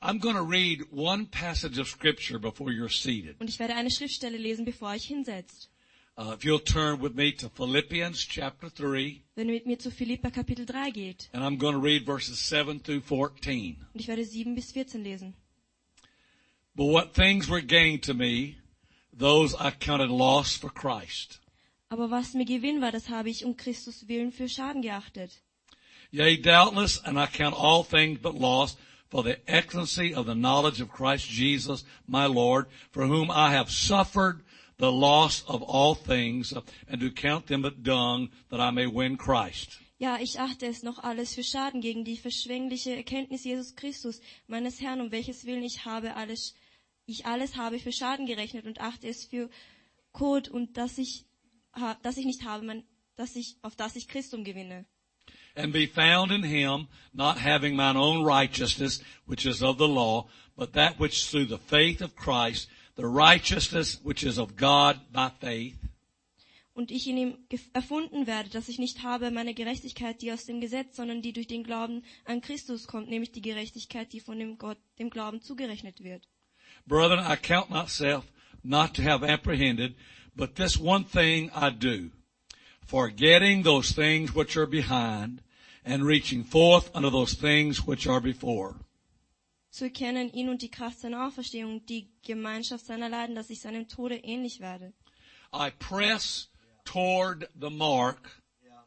I'm going to read one passage of scripture before you're seated. Und ich werde eine Schriftstelle lesen, bevor ihr euch hinsetzt. If you'll turn with me to Philippians chapter 3, Wenn ihr mit mir zu Philipper Kapitel 3 geht. and I'm going to read verses 7 through 14. Und ich werde 7 bis 14 lesen. But what things were gained to me, those I counted loss for Christ. Aber was mir Gewinn war, das habe ich Christus willen für Schaden geachtet. Yea, doubtless, and I count all things but loss for the excellency of the knowledge of Christ Jesus, my Lord, for whom I have suffered the loss of all things, and do count them but dung, that I may win Christ. Ja, ich achte es noch alles für Schaden gegen die verschwängliche Erkenntnis Jesus Christus, meines Herrn, um welches Willen ich alles habe für Schaden gerechnet und achte es für Kot und dass ich nicht habe, auf das ich Christum gewinne. And be found in him, not having mine own righteousness, which is of the law, but that which through the faith of Christ, the righteousness which is of God by faith. Und ich in ihm erfunden werde, dass ich nicht habe meine Gerechtigkeit, die aus dem Gesetz, sondern die durch den Glauben an Christus kommt, nämlich die Gerechtigkeit, die von dem Glauben zugerechnet wird. Brethren, I count myself not to have apprehended, but this one thing I do, forgetting those things which are behind, and reaching forth unto those things which are before. Zu erkennen ihn und die Kraft seiner Auferstehung und die Gemeinschaft seiner Leiden, dass ich seinem Tode ähnlich werde. I press toward the mark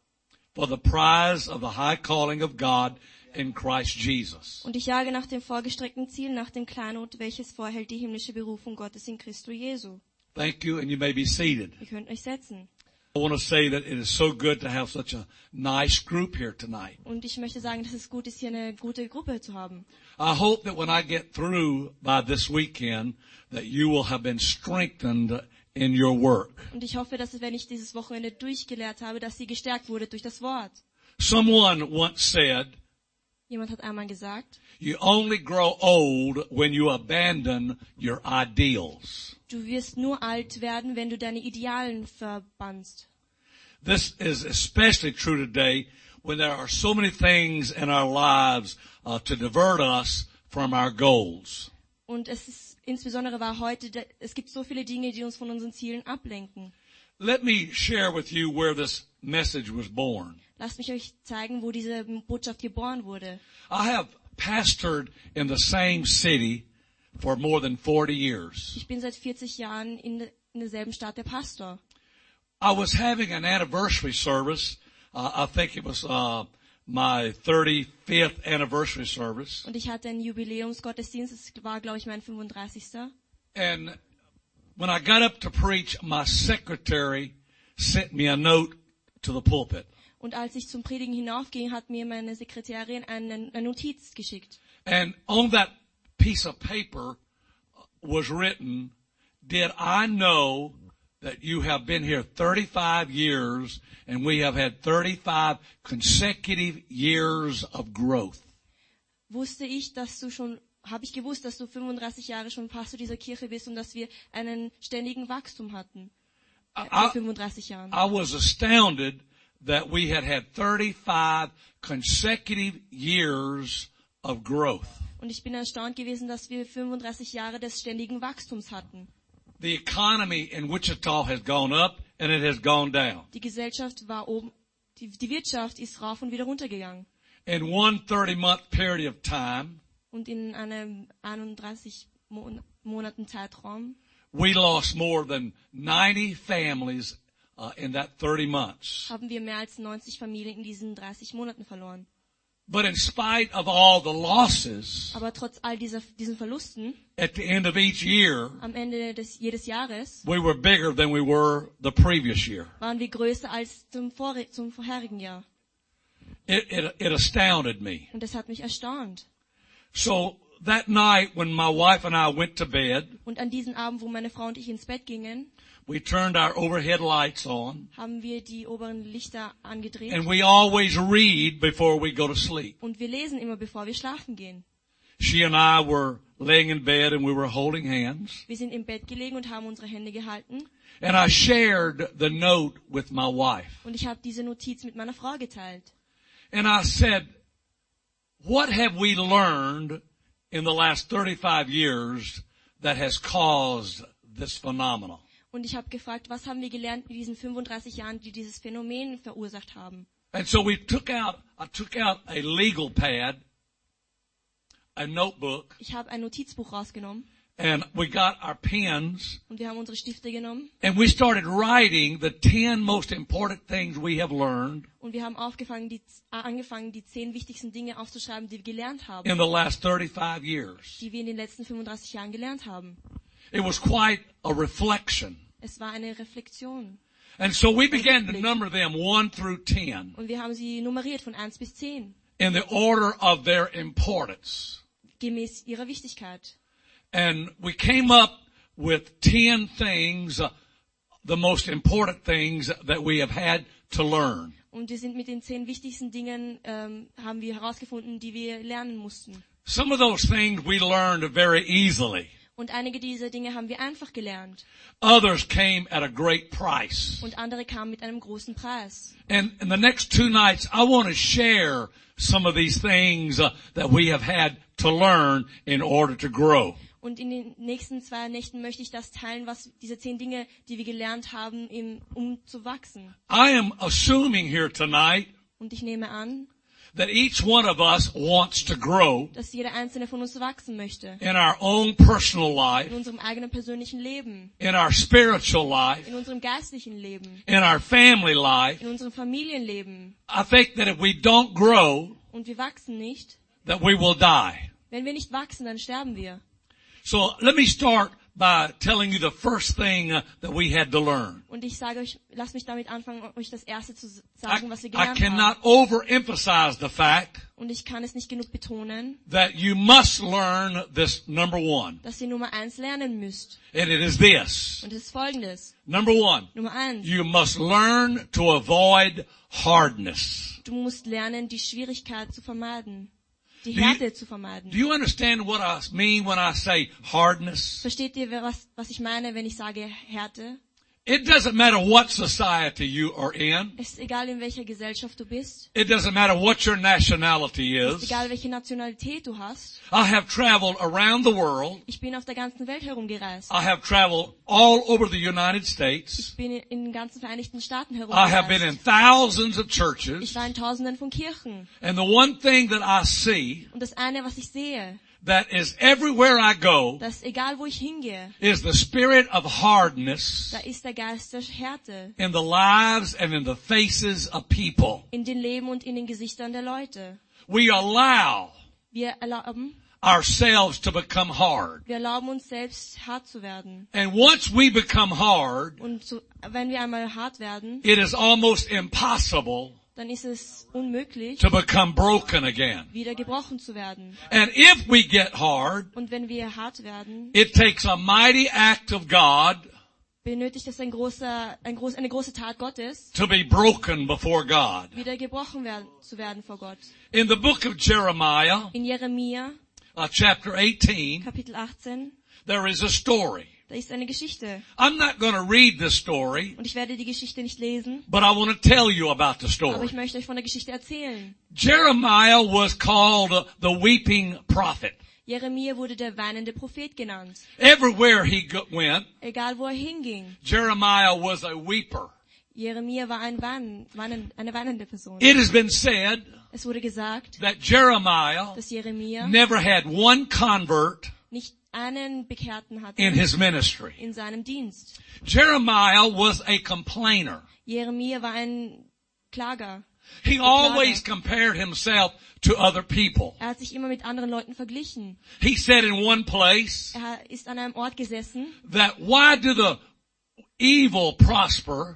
for the prize of the high calling of God in Christ Jesus. Und ich jage nach dem vorgestreckten Ziel, nach dem Kleinod, welches vorhält die himmlische Berufung Gottes in Christo Jesu. Thank you, and you may be seated. Ihr könnt euch setzen. I want to say that it is so good to have such a nice group here tonight. Und ich möchte sagen, dass es gut ist, hier eine gute Gruppe zu haben. I hope that when I get through by this weekend, that you will have been strengthened in your work. Und ich hoffe, dass wenn ich dieses Wochenende durchgelehrt habe, dass sie gestärkt wurde durch das Wort. Someone once said, Jemand hat einmal gesagt, you only grow old when you abandon your ideals. du wirst nur alt werden, wenn du deine Idealen verbannst. This is especially true today when there are so many things in our lives to divert us from our goals. Und es ist insbesondere wahr heute, es gibt so viele Dinge, die uns von unseren Zielen ablenken. Let me share with you where this message was born. Lasst mich euch zeigen, wo diese Botschaft geboren wurde. I have pastored in the same city for more than 40 years. Ich bin seit 40 Jahren in derselben Stadt der Pastor. I was having an anniversary service. I think it was my 35th anniversary service. Und ich hatte einen Jubiläumsgottesdienst. Es war, glaube ich, mein 35. And when I got up to preach, my secretary sent me a note to the pulpit. Und als ich zum Predigen hinaufging, hat mir meine Sekretärin eine Notiz geschickt. And on that piece of paper was written, did I know that you have been here 35 years and we have had 35 consecutive years of growth? Habe ich gewusst, dass du 35 Jahre schon Pastor dieser Kirche bist und dass wir einen ständigen Wachstum hatten. Vor 35 Jahren. I was astounded that we had 35 consecutive years of growth. Und ich bin erstaunt gewesen, dass wir 35 Jahre des ständigen Wachstums hatten. The economy in Wichita has gone up and it has gone down. Die Gesellschaft war oben, die Wirtschaft ist rauf und wieder runter gegangen. In one 30-month period of time, Und in einem 31 Monaten Zeitraum we lost more than 90 families in that 30 months. haben wir mehr als 90 Familien in diesen 30 Monaten verloren. But in spite of all the losses, Aber trotz all diesen Verlusten, at the end of each year, am Ende jedes Jahres, we were bigger than we were the previous year. waren wir größer als zum vorherigen Jahr. It astounded me. Und das hat mich erstaunt. So that night when my wife and I went to bed, Und an diesem Abend, wo meine Frau und ich ins Bett gingen, we turned our overhead lights on, haben wir die oberen Lichter angedreht. and we always read before we go to sleep. Und wir lesen immer, bevor wir schlafen gehen. She and I were laying in bed and we were holding hands. Wir sind im Bett gelegen und haben unsere Hände gehalten. And I shared the note with my wife. Und ich habe diese Notiz mit meiner Frau geteilt. And I said, what have we learned in the last 35 years that has caused this phenomenon? Und ich habe gefragt, was haben wir gelernt in diesen 35 Jahren, die dieses Phänomen verursacht haben? And so I took out a legal pad, a notebook, Ich habe ein Notizbuch rausgenommen and we got our pens, und wir haben unsere Stifte genommen and we started writing the 10 most important things we have learned und wir haben angefangen, die 10 wichtigsten Dinge aufzuschreiben, die wir gelernt haben, in the last 35 years. die wir in den letzten 35 Jahren gelernt haben. It was quite a reflection. Es war eine Reflexion. And so we began to number them 1 through 10 Und wir haben sie nummeriert von 1 bis 10, in the order of their importance. gemäß ihrer Wichtigkeit. And we came up with 10 things, the most important things that we have had to learn. Und wir sind mit den 10 wichtigsten Dingen, haben wir herausgefunden, die wir lernen mussten. Some of those things we learned very easily. Und einige dieser Dinge haben wir einfach gelernt. Others came at a great price. Und andere kamen mit einem großen Preis. And in the next 2 nights, I want to share some of these things that we have had to learn in order to grow. Und in den nächsten 2 Nächten möchte ich das teilen, was diese 10 Dinge, die wir gelernt haben, um zu wachsen. I am assuming here tonight Und ich nehme an, that each one of us wants to grow dass jeder einzelne von uns wachsen möchte. in our own personal In life, unserem eigenen persönlichen Leben, in our spiritual life, in unserem geistlichen Leben, in our family life. in unserem Familienleben. I think that if we don't grow, Und wir wachsen nicht. that we will die. Wenn wir nicht wachsen, dann sterben wir. So let me start by telling you the first thing that we had to learn. Und ich sage euch, lasst mich damit anfangen, euch das Erste zu sagen, was wir I gelernt haben. cannot overemphasize the fact Und ich kann es nicht genug betonen, that you must learn this number 1. dass ihr Nummer 1 lernen müsst. And it is this. Und es ist Folgendes. Number 1. Nummer 1. You must learn to avoid hardness. Du musst lernen, die Schwierigkeit zu vermeiden. Die Do you- Härte zu vermeiden. Do you understand what I mean when I say hardness? Versteht ihr, was ich meine, wenn ich sage Härte? It doesn't matter what society you are in. Es ist egal, in welcher Gesellschaft du bist. It doesn't matter what your nationality Es ist is. egal, welche Nationalität du hast. I have traveled around the world. Ich bin auf der ganzen Welt herumgereist. I have traveled all over the United States. Ich bin in den ganzen Vereinigten Staaten I have been in herumgereist. thousands of Ich churches. war in Tausenden von Kirchen. And the one thing that I see Und das eine, was ich sehe, that is everywhere I go dass egal wo ich hingehe, is the spirit of hardness da ist der Geist der Härte in the lives and in the faces of people. in den Leben und in den Gesichtern der Leute. We allow Wir erlauben ourselves to become hard. uns selbst hart zu werden. And once we become hard, Und wenn wir einmal hart werden, it is almost impossible dann ist es unmöglich, to become broken again. wieder gebrochen zu werden. And if we get hard, Und wenn wir hart werden, it takes a mighty act of God benötigt es eine große Tat Gottes, to be broken before God. wieder gebrochen zu werden vor Gott. In the book of Jeremiah, In Jeremia, chapter 18, Kapitel 18, there is a story. da ist eine Geschichte. I'm not going to read this story, Und ich werde die Geschichte nicht lesen, but I want to tell you about the aber ich story. möchte euch von der Geschichte erzählen. Jeremiah was called the weeping prophet. Jeremia wurde der weinende Prophet genannt. Everywhere he went, Egal wo er hinging. Jeremiah was a weeper. Jeremia war eine weinende Person. It has been said Es wurde gesagt, that Jeremiah dass Jeremia never had one convert nicht einen Bekehrten hatte in his ministry. in seinem Dienst. Jeremiah was a complainer. Jeremia war ein Klager. He always compared himself to other people. Er hat sich immer mit anderen Leuten verglichen. He said in one place Er ist an einem Ort gesessen that why do the evil prosper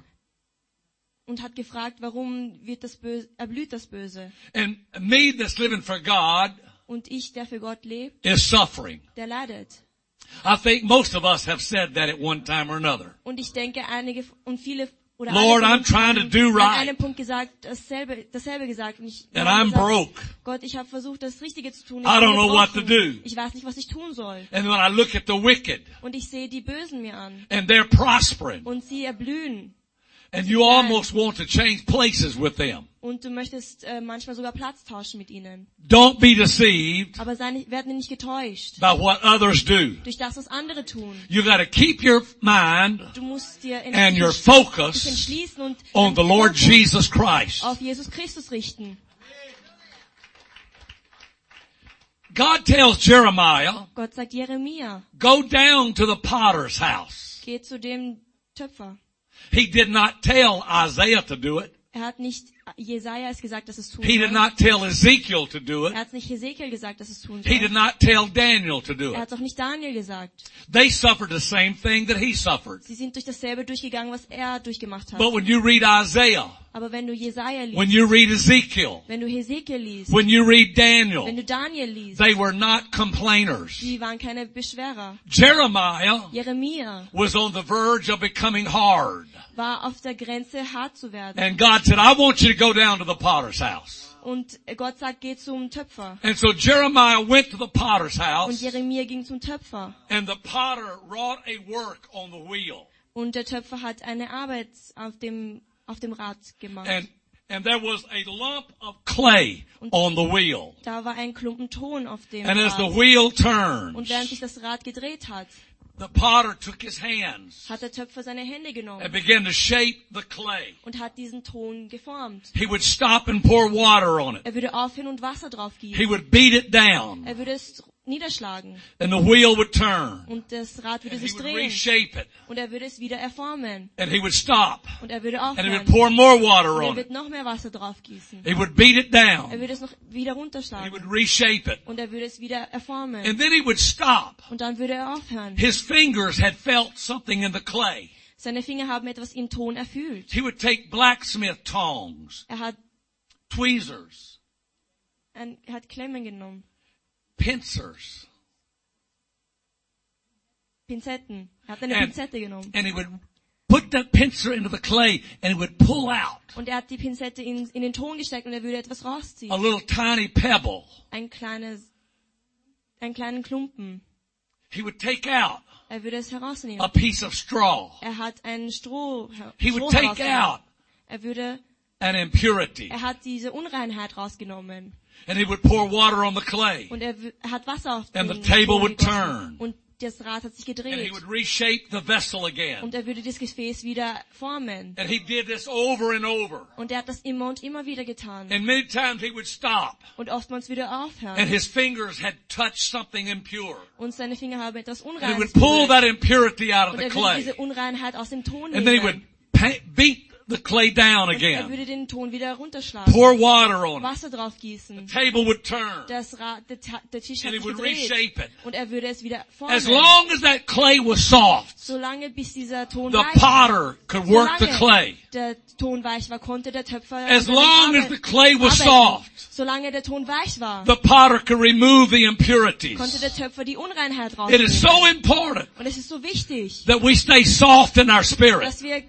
und hat gefragt, warum erblüht das Böse? and me that's living for God Und ich, der für Gott lebt, is suffering. der leidet. I think most of us have said that at one time or another. Und ich denke, einige und viele oder Lord, alle I'm trying to do an right einem Punkt gesagt, dasselbe gesagt. Und ich and habe I'm gesagt, broke. Gott, ich habe versucht, das Richtige zu tun. Ich I bin don't know what to gebrochen. do. Ich weiß nicht, was ich tun soll. And when I look at the wicked Und ich sehe die Bösen mir an. and they're prospering Und sie erblühen. and you almost want to change places with them. Und du möchtest manchmal sogar Platz tauschen mit ihnen. Don't be deceived Aber werden nicht getäuscht by what others do. durch das, was andere tun. You got to keep your mind Du musst dir and your dich focus entschließen und on the deinen Lord Fokus Jesus Christ. auf Jesus Christus richten. God tells Jeremiah, Gott sagt Jeremia, go down to the potter's house. geh zu dem Töpfer. He did not tell Isaiah to do it. Er hat nicht Jesaja es gesagt, dass es tun He soll. did not tell Ezekiel to do it. Er hat nicht Hesekiel gesagt, dass es tun He did soll. not tell Daniel to do Er it. hat auch nicht Daniel gesagt. They suffered the same thing that he suffered. Sie sind durch dasselbe durchgegangen, was er durchgemacht hat. But when you read Isaiah, Aber wenn du Jesaja when liest, you read Ezekiel, wenn du Hesekiel liest, when you read wenn Daniel, du Daniel liest, they were not complainers. die waren keine Beschwerer. Jeremiah Jeremia was on the verge of becoming hard. war auf der Grenze, hart zu werden. And God said, I want you to go down to the potter's house. Und Gott sagt, geh zum Töpfer. And so Jeremiah went to the potter's Und house, Jeremia ging zum Töpfer. and the potter wrought a work on the wheel. Und der Töpfer hat eine Arbeit auf dem Rad gemacht. And there was a lump of clay on the wheel. Da war ein Klumpen Ton auf dem And as the Rad. wheel Und turns, während sich das Rad gedreht hat, the potter took his hands hat der Töpfer seine Hände and genommen began to shape the clay. und hat diesen Ton geformt. He would stop and pour water on it. Er würde aufhören und Wasser drauf He gießen. would beat it down, Er würde es niederschlagen and the wheel would turn. und das Rad würde And he sich would drehen reshape it, und er würde es wieder erformen and he would stop, und er würde and he would aufhören pour more water und er on it. wird noch mehr Wasser drauf gießen. He would beat it Er down. würde es noch wieder He would runterschlagen reshape it. und er würde es wieder erformen And then he would stop. und dann würde er aufhören. His fingers had felt something in the clay. Seine Finger haben etwas im Ton erfüllt. He would take blacksmith tongs, Er hat tweezers, Klemmen genommen, pincers, Pinzetten. Er hat eine And- Pinzette genommen and he would put that pincer into the clay, and he would pull out und er hat die Pinzette in den Ton gesteckt und er würde etwas rausziehen. a little tiny pebble. Einen kleinen Klumpen. He would take out Er würde es herausnehmen. a piece of straw. Er hat einen Stroh He would Stroh take herausgenommen. out an impurity, Er hat diese Unreinheit rausgenommen. and he would pour water on the clay, Und er hat Wasser auf And den the table Ton would gegossen. turn. Und das Rad hat sich and he gedreht. would reshape the vessel again. Und er würde das Gefäß wieder formen. And he did this over and over. Und er hat das immer und immer wieder getan. And many times he would stop, Und oftmals würde er and aufhören. his fingers had touched something impure. Und seine Finger haben etwas And he Unreines would pull berührt. that impurity out of Und the er würde clay. diese Unreinheit aus dem Ton And then he would nehmen. beat the clay down Er again. würde den Ton wieder runterschlagen. Pour water on it. Wasser drauf gießen. Table would turn. Der Tisch And hat he sich would gedreht. reshape it. Und er würde es wieder As formen. long as that clay was soft, Solange bis dieser Ton the weich war. potter could work the clay. Der Ton weich war, konnte der Töpfer As seine long as Arbeit the clay was arbeiten. soft, Solange der Ton weich war, the potter could remove the konnte impurities. der Töpfer die Unreinheit It is so rausnehmen. important Und es ist so wichtig, that we stay soft in our spirit, dass wir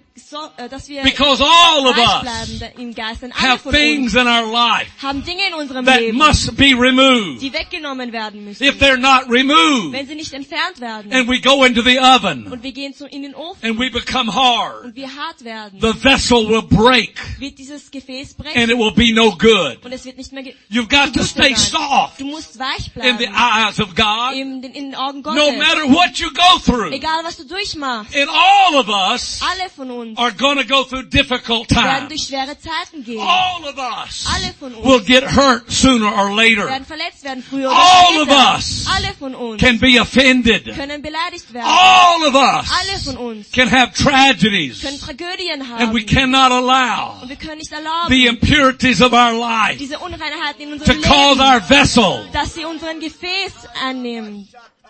because all of weich us bleiben im Geist. Denn alle have von uns things in our life haben Dinge in unserem that Leben, must be removed. die weggenommen werden müssen. If they're not removed, Wenn sie nicht entfernt werden and we go into the oven, und wir gehen in den Ofen and we become hard, und wir hart werden, the vessel will break, wird dieses Gefäß and brechen it will be no good. und es wird nicht mehr You've got to stay soft Du musst weich in the bleiben eyes of God, in den Augen no Gottes. matter what you go through. Egal was du durchmachst, And all of us alle von uns are going to go through difficult werden times. durch schwere Zeiten gehen. All of us Alle von uns will get hurt sooner or later. werden verletzt werden, früher oder All of später. us Alle von uns Can be offended. können beleidigt werden. All of us Alle von uns can have tragedies. können Tragödien And haben. we cannot allow Und wir können nicht erlauben, the impurities of our life diese Unreinheiten in to unserem cause Leben, our vessel dass sie unseren Gefäß annehmen.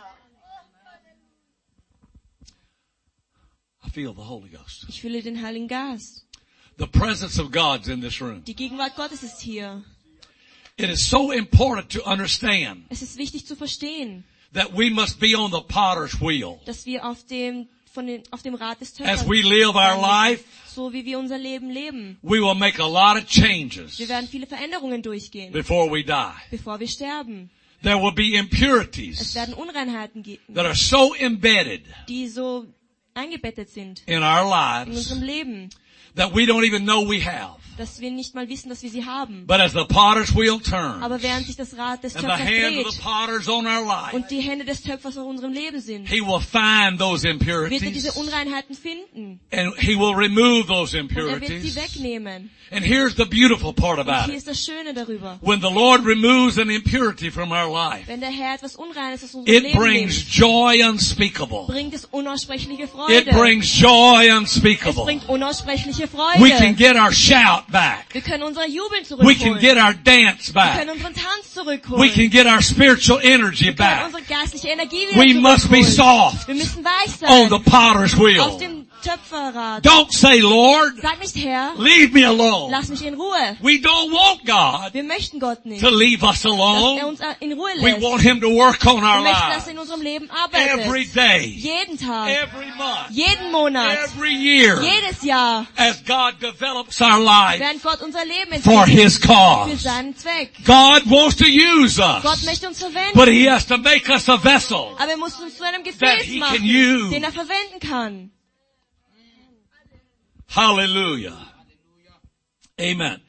I feel the Holy Ghost. Ich fühle den Heiligen Geist. The presence of God's in this room. Die Gegenwart Gottes ist hier. It is so important to understand Es ist wichtig zu verstehen, that we must be on the potter's wheel. dass wir auf dem Rad des As Töpfers we live our sein life, müssen, so wie wir unser Leben leben. we will make a lot of changes Wir werden viele Veränderungen durchgehen, before we die. bevor wir sterben. There will be Es impurities werden Unreinheiten geben, that are so embedded die so eingebettet sind in our in lives unserem Leben, that we don't even know we have. dass wir nicht mal wissen, dass wir sie haben. But as the potter's wheel turns, Aber während sich das Rad des and the Töpfers hand of dreht the potter's on our life, und die Hände des Töpfers auf unserem Leben sind, he will find those wird er diese impurities, Unreinheiten finden. and he will remove those Und er wird sie impurities. wegnehmen. And here's the beautiful part Und about hier it. ist das Schöne darüber. When the Lord removes an impurity from our life, Wenn der Herr etwas Unreines aus unserem it Leben brings nimmt, joy unspeakable. bringt es unaussprechliche It Freude. brings joy Es unspeakable. bringt unaussprechliche We can Freude. get our shout back. Wir können unser Jubeln We can zurückholen. get our dance Wir können back. unseren Tanz We zurückholen. can get our spiritual energy Wir können back unsere geistliche Energie We wieder must be zurückholen. soft Wir müssen weich on the sein potter's auf wheel. dem Töpferrad. Don't say, Lord, Sag nicht, Herr, leave me alone. lass mich in Ruhe. We don't want God Wir möchten Gott nicht, to leave us dass er alone. uns in Ruhe We lässt. want Him to work on our Wir möchten, dass lives er in unserem Leben every arbeitet. day, Jeden Tag, every month, jeden Monat, every year, jedes Jahr, as God develops our life während Gott unser Leben for entwickelt His für cause. seinen Zweck. God wants to use Gott us, möchte uns verwenden, but He has to make us a vessel. aber er muss uns zu einem that Gefäß he machen, can use. den er verwenden kann. Hallelujah. Amen.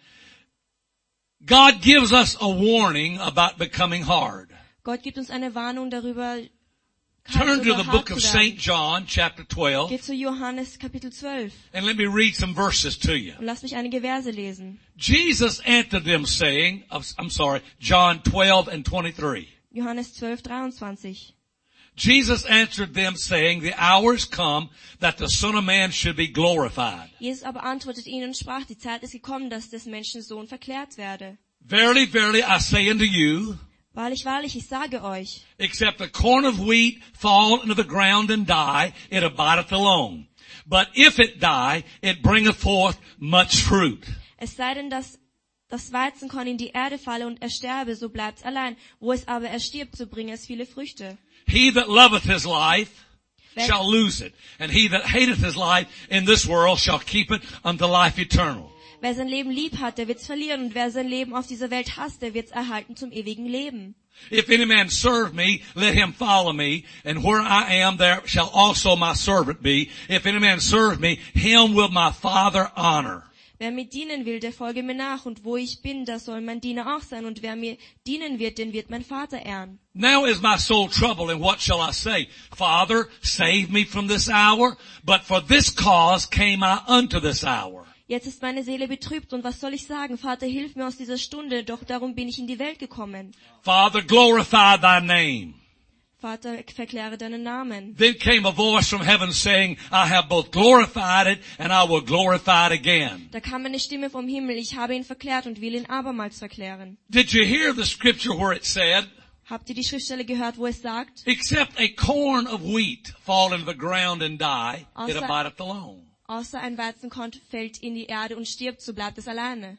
God gives us a warning about becoming hard. Gott gibt uns eine Warnung darüber, Turn to the book hart of zu St. werden. John, chapter 12, Geht zu Johannes Kapitel 12 and let me read some verses to you. und lass mich einige Verse lesen. Jesus answered them saying, John 12 and 23. Johannes 12, 23. Jesus answered them saying, the hour is come that the Son of Man should be glorified. Jesus aber antwortet ihnen und sprach, die Zeit ist gekommen, dass des Menschen Sohn verklärt werde. Verily, verily, I say unto you, Wahrlich, wahrlich, ich sage euch, except a corn of wheat fall into the ground and die, it abideth alone. But if it die, it bringeth forth much fruit. es sei denn, dass das Weizenkorn in die Erde falle und er sterbe, so bleibt's allein. Wo es aber erstirbt, so bringe es viele Früchte. He that loveth his life Wer, shall lose it, and he that hateth his life in this world shall keep it unto life eternal. wer sein Leben lieb hat, der wird's verlieren. Und wer sein Leben auf dieser Welt hasst, der wird's erhalten zum ewigen Leben. If any man serve me, let him follow me, and where I am, there shall also my servant be. If any man serve me, him will my Father honor. Wer mir dienen will, der folge mir nach. Und wo ich bin, da soll mein Diener auch sein. Und wer mir dienen wird, den wird mein Vater ehren. Now is my soul troubled, and what shall I say? Father, save me from this hour, but for this cause came I unto this hour. Jetzt ist meine Seele betrübt. Und was soll ich sagen? Vater, hilf mir aus dieser Stunde. Doch darum bin ich in die Welt gekommen. Father, glorify thy name. Vater, verkläre deinen Namen. Then came a voice from heaven saying, I have both glorified it, and I will glorify it again. Da kam eine Stimme vom Himmel. Ich habe ihn verklärt und will ihn abermals verklären. Did you hear the scripture where it said, Habt ihr die Schriftstelle gehört, wo es sagt? except a corn of wheat fall into the ground and die, it Außer- abideth alone. Außer ein Weizenkorn fällt in die Erde und stirbt, so bleibt es alleine.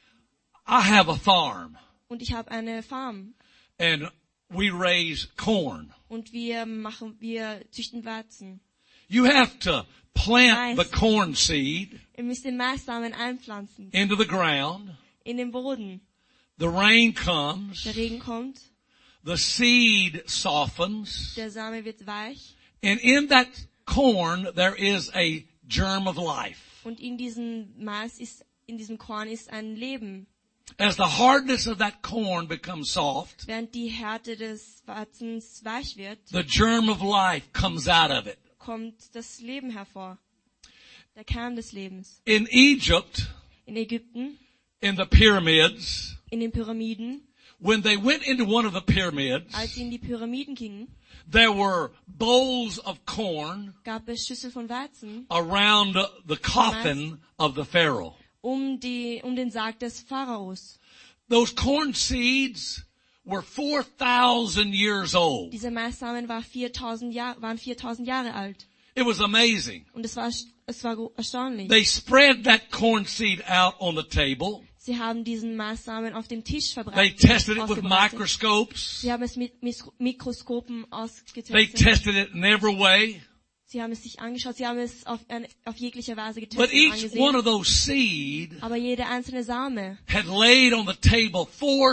I have a farm, Und ich habe eine Farm. and we raise corn. Und wir züchten Weizen. You have to plant Nice. the corn seed Ihr müsst den Maissamen einpflanzen. into the ground. In den Boden. The rain comes. Der Regen kommt. The seed softens. Der Same wird weich. And in that corn, there is a germ of life. Und in diesem Korn ist ein Leben. As the hardness of that corn becomes soft, Während die Härte des Weizens weich wird, the germ of life comes out of it. kommt das Leben hervor. Der Kern des Lebens. In Egypt, In Ägypten, in the pyramids, in den Pyramiden, when they went into one of the pyramids, als sie in die Pyramiden gingen, there were bowls of corn gab es Schüssel von Weizen around the coffin of the Pharaoh. um den Sarg des Pharaos. Those corn seeds were 4,000 years old. Diese Maissamen waren 4000 Jahre alt. It was amazing. Und es war erstaunlich. They spread that corn seed out on the table. Sie haben diesen Maissamen auf dem Tisch They verbreitet. tested it with ausgebreitet. microscopes. Sie haben es mit Mikroskopen They ausgetestet. tested it in every way. Sie haben es sich angeschaut. Sie haben es auf jeglicher Weise But getestet und each one angesehen. of those seed Aber jede einzelne Same had laid on the table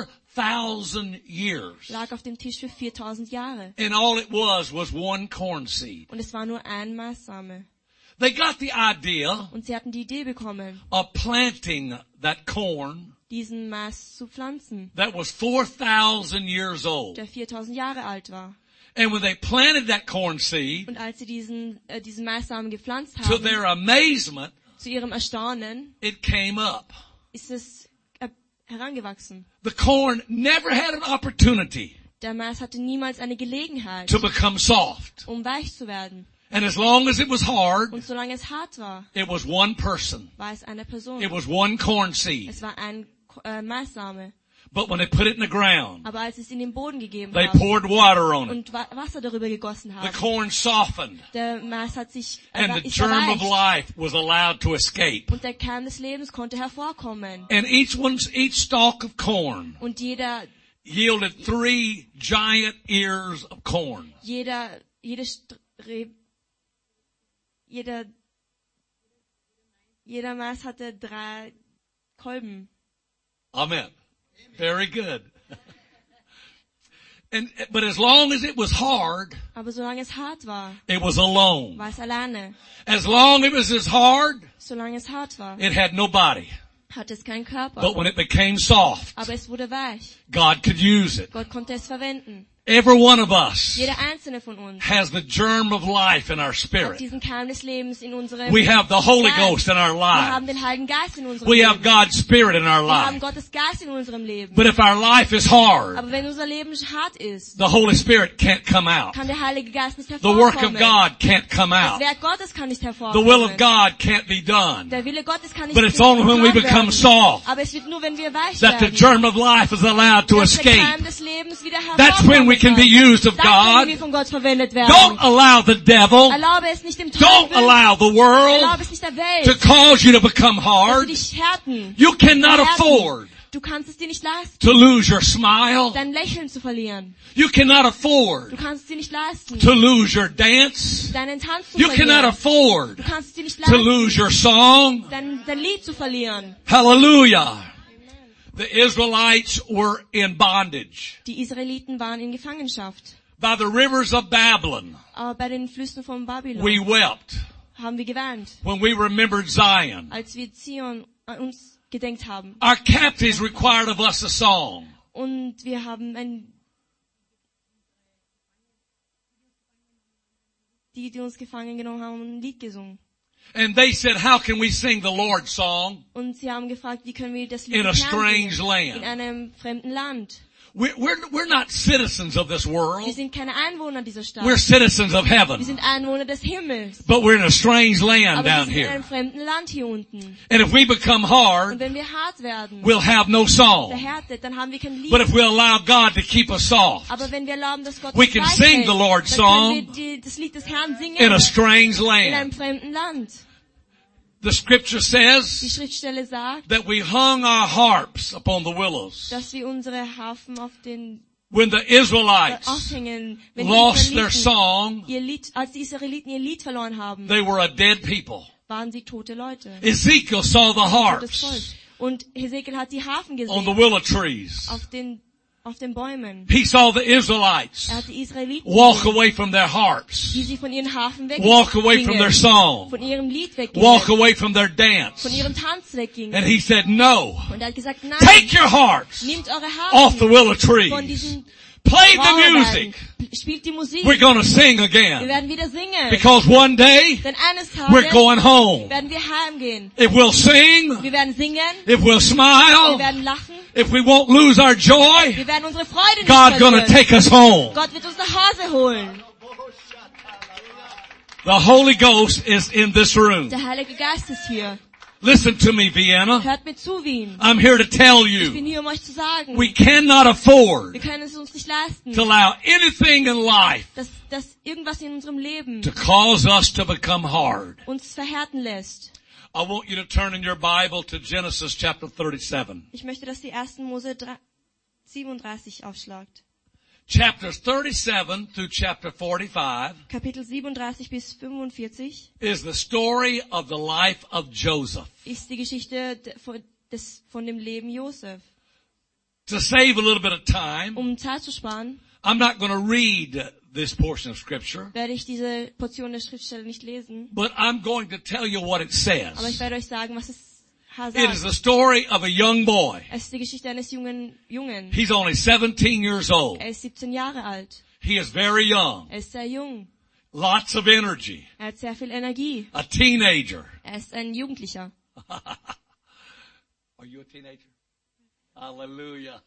4,000 years. lag auf dem Tisch für 4000 Jahre. And all it was one corn seed. Und es war nur ein Maissame. They got the idea Und sie hatten die Idee bekommen, of planting that corn diesen Mais zu pflanzen, that was 4,000 years old. der 4000 Jahre alt war. And when they planted that corn seed, Und als sie diesen Maissamen gepflanzt to haben, their amazement, zu ihrem Erstaunen, it came up. ist es herangewachsen. The corn never had an opportunity Der Mais hatte niemals eine Gelegenheit, to become soft. weich zu werden. And as long as it was hard, Und solange es hart war, it was one person. war es eine Person. It was one corn seed. Es war ein Maissame. But when they put it in the ground, Aber als sie es in den Boden gegeben they haben poured water on it. und Wasser darüber gegossen The haben, corn softened, der Mais hat sich and the ist germ of erweicht. life was allowed to escape. Und der Kern des Lebens konnte hervorkommen. And each stalk of corn Und jeder yielded 3 giant ears of corn. Jeder Mais hatte 3 Kolben. Amen. Very good. But as long as it was hard, Aber solange es hart war, it was alone. war es alleine. As long as it was hard, Solange es hart war, it had no body. hatte es keinen Körper. But when it became soft, Aber es wurde weich. God could use it. Gott konnte es verwenden. Every one of us Jeder einzelne von uns has the germ of life in our hat spirit. diesen Kern des Lebens in unserem We have the Holy Geist. Ghost in our Wir haben life. den Heiligen Geist in unserem We Leben. have God's Spirit in our Wir haben life. Gottes Geist in unserem Leben. But if our life is hard, Aber wenn unser Leben hart ist, the Holy Spirit can't come out. kann der Heilige Geist nicht The work of hervorkommen. God can't come Das out. Werk Gottes kann nicht The hervorkommen. will of God can't be done. Der Wille Gottes kann nicht But it's only when we getan become werden. soft Aber es wird nur, wenn wir weich that the werden, germ of life is allowed to dass der escape. Kern des Lebens wieder That's when we can be hervorkommen used of kann. Dann können God. wir von Gott verwendet werden. Don't allow the devil, Erlaube es nicht dem don't Teufel, allow the world erlaube es nicht der Welt, to cause you to become dass hard. sie dich härten. You cannot Härten. afford Du kannst es dir nicht leisten, to lose your smile. dein Lächeln zu verlieren. You cannot Du afford kannst es dir nicht leisten, to lose your dance. deinen Tanz zu You cannot verlieren. afford Du kannst es dir nicht to leisten, lose your song. dein Lied zu verlieren. Hallelujah. The Israelites were in bondage Die Israeliten waren in Gefangenschaft. by the rivers of Babylon. Aber bei den Flüssen von Babylon We wept haben wir geweint, when we remembered Zion. als wir Zion an uns gedenkt haben. Our captives required of us a song. Und wir haben die uns gefangen genommen haben, ein Lied gesungen. And they said, how can we sing the Lord's song Und sie haben gefragt, wie können wir das Lied in a des Herrn strange singen? land? In einem fremden Land. We're not citizens of this Wir world. sind keine Einwohner dieser Stadt. We're citizens of Wir heaven. sind Einwohner des Himmels. But we're in a strange land Aber wir down sind in here. einem fremden Land hier unten. And if we become Und hard, wenn wir hart werden, we'll have no song. verhärtet, dann haben wir kein Lied. But if we allow God to keep us soft Aber wenn wir erlauben, dass Gott We uns can weich sing hält, the Lord's dann können song wir das Lied des Herrn singen in a strange in einem land, fremden Land. the scripture Die says Schriftstelle sagt, that we hung our harps upon the willows. dass wir unsere Harfen auf den When the Israelites aufhängen, wenn die lost their Israeliten song, ihr Lied, als die Israeliten ihr Lied verloren haben, they were a dead people. waren sie tote Leute. Ezekiel saw the Totes Volk. harps Und Hesekiel hat die Harfen on the gesehen willow trees. auf den Bäumen. He saw the Israelites Er hat die Israeliten walk gesehen, away from their harps, wie sie von ihren Harfen walk away from their weggingen, song, von ihrem Lied walk weggingen, away from their dance. von ihrem Tanz weggingen. And he said, no, Und er hat gesagt, nein, take your harps nehmt eure off the Harfen willow von trees. diesen Play the Trauerweiden, music. spielt die Musik. We're going to sing Wir again. werden wieder singen. Because one day Denn eines we're Tages going home. werden wir heimgehen. If we'll sing, Wir werden singen, if we'll wir smile, werden lachen, if we won't lose our joy, wir werden unsere Freude nicht God's going to verlieren. take us home. Gott wird uns nach Hause holen. The Holy Ghost is in this room. Der Heilige Geist ist hier. Listen to me, Vienna. Hört mir zu, Wien. I'm here to tell Ich bin you, hier, um euch zu sagen, we cannot afford wir können es uns nicht leisten, to allow anything in life dass irgendwas in unserem Leben to cause us to become hard. uns verhärten lässt. I want you to turn in your Bible to Genesis chapter 37. Ich möchte, dass die 1. Mose 37 aufschlagt. Chapters 37 through chapter 45 Kapitel 37 bis 45 is the story of the life of Joseph. ist die Geschichte von dem Leben Josef. To save a little bit of time, Um Zeit zu sparen, I'm not going to read this portion of scripture, werde ich diese Portion der Schriftstelle nicht lesen. but I'm going to tell you what it Aber ich says. werde euch sagen, was es It is sagt. the story of a young boy. Es ist die Geschichte eines Jungen. He's only 17 years old. Er ist 17 Jahre alt. He is very young. Er ist sehr jung. Lots of energy. Er hat sehr viel Energie. A teenager. Er ist ein Jugendlicher. Are you a teenager? Hallelujah.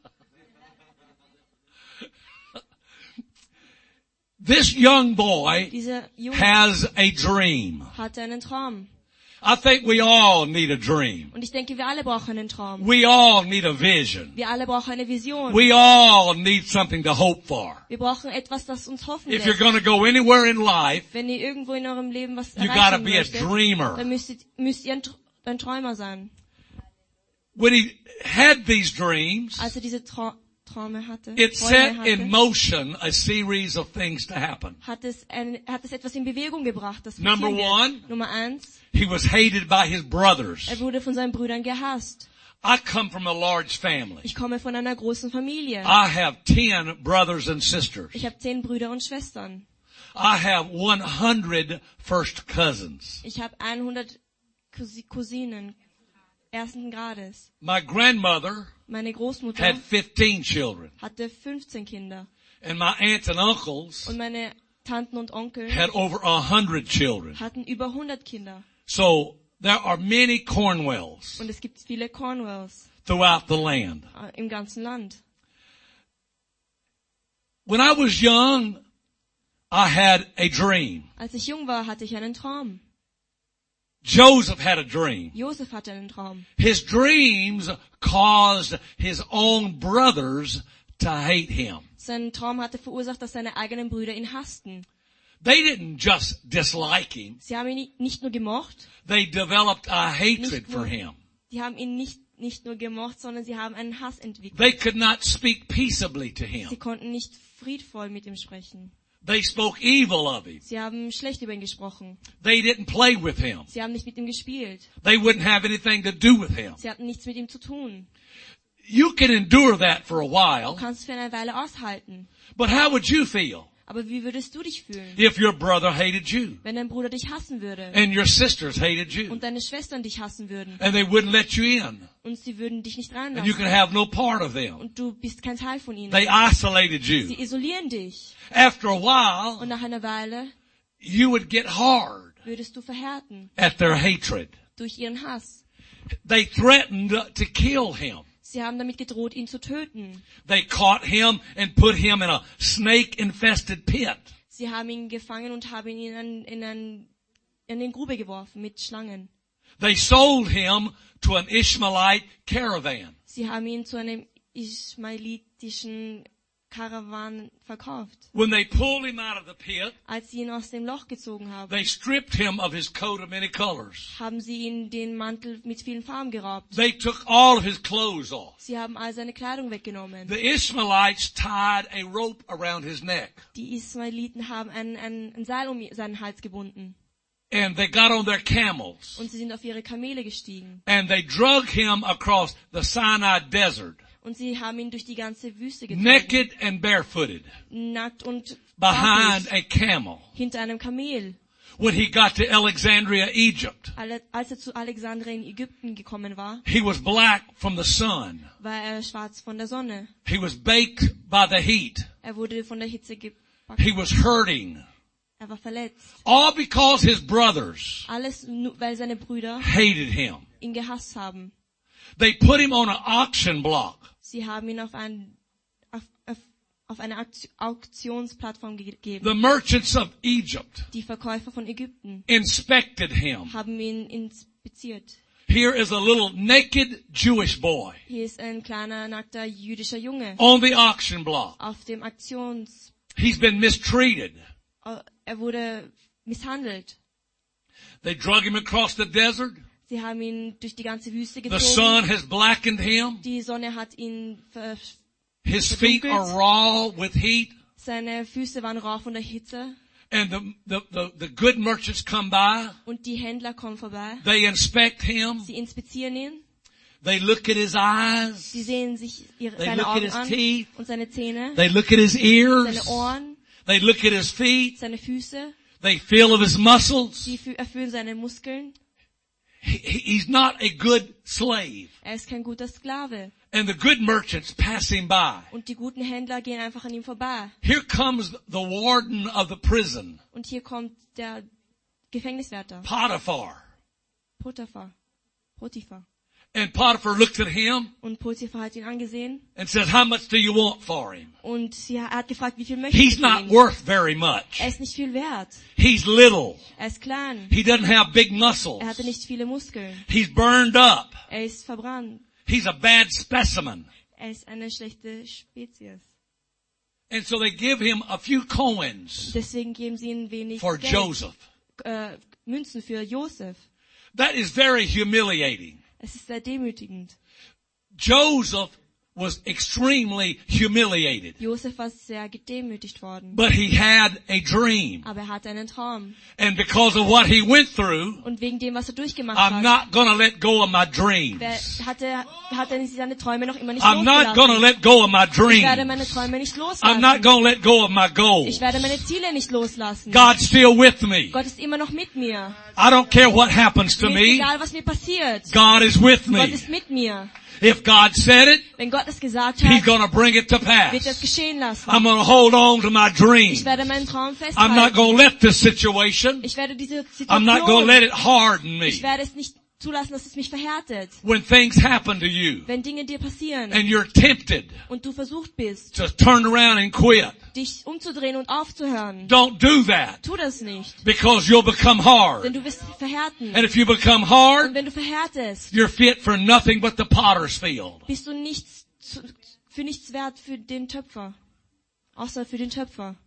This young boy Dieser Junge has a dream. hatte einen Traum. I think we all need a dream. Und ich denke, wir alle brauchen einen Traum. We all need a vision. Wir alle brauchen eine Vision. We all need something to hope for. Wir brauchen etwas, das uns hoffen If you're lässt. going to go anywhere in life, Wenn ihr irgendwo in eurem Leben was you gotta erreichen be a möchtet, dreamer. dann müsst ihr ein Träumer sein. When he had these dreams, Als er diese Träume hatte, it set in motion a series of things to happen. hat es etwas in Bewegung gebracht, das Number passieren one. wird. Nummer 1, He was hated by his brothers. er wurde von seinen Brüdern gehasst. I come from a large family. Ich komme von einer großen Familie. I have 10 brothers and sisters. Ich habe 10 Brüder und Schwestern. I have 100 first cousins. Ich habe 100 Cousinen ersten Grades. My grandmother Meine Großmutter had 15 children. hatte 15 Kinder. And my aunts and uncles Und meine Tanten und Onkel had over 100 children. hatten über 100 Kinder. So there are many Cornwells Und es gibt viele Cornwells throughout the land. im ganzen Land. When I was young, I had a dream. Als ich jung war, hatte ich einen Traum. Joseph had a dream. Josef hatte einen Traum. His dreams caused his own brothers to hate him. Sein Traum hatte verursacht, dass seine eigenen Brüder ihn hassten. They didn't just dislike him. Sie haben ihn nicht nur gemocht, They developed a hatred for him. die haben ihn nicht nur gemocht, sondern sie haben einen Hass entwickelt. They could not speak peaceably to Sie him. konnten nicht friedvoll mit ihm sprechen. They spoke evil of him. Sie haben schlecht über ihn gesprochen. They didn't play with him. Sie haben nicht mit ihm gespielt. They wouldn't have anything to do with him. Sie hatten nichts mit ihm zu tun. You can endure that for a Du while, kannst für eine Weile aushalten. but how would you feel Aber wie würdest du dich fühlen, if your brother hated you wenn dein Bruder dich hassen würde and your sisters hated you und deine Schwestern dich hassen würden and they wouldn't let you in und sie würden dich nicht and you can reinlassen have no part of them? und du bist kein Teil von ihnen? They isolated Sie you. isolieren dich After a while, und nach einer Weile you would get hard würdest du verhärten at their hatred. durch ihren Hass. They threatened to kill him. Sie haben damit gedroht, ihn zu töten. They caught him and put him in a snake-infested pit. Sie haben ihn gefangen und haben ihn in eine Grube geworfen mit Schlangen. They sold him to an Ishmaelite caravan. Sie haben ihn zu einem ismailitischen Karawan verkauft. When they pulled him out of the pit, Als sie ihn aus dem Loch gezogen haben, they stripped him of his coat of many colors. haben sie ihn den Mantel mit vielen Farben geraubt. They took all of his clothes off. Sie haben all seine Kleidung weggenommen. The Ishmaelites tied a rope around his neck. Die Ismailiten haben ein Seil um seinen Hals gebunden. And they got on their camels. Und sie sind auf ihre Kamele gestiegen. And they drug him across the Sinai desert, Und sie haben ihn durch die ganze Wüste gezogen. naked and barefooted, Nackt und behind barfuß, a camel. hinter einem Kamel. When he got to Alexandria, Egypt, Als er zu Alexandria in Ägypten gekommen war, he was black from the sun. war er schwarz von der Sonne. He was baked by the heat. Er wurde von der Hitze gebacken. He was hurting. Er war verletzt. All because his brothers Alles nur, weil seine Brüder hated him. ihn gehasst haben. They put him on an auction block. Sie haben ihn auf eine Auktionsplattform gegeben. The merchants of Egypt Die Verkäufer von Ägypten inspected him. haben ihn inspiziert. Here is a little naked Jewish boy Hier ist ein kleiner, nackter jüdischer Junge on the auction block. auf dem He's been mistreated. Er wurde misshandelt. They drug him across the desert. Sie haben ihn durch die ganze Wüste The gezogen. sun has blackened him. Die Sonne hat ihn His feet are raw with heat. seine Füße waren rau von der Hitze. And the good merchants come by. Und die Händler kommen vorbei. They inspect him. Sie inspizieren ihn. They look at his eyes. Sie sehen sich They seine look at Augen his an teeth. und seine Zähne, They look at his seine ears. Ohren. They look at his feet. seine Füße, They feel of his muscles. sie erfüllen seine Muskeln. He's not a good slave. Er ist kein guter Sklave. And the good merchants pass him by. Und die guten Händler gehen einfach an ihm vorbei. Here comes the warden of the prison, Und hier kommt der Gefängniswärter, Potiphar. Potiphar. And Potiphar looked at him Und Potiphar hat ihn angesehen. and said, how much do you want for him? Und er hat gefragt, wie viel möchtest He's du not ihn? worth very much. Er ist nicht viel wert. He's little. Er ist klein. He doesn't have big muscles. Er hatte nicht viele Muskeln. He's burned up. Er ist verbrannt. He's a bad specimen. Er ist eine schlechte Spezies. And so they give him a few coins Deswegen geben sie ihm wenig for Geld, Joseph. Münzen für Josef. That is very humiliating. Es ist sehr demütigend. Joseph was extremely humiliated. Josef war sehr gedemütigt worden. But he had a dream. Aber er hatte einen Traum. And because of what he went through, Und wegen dem, was er durchgemacht I'm hat, not going to let go of my dreams. hat er seine Träume noch immer nicht I'm not going to losgelassen. let go of my Ich werde meine dreams. Träume nicht I'm not loslassen. going to let go of my goals. Ich werde meine Ziele nicht loslassen. God's still with me. Gott ist immer noch mit mir. I don't care what happens to Mir ist me. egal, was mir passiert. God is with Gott me. ist mit mir. If God said it, Wenn Gott es gesagt He's hat, going to bring it to wird er es pass. geschehen lassen. I'm going to hold on to my dream. Ich werde meinen Traum I'm not festhalten. going to let this situation, Ich werde diese I'm not going to Situation, let it harden ich me. werde es nicht zulassen, dass es mich verhärtet. When things happen to you Wenn Dinge dir passieren and you're tempted und du versucht bist, to turn around and quit, dich umzudrehen und aufzuhören, don't do that tu das nicht. because you'll become Denn hard. du wirst verhärten. And if you become Und hard, wenn du verhärtest, you're fit for nothing but the potter's field. bist du für nichts wert für den Töpfer. Außer für den Töpfer.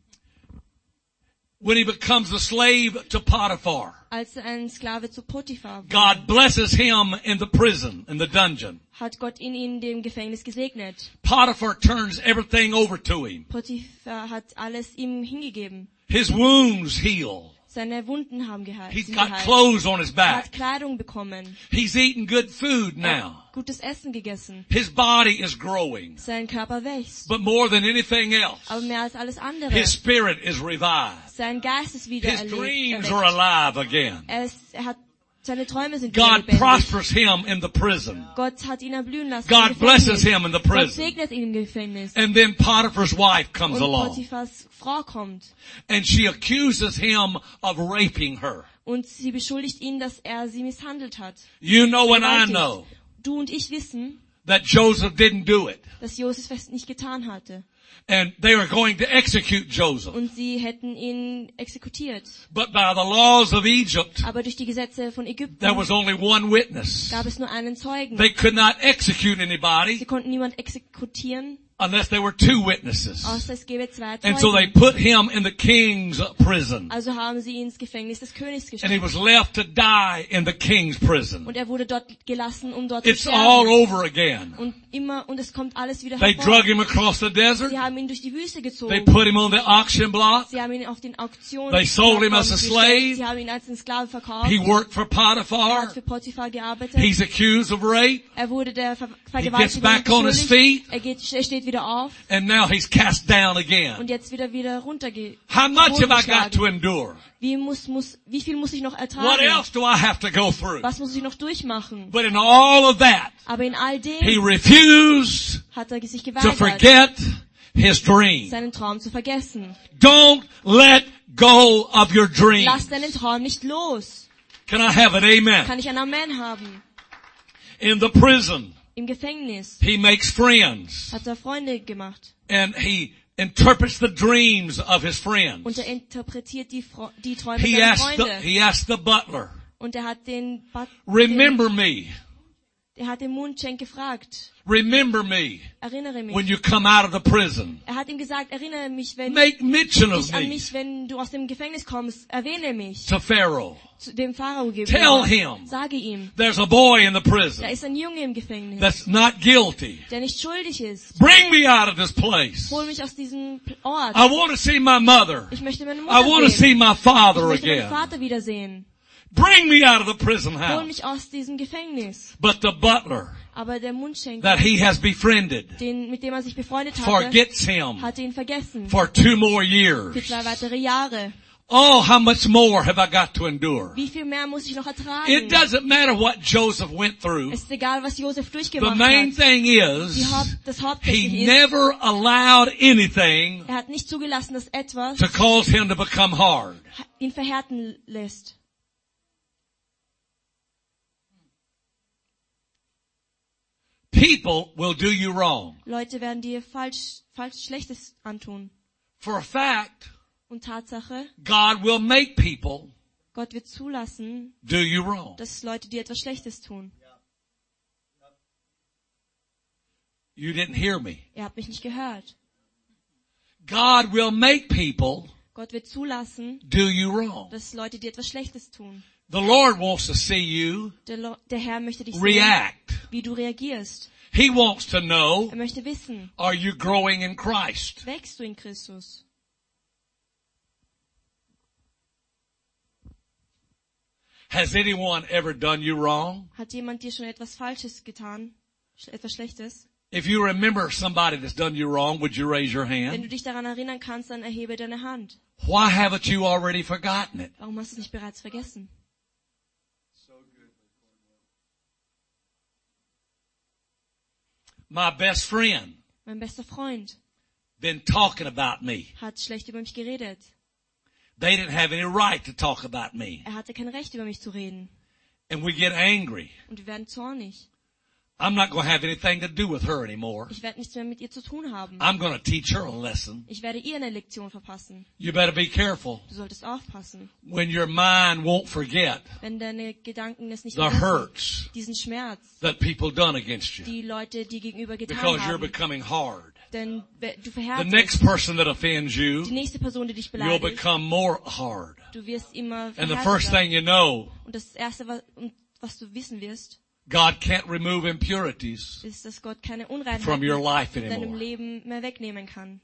When he becomes a slave to Potiphar, Als ein Sklave zu Potiphar wurde, God blesses him in the prison, in the dungeon. hat Gott ihn in dem Gefängnis gesegnet. Potiphar turns everything over to him. Potiphar hat alles ihm hingegeben. His wounds heal. Seine Wunden haben He's sind got geheilt. clothes on his Er back. hat Kleidung bekommen. He's eating good food Er now. hat gutes Essen gegessen. His body is growing. Sein Körper wächst. But more than anything else, Aber mehr als alles andere. his spirit is revived. Sein Geist ist wieder His dreams erweckt. are alive again. Er hat seine Träume sind wieder God lebendig. prospers him in the prison. Gott hat ihn erblühen lassen. God im Gefängnis. blesses him in the Gott prison. segnet ihn im Gefängnis. And then Potiphar's wife comes Und along. Potiphars Frau kommt. And she accuses him of raping her. Und sie beschuldigt ihn, dass er sie misshandelt hat. You know and I Gewaltig. know Du und ich wissen, that Joseph didn't do it. dass Josef es nicht getan hatte. And they were going to execute Joseph. Und sie hätten ihn exekutiert. But by the laws of Egypt, Aber durch die Gesetze von Ägypten there was only one witness. gab es nur einen Zeugen. They could not execute Sie anybody konnten niemand exekutieren, unless there were two witnesses. außer es gäbe zwei And so they Zeugen. put him in the king's prison. Also haben sie ihn ins Gefängnis des Königs And he geschickt. was left to die in the king's prison. Und er wurde dort gelassen, um dort zu It's all sterben. over again. Und es kommt alles wieder They hervor. drug him across the desert. Sie haben ihn durch die Wüste They gezogen. put him on the auction block. Sie haben ihn auf den Auktionen They sold him as a gestellt. slave. Sie haben ihn als einen Sklave verkauft. He worked for Er Potiphar. hat für Potiphar gearbeitet. He's accused of rape. Er wurde der gets Vergewaltigung back on his beschuldigt. feet. Er steht wieder auf And now he's cast down again. und jetzt wieder runtergeht. How much have I got to endure? Wie viel muss ich noch What ertragen? else do I have to go through? Was muss ich noch durchmachen? But in all of that, Aber in all he dem refused hat er sich to geweigert, forget his dream. seinen Traum zu vergessen. Don't let go of your dream. Lass deinen Traum nicht los. Can I have an amen? Kann ich ein Amen haben? In the prison, Im Gefängnis he makes friends. hat er Freunde gemacht. And he interprets the dreams of his friends. Und er interpretiert die Träume He seiner asked Freunde. the butler, Und er hat den remember me. Er hat den Mundschenk gefragt. Remember me Erinnere mich. when you come out of the prison. Er hat ihm gesagt, erinnere mich, wenn Make mention of dich an me mich, wenn du aus dem Gefängnis kommst, erwähne mich. to Pharaoh. Zu dem Pharao Tell gegenüber. him Sage ihm, there's a boy in the da prison ist ein Junge im Gefängnis, that's not guilty. der nicht schuldig ist. Bring me out of this place. Hol mich aus diesem Ort. I want to see my mother. Ich möchte meine I Mutter want to see sehen. my Ich father möchte meinen again. Vater wiedersehen. Bring me out of the prison Hol house. mich aus diesem Gefängnis. But the butler Aber der Mundschenker, that he has befriended mit dem er sich befreundet hatte, forgets him hatte ihn vergessen. for 2 more Für years. 2 weitere Jahre. Oh, how much more have I got to endure? Wie viel mehr muss ich noch ertragen? It doesn't matter what Joseph went through. Es ist egal, was Josef The durchgemacht main hat. thing is, Das Hauptsächliche he ist, never allowed anything er hat nicht zugelassen, dass etwas to cause him to become hard. ihn verhärten lässt. People will do you wrong. Leute werden dir falsch Schlechtes antun. For a fact, Und Tatsache, God will make people Gott wird zulassen, do you wrong. dass Leute dir etwas Schlechtes tun. You didn't hear me. Ihr habt mich nicht gehört. God will make people Gott wird zulassen, do you wrong. dass Leute dir etwas Schlechtes tun. The Lord wants to see you Der Herr möchte dich sehen, react. wie du reagierst. He wants to know, Er möchte wissen, are you growing in Christ? wächst du in Christus? Has anyone ever done you wrong? Hat jemand dir schon etwas Falsches getan? Etwas Schlechtes? If you remember somebody that's done you wrong, would you raise your Wenn du hand? dich daran erinnern kannst, dann erhebe deine Hand. Why haven't you already forgotten it? Warum hast du es nicht bereits vergessen? My best friend Mein bester Freund been talking about me. hat schlecht über mich geredet. They didn't have any right to talk about me. Er hatte kein Recht, über mich zu reden. And we get angry. Und wir werden zornig. I'm not going to have anything to do with her anymore. Ich werde nichts mehr mit ihr zu tun haben. I'm going to teach her a lesson. Ich werde ihr eine Lektion verpassen. You better be careful Du solltest aufpassen. when your mind won't forget Wenn deine Gedanken es nicht the vergessen, hurts diesen Schmerz, that people done against you die Leute dir gegenüber getan because you're haben. becoming hard. Denn du The verhärtest next person that offends die you, nächste Person, die dich you'll beleidigt. become more hard. Du wirst immer And the first verhärteter. thing you know, Und das Erste, was du wissen wirst, God can't remove impurities ist, dass Gott keine from Unreinheiten your life aus deinem anymore. Leben mehr wegnehmen kann.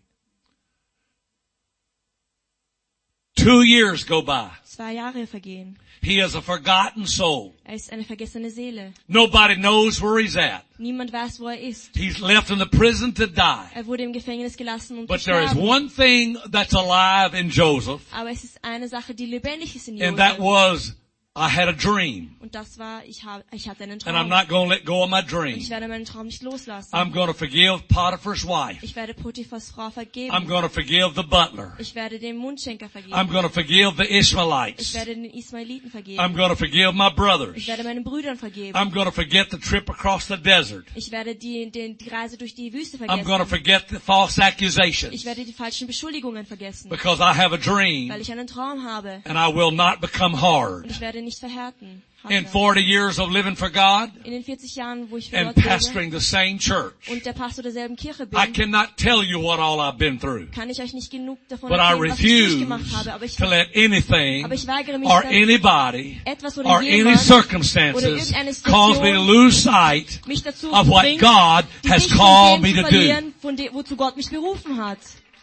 2 years go by. 2 Jahre vergehen. He is a forgotten soul. Er ist eine vergessene Seele. Nobody knows where he's at. Niemand weiß, wo er ist. He's left in the prison to die. Er wurde im Gefängnis gelassen, um But zu there is sterben. one thing that's alive in Joseph, Aber es ist eine Sache, die lebendig ist in and that Josef. was, I had a dream. Und das war, ich hatte einen And I'm Traum. not going to let go of my Und dream. ich werde meinen Traum nicht loslassen. I'm going to forgive Potiphar's wife. Ich werde Potiphas Frau I'm vergeben. going to forgive the butler. Ich werde dem Mundschenker I'm vergeben. going to forgive the Ich Ishmaelites. werde den Ismaeliten I'm vergeben. going to forgive my brothers. Ich werde meinen Brüdern vergeben. I'm going to forget the trip across the desert. Ich werde die Reise durch die Wüste I'm going to vergessen. forget the false Ich accusations werde die falschen Beschuldigungen vergessen. because I have a dream Weil ich einen Traum habe. and I will not become Und hard. ich werde nicht verhärten. In 40 years of living for God In den 40 Jahren, wo ich für and Gott lebe pastoring the same church, und der Pastor derselben Kirche I bin, cannot tell you what all I've been through. kann ich euch nicht genug davon But I erzählen, was ich refuse durchgemacht habe. Aber ich to let anything Aber ich weigere mich, or dass anybody etwas oder or any jemand oder circumstances irgendeine cause me to Situation lose sight mich dazu of what bringt, God die has Sicht called von me dem to zu do. verlieren, wozu Gott mich berufen hat.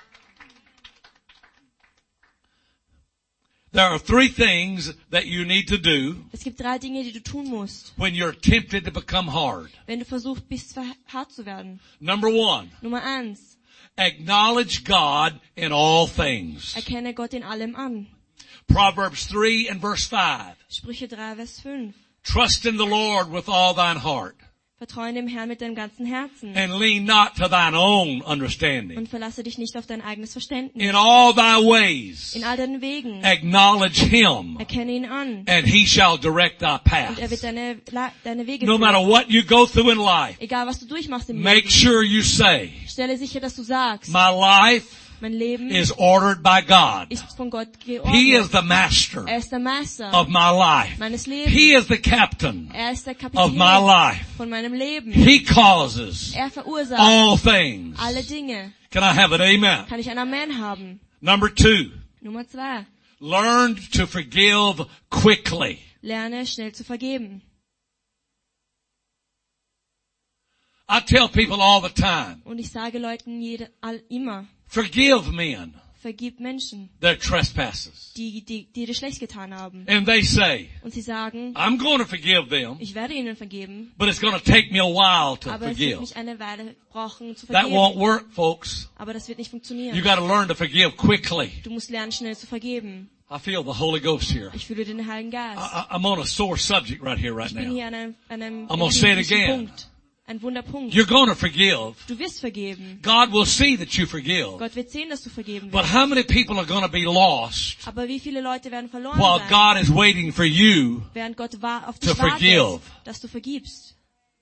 There are 3 things that you need to do Es gibt 3 Dinge, die du tun musst, when you're tempted to become hard. wenn du versucht bist, hart zu werden. Number 1, Nummer 1. acknowledge God in all things. Erkenne Gott in allem an. Proverbs 3 and verse 5. Sprüche 3, Vers 5. Trust in the Lord with all thine heart Vertraue dem Herrn mit deinem ganzen Herzen and lean not to thine own understanding. und verlasse dich nicht auf dein eigenes Verständnis. In all thy ways In all deinen Wegen acknowledge him erkenne ihn an and he shall direct thy und er wird path. deine Wege No matter führen. what you go through in life, Egal was du durchmachst im make Leben, sure you say, stelle sicher, dass du sagst, my life mein Leben is ordered by God. ist von Gott He is geordnet. the master Er ist der Meister of my life. meines Lebens. He is the captain Er ist der of my Kapitän life. von meinem Leben. He causes Er verursacht all things. alle Dinge. Can I have it? Amen. Kann ich ein Amen haben? Number 2, Nummer 2. learn to forgive quickly. Lerne schnell zu vergeben. I tell people all the time, Und ich sage Leuten immer, forgive men vergib Menschen, their trespasses. die dir schlecht getan haben. And they say, Und sie sagen, I'm going to forgive them, ich werde ihnen vergeben, but it's going to take me a while to aber es wird forgive. mich eine Weile brauchen zu That won't vergeben. work, folks. Aber das wird nicht You funktionieren. got to learn to forgive quickly. Du musst lernen, schnell zu vergeben. I feel the Holy Ghost here. Ich fühle den Heiligen Geist. I'm on a sore subject right here, right Ich bin now. hier an einem I'm gonna say it empfindlichen again. Punkt. Ein Wunderpunkt. You're going to forgive. Du wirst vergeben. God will see that you forgive. Gott wird sehen, dass du vergeben But wirst. how many people are going to be lost Aber wie viele Leute werden verloren while sein, God is waiting for you? während Gott auf to dich forgive? wartet, dass du vergibst?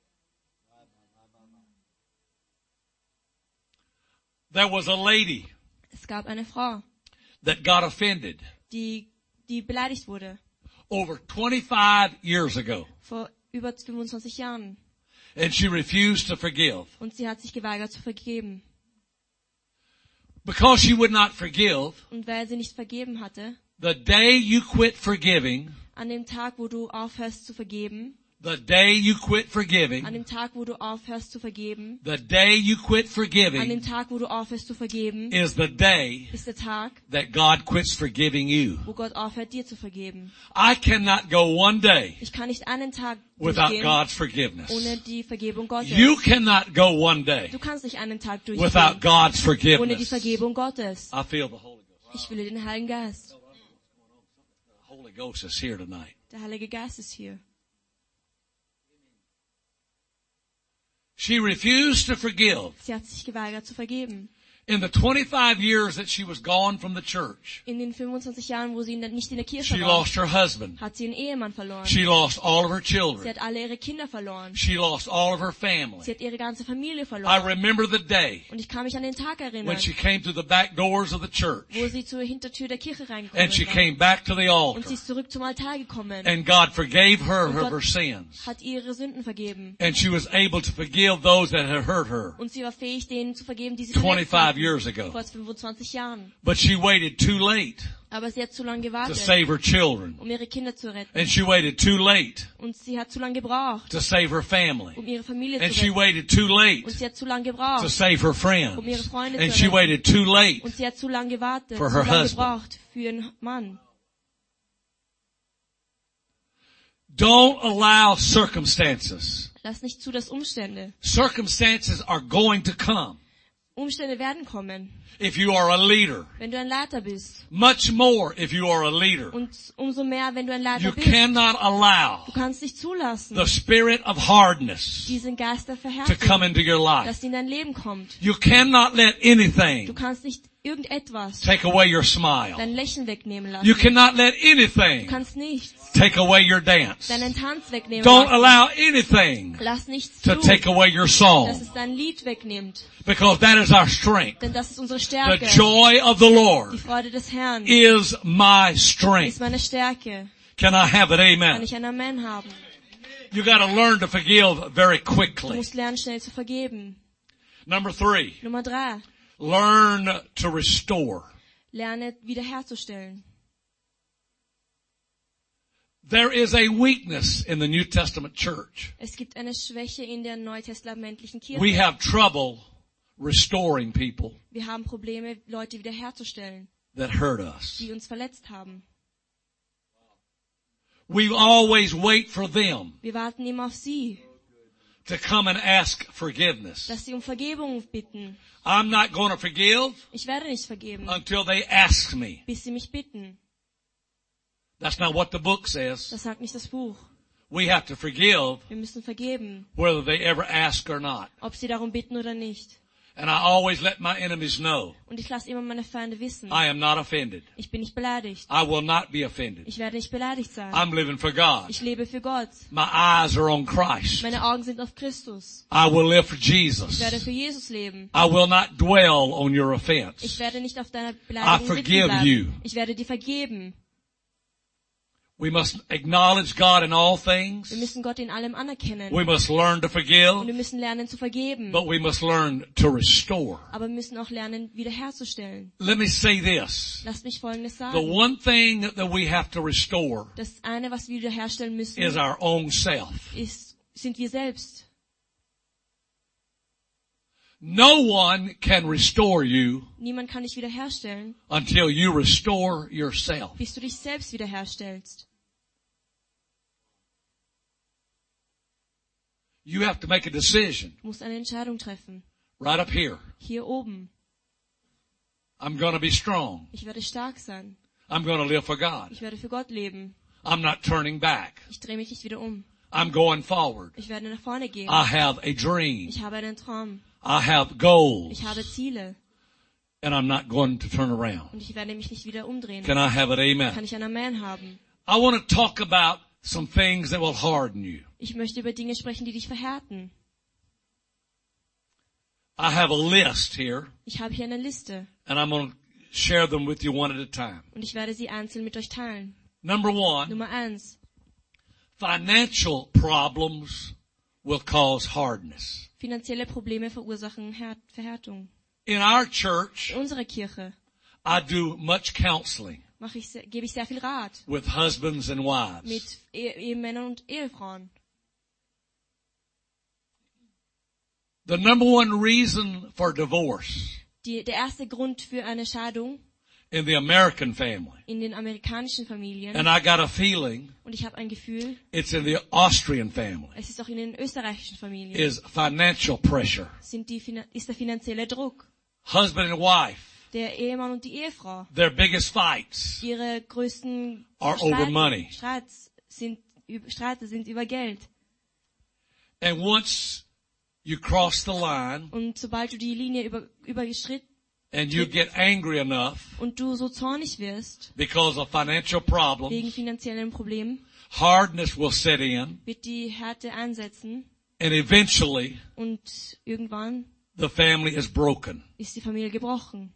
There was a lady Es gab eine Frau, that got offended die beleidigt wurde over 25 years ago, vor über 25 Jahren. and she refused to forgive. Und sie hat sich geweigert zu vergeben. Because she would not forgive, Und weil sie nicht vergeben hatte, the day you quit forgiving, an dem Tag, wo du aufhörst zu vergeben, the day you quit an forgiving, dem Tag, wo du aufhörst zu vergeben, the day you quit an dem forgiving Tag, wo du aufhörst zu vergeben, is the day ist der Tag, that God quits forgiving you. wo Gott aufhört, dir zu vergeben. I cannot go one day Ich kann nicht einen Tag without durchgehen, God's forgiveness. ohne die Vergebung Gottes. You cannot go one day Du kannst nicht einen Tag without durchgehen, God's ohne die forgiveness. Vergebung Gottes. I feel the Holy Ghost. Ich will den Heiligen Geist. The Holy Ghost is here tonight. Der Heilige Geist ist hier. She refused to forgive. Sie hat sich geweigert zu vergeben. In the 25 years that she was gone from the church, In den 25 Jahren, wo sie nicht in der Kirche she war, lost her husband. hat sie einen Ehemann verloren. She lost all of her Sie children. hat alle ihre Kinder verloren. She lost all of her Sie family. hat ihre ganze Familie I verloren. remember the day Und ich kann mich an den Tag erinnern, when she came through the back doors of the church wo sie zur Hintertür der Kirche reingekommen and she war. came back to the Und altar sie ist zurück zum Altar gekommen, and God forgave her Und of Gott her sins. hat ihre Sünden vergeben. And she was able to forgive those that had hurt her Und sie war fähig, denen zu vergeben, die sie verletzt 25 hatten, years ago. vor 25 Jahren. But she waited too late Aber sie hat zu lange to gewartet, save her children. um ihre Kinder zu retten. And she waited too late Und sie hat zu lange gebraucht, to save her family. um ihre Familie And zu she retten. waited too late Und sie hat zu lange to gebraucht, save her friends. And she waited too late. und sie hat zu lange gewartet, For zu her lange husband. gebraucht für ihren Mann. Don't allow circumstances. Lass nicht zu, dass Umstände Are going to come werden kommen, if you are a leader. wenn du ein Leiter bist. Much more if you are a leader. Und umso mehr, wenn du ein Leiter You bist. cannot allow Du kannst nicht zulassen, the spirit of hardness diesen Geist der to come Verhärtung, into your life. dass in dein Leben kommt. You cannot let Du anything kannst nicht irgendetwas take away your smile. dein Lächeln wegnehmen lassen. You cannot let Du anything kannst nichts take away your dance. deinen Tanz wegnehmen Don't lassen. allow anything Lass nichts to zu, take away your dass song, es dein Lied wegnimmt. because that is our strength. Denn das ist unsere The Stärke. joy of the Die Lord Freude des Herrn is my ist strength. meine Stärke. Can I have it? Kann Amen. ich ein Amen haben? You got to learn to forgive very Du quickly. musst lernen, schnell zu vergeben. Number 3, Nummer 3. learn to restore. Lerne wiederherzustellen. There is a weakness in the New Testament church. Es gibt eine Schwäche in der neutestamentlichen We Kirche. have trouble restoring people Wir haben Probleme, Leute wiederherzustellen, that hurt us. die uns verletzt haben. We always wait for them Wir warten immer auf sie, to come and ask forgiveness. dass sie um Vergebung bitten. I'm not going to forgive Ich werde nicht vergeben, until they ask me. bis sie mich bitten. That's not what the book says. Das sagt nicht das Buch. We have to forgive Wir müssen vergeben, whether they ever ask or not. ob sie darum bitten oder nicht. And I always let my enemies know Und ich lasse immer meine Feinde wissen, I am not offended. ich bin nicht beleidigt. I will not be offended. Ich werde nicht beleidigt sein. I'm living for God. Ich lebe für Gott. My eyes are on Christ. Meine Augen sind auf Christus. I will live for Ich Jesus. werde für Jesus leben. I will not dwell on your Ich offense. werde nicht auf deiner I Beleidigung forgive sitzen you. bleiben. Ich werde dir vergeben. We must acknowledge God in all things. Wir müssen Gott in allem anerkennen. We must learn to Und wir forgive, müssen lernen zu vergeben. but we must learn to restore. Aber wir müssen auch lernen, wiederherzustellen. Let me say this. Lasst mich Folgendes The sagen. one thing that we have to restore Das eine, was wir wiederherstellen müssen, is our own self. sind wir selbst. No one can restore you Niemand kann dich wiederherstellen, until you restore yourself. bis du dich selbst wiederherstellst. You have to make a decision Du musst eine Entscheidung treffen. right up here. Hier oben. I'm going to be strong. Ich werde stark sein. I'm going to live for God. Ich werde für Gott leben. I'm not turning back. Ich drehe mich nicht wieder um. I'm going forward. Ich werde nach vorne gehen. I have a dream. Ich habe einen Traum. I have goals. Ich habe Ziele. And I'm not going to turn around. Und ich werde mich nicht wieder umdrehen. Can I have it? Kann Amen. ich ein Amen haben? I want to talk about some things that will harden you. Ich möchte über Dinge sprechen, die dich verhärten. I have a list here, Ich habe hier eine Liste. and I'm going to share them with you one at a time. Und ich werde sie einzeln mit euch teilen. Number one, Nummer 1. financial problems will cause hardness. Finanzielle Probleme verursachen Verhärtung. In our church, In unserer Kirche I do much counseling gebe ich sehr viel Rat with husbands and wives. mit Ehemännern und Ehefrauen. The number one reason for divorce Der erste Grund für eine Scheidung in the American family, in den amerikanischen Familien, and I got a feeling und ich habe ein Gefühl, it's in the Austrian family, es ist auch in den österreichischen Familien, is financial pressure. ist der finanzielle Druck. Husband and wife, Der Ehemann und die Ehefrau, their biggest fights ihre größten are over money. Streite sind über Geld. And once you cross the line Und sobald du die Linie überschritten and you get angry enough und du so zornig wirst, because of financial wegen problems, finanziellen Problemen, hardness will set in, wird die Härte einsetzen and eventually und irgendwann the family is broken. ist die Familie gebrochen.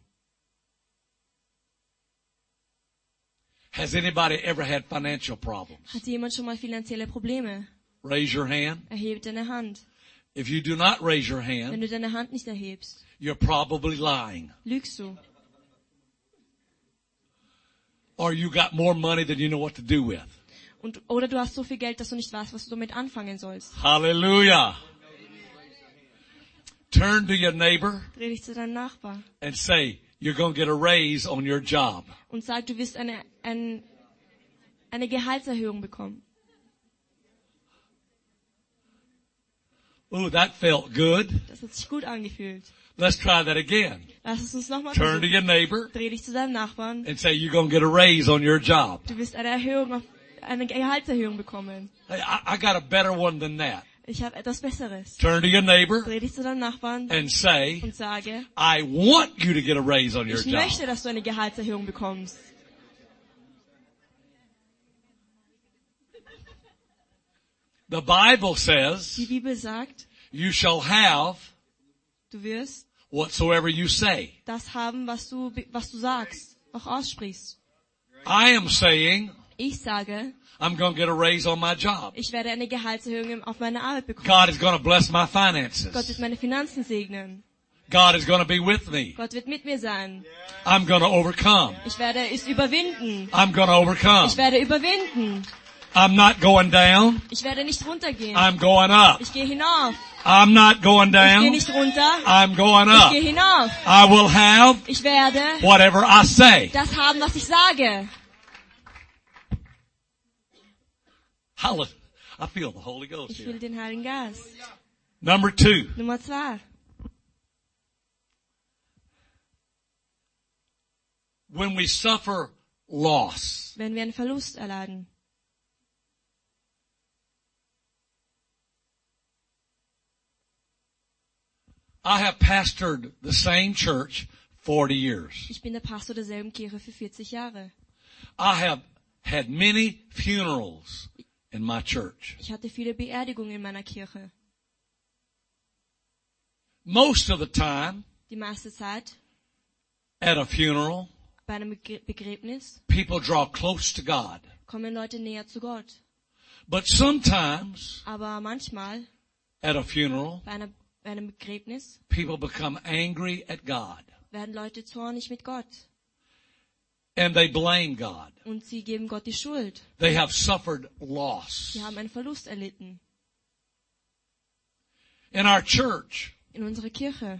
Has anybody ever had financial problems? Hat jemand schon mal finanzielle Probleme? Raise your hand. Erhebe deine Hand. If you do not raise your Wenn hand, du deine Hand nicht erhebst, you're probably lying. lügst du. Or you got more money than you know what to do with. Oder du hast so viel Geld, dass du nicht weißt, was du damit anfangen sollst. Hallelujah. Turn to your neighbor Dreh dich zu deinem Nachbar and say, you're going to get a raise on your job. und sag, du wirst eine Gehaltserhöhung bekommen. Ooh, that felt good. Das hat sich gut angefühlt. Let's try that again. Lass es uns nochmal Turn to versuchen. your neighbor Dreh dich zu deinem Nachbarn. and say, you're going to get a raise on your job. Du wirst eine Gehaltserhöhung bekommen. Hey, I got a better one than that. Ich habe etwas Besseres. Turn to your neighbor Dreh dich zu deinem Nachbarn and say, und sage, I want you to get a raise on your ich job. möchte, dass du eine Gehaltserhöhung bekommst. The Bible says, Die Bibel sagt, you shall have du wirst whatsoever you say. das haben, was du sagst, auch aussprichst. I am saying, Ich sage, I'm going to get a raise on my job. ich werde eine Gehaltserhöhung auf meine Arbeit bekommen. God is going to bless my Gott finances. wird meine Finanzen segnen. God is going to be with me. Gott wird mit mir sein. I'm going to overcome. Ich werde es überwinden. I'm going to overcome. Ich werde überwinden. I'm not going down. Ich werde nicht runtergehen. I'm going up. Ich gehe hinauf. I'm not going Ich gehe down. nicht runter. I'm going Ich up. gehe hinauf. I will have Ich werde whatever I say. das haben, was ich sage. Hallelujah. I feel the Holy Ghost Ich here. will den Heiligen Geist. Number 2. Nummer 2. When we suffer loss, Wenn wir einen Verlust erleiden. I have pastored the same church 40 years. Ich bin der Pastor derselben Kirche für 40 Jahre. I have had many funerals in my church. Ich hatte viele Beerdigungen in meiner Kirche. Most of the time, Die meiste Zeit at a funeral, bei einem Begräbnis people draw close to God. kommen Leute näher zu Gott. But sometimes, Aber manchmal at a funeral, bei einem Begräbnis people become angry at God. werden Leute zornig mit Gott. And they blame God. Und sie geben Gott die Schuld. They have suffered loss. Sie haben einen Verlust erlitten. In our church, In unserer Kirche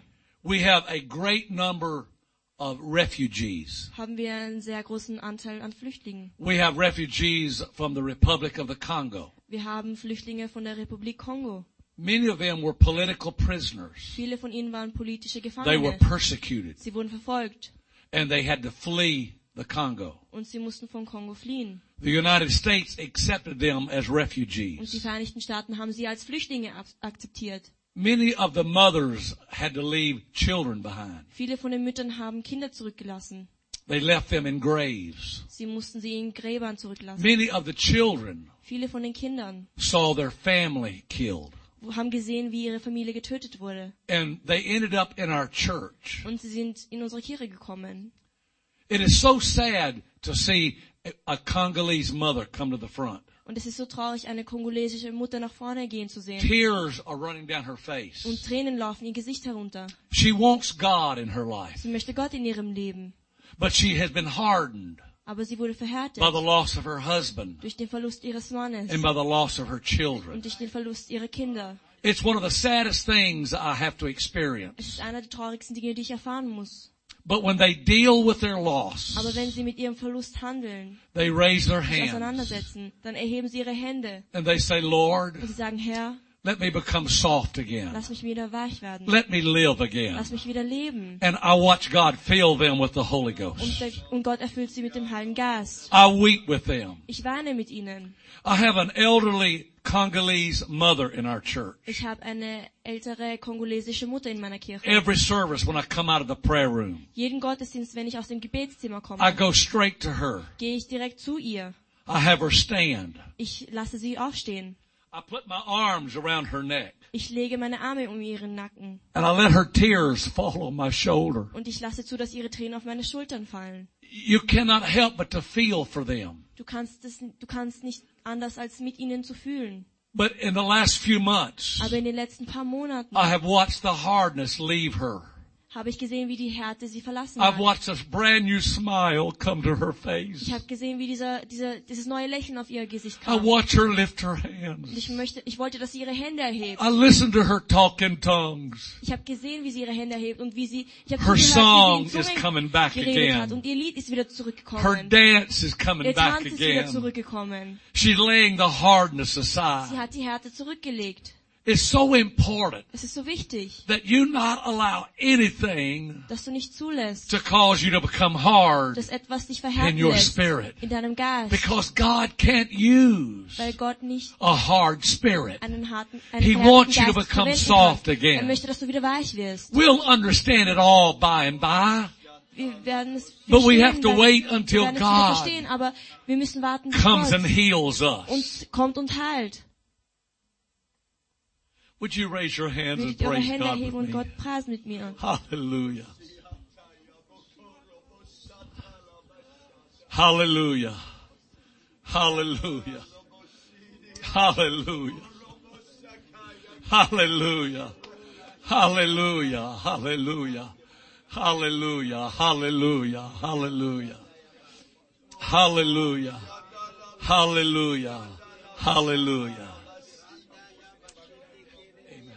we have a great number of refugees. haben wir einen sehr großen Anteil an Flüchtlingen. We have refugees from the Republic of the Congo. Wir haben Flüchtlinge von der Republik Kongo. Many of them were political prisoners. Viele von ihnen waren politische They Gefangene. were persecuted, Sie wurden verfolgt and they had to flee the Congo. und sie mussten von Kongo fliehen. The United States accepted them as Und die refugees. Vereinigten Staaten haben sie als Flüchtlinge akzeptiert. Many of the mothers had to leave children behind. Viele von den Müttern haben Kinder zurückgelassen. They left them in graves. Sie mussten sie in Gräbern zurücklassen. Many of the children Viele von den Kindern saw their family killed. haben gesehen, wie ihre Familie getötet wurde. And they ended up in our church. Und sie sind in unsere Kirche gekommen. It is so sad to see a Congolese mother come to the front. Und es ist so traurig, eine kongolesische Mutter nach vorne gehen zu sehen. Tears are running down her face. Und Tränen laufen ihr Gesicht herunter. She wants God in her life, Sie möchte Gott in ihrem Leben. but she has been hardened Aber sie wurde verhärtet by the loss of her husband durch den Verlust ihres Mannes and by the loss of her children. und durch den Verlust ihrer Kinder. It's one of the saddest things I have to Es experience. ist einer der traurigsten Dinge, die ich erfahren muss. But when they deal with their loss, Aber wenn sie mit ihrem Verlust handeln, they raise their sich hands auseinandersetzen, dann erheben sie ihre Hände and they say, Lord, und sie sagen, Herr, let me become soft again. lass mich wieder weich werden. Let me live again. Lass mich wieder leben. And I watch God fill them with the Holy Ghost. Und Gott erfüllt sie mit dem Heiligen Geist. I weep with them. Ich weine mit ihnen. I have an elderly Congolese mother in our church. Ich habe eine ältere kongolesische Mutter in meiner Kirche. Every service when I come out of the prayer room, Jeden Gottesdienst, wenn ich aus dem Gebetszimmer I komme, go straight to her. gehe ich direkt zu ihr. I have her stand. Ich lasse sie aufstehen. I put my arms around her neck. Ich lege meine Arme um ihren Nacken. And I let her tears fall on my shoulder. Und ich lasse zu, dass ihre Tränen auf meine Schultern fallen. You cannot help but to feel for them. Du kannst nicht anders, als mit ihnen zu fühlen. But in the last few months, Aber in den letzten paar Monaten I have watched the hardness leave her. habe ich gesehen, wie die Härte sie verlassen I've hat. watched a brand new smile come to her face. Ich habe gesehen, wie dieses neue Lächeln auf ihr Gesicht I kam. watch her lift her Und hands. ich wollte, dass sie ihre Hände erhebt. I listen to her talk in tongues. Ich habe gesehen, wie sie ihre Hände erhebt und ich habe Her zugehört, song wie sie in is Zungen coming back geredet hat. again. Und ihr Lied ist wieder Her zurückgekommen. dance is coming Ihr back Tanz ist wieder again. zurückgekommen. She's laying the hardness Sie aside. hat die Härte zurückgelegt. It's so important Es ist so wichtig, that you not allow anything dass du nicht zulässt, to cause you to become hard dass etwas dich in verhärten your lässt spirit. in deinem Geist. Because God can't use Weil Gott nicht a hard spirit. einen He verhärteten wants you to Geist become verwenden soft kann. again. Er möchte, dass du wieder weich wirst. We'll understand it all by and by. Wir werden es But we verstehen, have to wait until wir werden es wieder God verstehen, aber wir müssen warten, bis comes Gott and heals us. uns kommt und heilt. Would you raise your hands and Würdet ihr eure praise Hände God erheben with und me? Gott preisen mit mir. Hallelujah. Hallelujah. Hallelujah. Hallelujah. Hallelujah. Hallelujah. Hallelujah. Hallelujah. Hallelujah. Hallelujah. Hallelujah. Hallelujah. Hallelujah. Amen.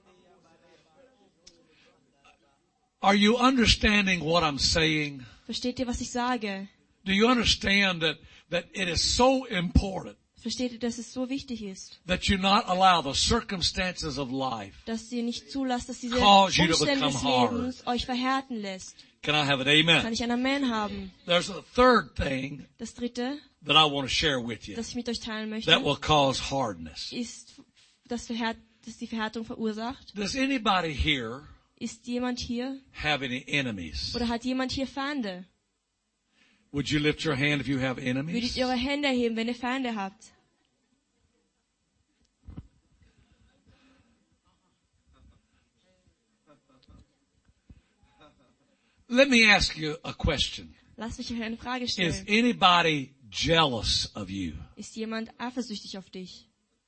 Are you understanding what I'm saying? Versteht ihr, was ich sage? Do you understand that it is so important Versteht ihr, dass es so wichtig ist, that you not allow the circumstances of life? dass ihr nicht zulasst, dass diese Cause you to Umstände des become hard. Lebens euch verhärten lässt? Can I have an Kann amen? ich ein Amen haben? There's a third thing Das dritte, that I want to share with you das ich mit euch teilen möchte, that will cause hardness. ist, dass die Verhärtung verursacht. Does anybody here Ist jemand hier have any enemies? oder hat jemand hier Feinde? Would you lift your hand if you have Würdet enemies? ihr eure Hände erheben, wenn ihr Feinde habt? Let me ask you a question. Lasst mich euch eine Frage Is stellen. anybody jealous of you? Ist jemand eifersüchtig auf dich?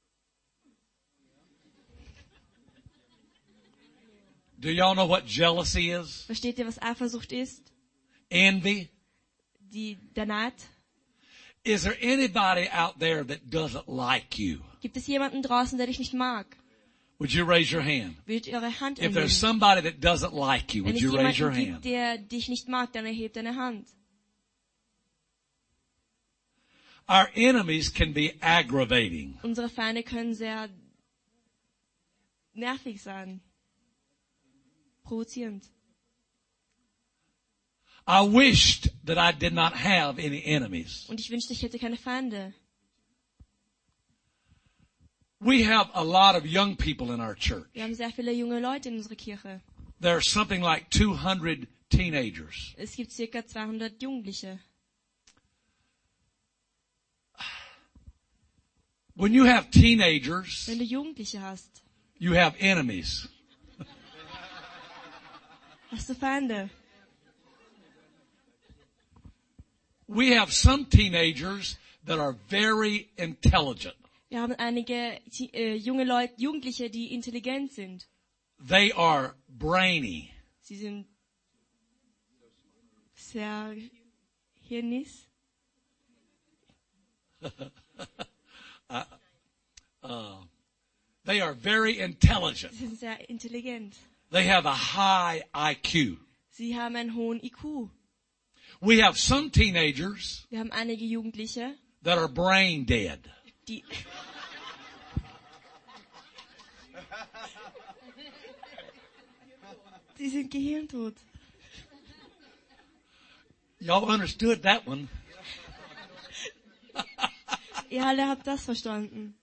Do y'all know what jealousy is? Versteht ihr, was Eifersucht ist? Envy? Der Neid? Is there anybody out there that doesn't like you? Gibt es jemanden draußen, der dich nicht mag? Would you raise your hand? Würdet ihr eure Hand If there's erheben? somebody that doesn't like you, Wenn would es you raise your jemanden hand? gibt, der dich nicht mag, dann erhebt deine Hand. Our enemies can be aggravating. Unsere Feinde können sehr nervig sein. Provozierend. I wished that I did not have any enemies. Und ich wünschte, ich hätte keine Feinde. We have a lot of young people in our church. Wir haben sehr viele junge Leute in unserer Kirche. There are something like 200 teenagers. Es gibt circa 200 Jugendliche. When you have teenagers, Wenn du Jugendliche hast, you have enemies. hast du Feinde. We have some teenagers that are very intelligent. Wir haben einige Jugendliche, die intelligent sind. They are brainy. Sie sind sehr hirnis. They are very intelligent. Sie sind sehr intelligent. They have a high IQ. Sie haben einen hohen IQ. We have some teenagers Wir haben einige Jugendliche, that are brain dead. die die sind gehirntot. Y'all understood that one. Ihr alle habt das verstanden.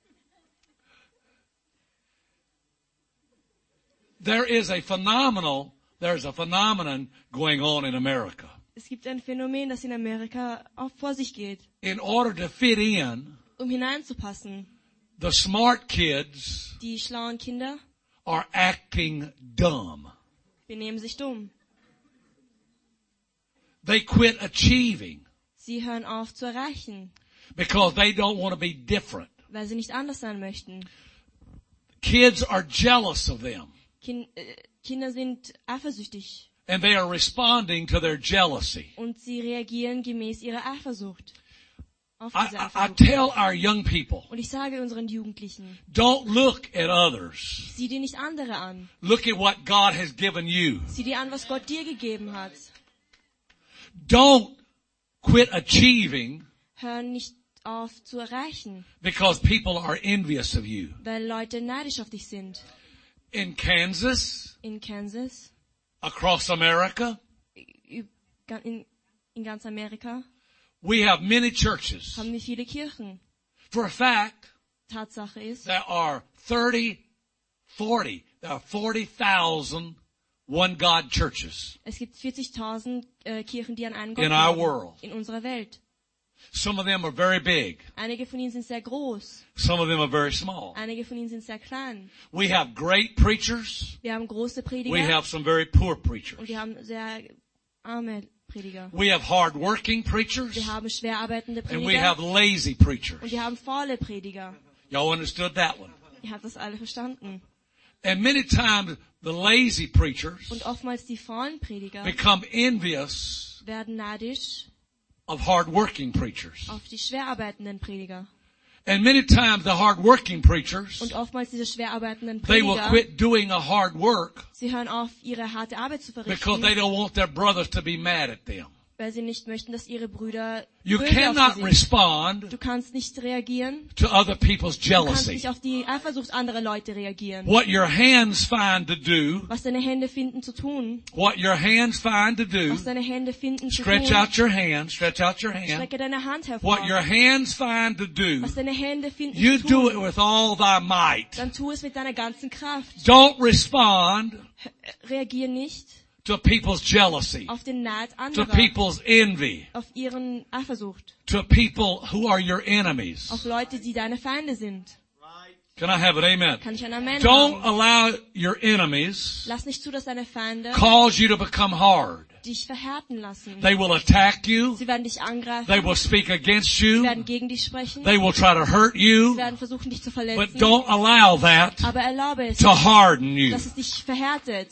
There's a phenomenon going on in America. Es gibt ein Phänomen, das in Amerika auch vor sich geht. In order to fit in, Um hineinzupassen, the smart kids die schlauen Kinder are acting dumb. benehmen sich dumm. They quit achieving Sie hören auf zu erreichen, because they don't want to be different. weil sie nicht anders sein möchten. Kids are jealous of them, Kinder sind eifersüchtig and they are responding to their jealousy. und sie reagieren gemäß ihrer Eifersucht. Auf diese I Eifersucht. tell our young people, Und ich sage unseren Jugendlichen, don't look at others. sieh dir nicht andere an. Look at what God has given you. Sieh dir an, was Gott dir gegeben hat. Don't quit achieving Hör nicht auf zu erreichen, because people are envious of you. weil Leute neidisch auf dich sind. In Kansas, In Kansas, across America, in ganz Amerika, we have many churches. haben wir viele Kirchen. For a fact, Tatsache ist, there are 40,000 one God churches es gibt 40.000 Kirchen, die an einen Gott in our glauben world. in unserer Welt. Some of them are very big. Einige von ihnen sind sehr groß, Some of them are very small. einige von ihnen sind sehr klein. We have great preachers. Wir haben große We Prediger have some very poor preachers. und wir haben sehr arme Prediger. We have hard-working preachers. Wir haben schwer arbeitende And we have Prediger lazy preachers. und wir haben faule Prediger. Y'all understood that one? Ihr habt das alle verstanden. And many times the lazy preachers Und oftmals die faulen Prediger become envious werden neidisch of hard-working preachers. auf die schwer arbeitenden Prediger. And many times the hard-working preachers, Und oftmals diese schwer arbeitenden they will Prediger, quit doing a hard work sie hören auf, ihre harte Arbeit zu because verrichten, they don't want their brothers to be mad at them. weil sie nicht möchten, dass ihre Brüder You böse auf cannot sie sind. respond Du kannst nicht reagieren. to other people's Du kannst jealousy. nicht auf die Eifersucht anderer Leute reagieren. What your hands find to do, Was deine Hände finden zu tun, what your hands find to do, was deine Hände finden zu stretch tun, out your hand, stretch out your hand. strecke deine Hand hervor. What your hands find to do, Was deine Hände finden you zu do it tun, with all thy might. dann tu es mit deiner ganzen Kraft. Don't respond Reagier nicht to people's jealousy, auf den Neid to anderer, people's envy, auf ihren Eifersucht, to people who are your enemies. auf Leute, die deine Feinde sind. Can I have it? Amen. Kann ich ein Amen Don't haben? allow your enemies Lass nicht zu, dass deine Feinde cause you to become hard. dich verhärten lassen. They will attack you. Sie werden dich angreifen. They will speak against Sie you. werden gegen dich sprechen. They will try to hurt Sie you. werden versuchen, dich zu But verletzen. don't allow that Aber erlaube es, to harden you. dass es dich verhärtet.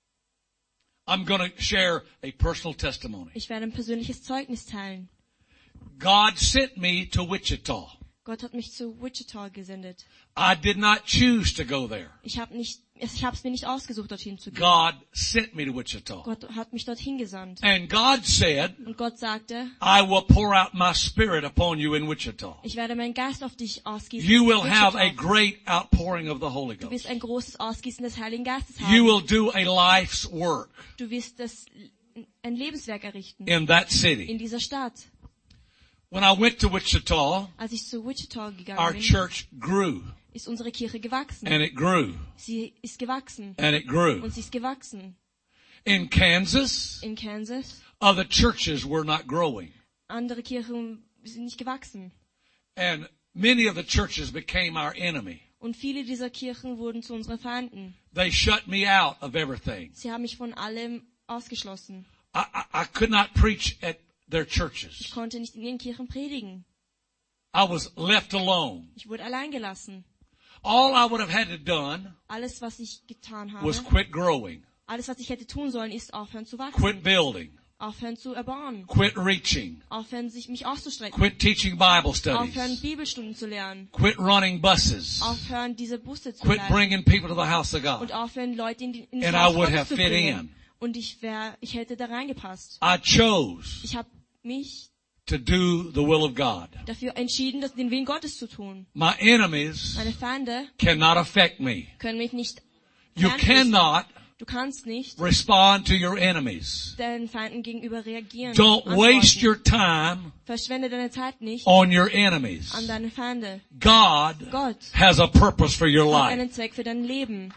I'm going to share a personal testimony. Ich werde ein persönliches Zeugnis teilen. God sent me to Wichita. Gott hat mich zu Wichita gesendet. I did not choose to go there. Ich habe es mir nicht ausgesucht, dorthin zu gehen. God sent me to Wichita. Gott hat mich dorthin gesandt. And God said, Und Gott sagte, I will pour out my spirit upon you in Wichita. ich werde meinen Geist auf dich ausgießen. You in will have a Wichita. great outpouring of the Holy Du wirst Ghost. ein großes Ausgießen des Heiligen Geistes You haben. will do a life's work Du wirst ein Lebenswerk errichten in that city. in dieser Stadt. When I went to Wichita, Als ich zu Wichita our gegangen bin, church grew, ist unsere Kirche gewachsen. and it grew, Sie ist gewachsen. and it grew. Und sie ist gewachsen. In Kansas, In Kansas, other churches were not growing. andere Kirchen sind nicht gewachsen. And many of the churches became our enemy. Und viele dieser Kirchen wurden zu unseren Feinden. They shut me out of everything. Sie haben mich von allem ausgeschlossen. I could not preach at their Ich churches. konnte nicht in ihren Kirchen predigen. I was left alone. Ich wurde allein gelassen. All I would have had to done Alles, was ich getan habe, was quit growing, alles, was ich hätte tun sollen, ist aufhören zu quit wachsen, building, aufhören zu erbauen, quit reaching, aufhören, mich auszustrecken, quit teaching Bible aufhören, studies, Bibelstunden zu lernen, quit running buses, aufhören, diese Busse zu quit leiten bringing people to the house of God. und aufhören, Leute in And das I Haus would Gottes have zu fit bringen. in. Und ich hätte da reingepasst. I chose Ich habe mich to do the will of God. dafür entschieden, den Willen Gottes zu tun. My enemies Meine Feinde cannot affect me. können mich nicht You fernrichten. cannot Du kannst nicht respond to your enemies. deinen Feinden gegenüber reagieren. Don't waste antworten. your time Verschwende deine Zeit nicht on your enemies. an deine Feinde. God Gott has a purpose for your hat life. einen Zweck für dein Leben.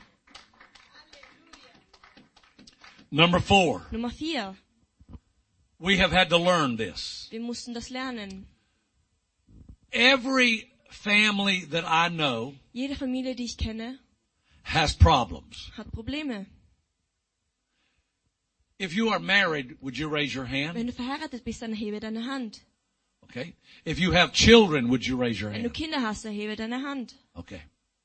Number 4, Nummer 4. we have had to learn this. Wir mussten das lernen. Every family that I know Jede Familie, die ich kenne, has problems. hat Probleme. If you are married, would you raise your Wenn hand? du verheiratet bist, dann erhebe deine Hand. Okay. If you have children, would you raise your Wenn du hand? Kinder hast, erhebe deine Hand. Okay.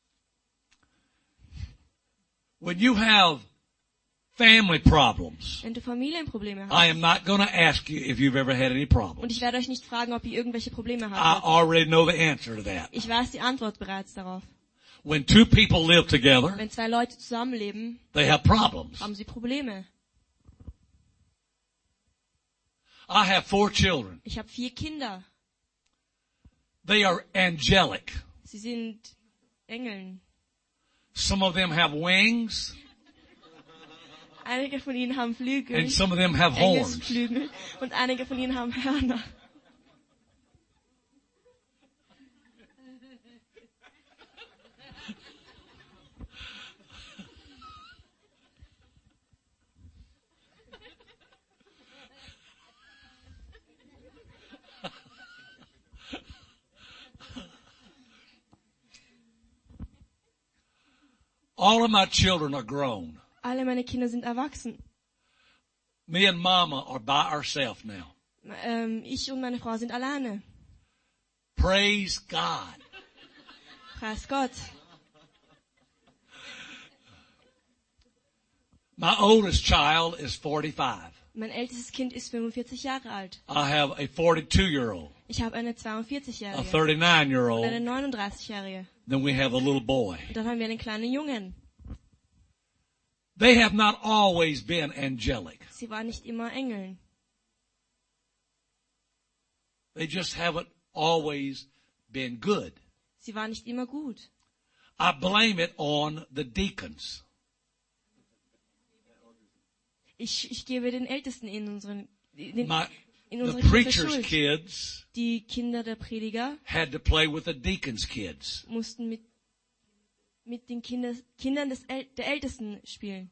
When you have family problems, Wenn du Familienprobleme I hast. am not going to ask you if you've ever had any Und problems. ich werde euch nicht fragen, ob ihr irgendwelche Probleme I habt. already know the answer to that. Ich weiß die Antwort bereits darauf. When two people live together, Wenn zwei Leute zusammenleben, they have problems. haben sie Probleme. I have 4 children. Ich habe 4 Kinder. They are angelic. Sie sind Engeln. Some of them have wings Einige von ihnen haben Flügel, and some of them have horns. Engelsflügel, und einige von ihnen haben Hörner. All of my children are grown. Alle meine Kinder sind erwachsen. Me and Mama are by ourselves now. Ich und meine Frau sind alleine. Praise God. Preis Gott. My oldest child is 45. Mein ältestes Kind ist 45 Jahre alt. I have a 42-year-old, Ich habe eine a 42-Jährige und 39-year-old, eine 39-Jährige. then we have a little boy. Und dann haben wir einen kleinen Jungen. They have not always been angelic. Sie waren nicht immer Engeln. They just haven't always been good. Sie waren nicht immer gut. I blame it on the deacons. Ich gebe den Ältesten in unsere The Kirche preacher's Schuld. kids Die Kinder der Prediger had to play with the deacon's kids. mussten mit den Kindern der Ältesten spielen.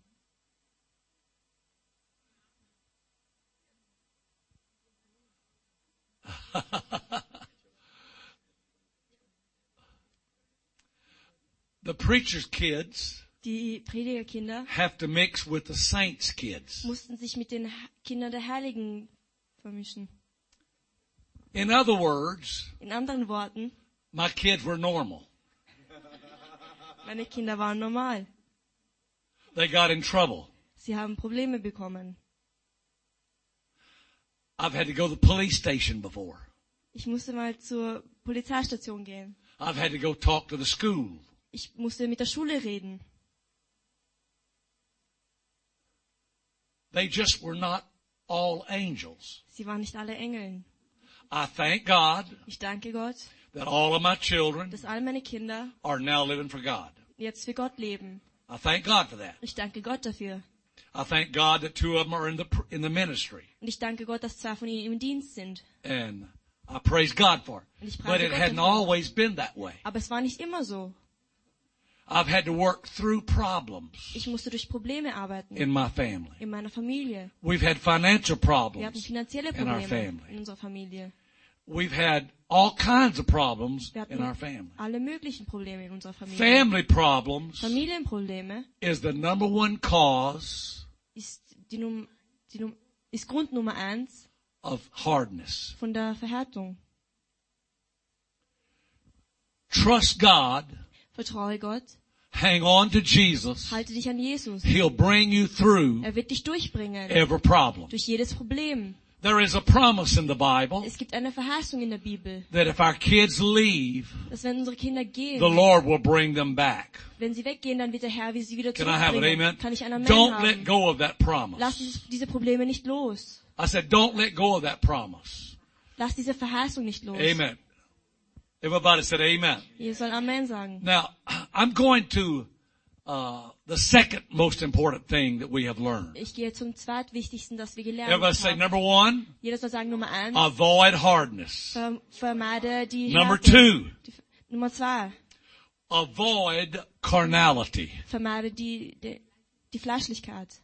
The preacher's kids Die Predigerkinder have to mix with the saints' kids. mussten sich mit den Kindern der Heiligen vermischen. In other words, In anderen Worten, my kids were normal. meine Kinder waren normal. They got in trouble. Sie haben Probleme bekommen. I've had to go to the police station before. Ich musste mal zur Polizeistation gehen. I've had to go talk to the school. Ich musste mit der Schule reden. They just were not all angels. Sie waren nicht alle Engel. I thank God Ich danke Gott, that all of my children dass all meine Kinder are now living for God. jetzt für Gott leben. I thank God for that. Ich danke Gott dafür. I thank God that 2 of them are in the ministry. Und ich danke Gott, dass 2 von ihnen im Dienst sind. And I praise God for it. Und ich But preise it Gott hadn't dafür. always been that way. Aber es war nicht immer so. I've had to work through problems Ich musste durch Probleme arbeiten. in my family. In meiner Familie. We've had financial Wir hatten problems finanzielle in our Probleme family. in unserer Familie. We've had all kinds of problems Wir in our hatten family. alle möglichen Probleme in unserer Familie. Family problems Familienprobleme is the number one cause ist, ist Grund Nummer 1 of hardness. von der Verhärtung. Trust God. Vertraue Gott. Hang on to Jesus. Halte dich an Jesus. He'll bring you through Er wird dich durchbringen. every problem. Durch jedes Problem. There is a promise in the Bible Es gibt eine Verheißung in der Bibel, that if our kids leave, dass wenn unsere Kinder the gehen, Lord will bring them back. wenn sie weggehen, dann wird der Herr sie wieder Can I have it? zurückbringen. Amen. Kann ich ein Amen Don't let haben? go of that Lass promise. diese Probleme nicht los. I said, don't let go of that promise. Lass diese Verheißung nicht los. Amen. Everybody said amen. Ihr sollt Amen sagen. Now, I'm going to the second most important thing that we have learned. Ich gehe zum zweitwichtigsten, das wir gelernt Everybody say haben. number 1, Jeder soll sagen Nummer 1. avoid hardness. Vermeide die Number Härte. 2, Nummer 2. avoid carnality. Vermeide die Fleischlichkeit.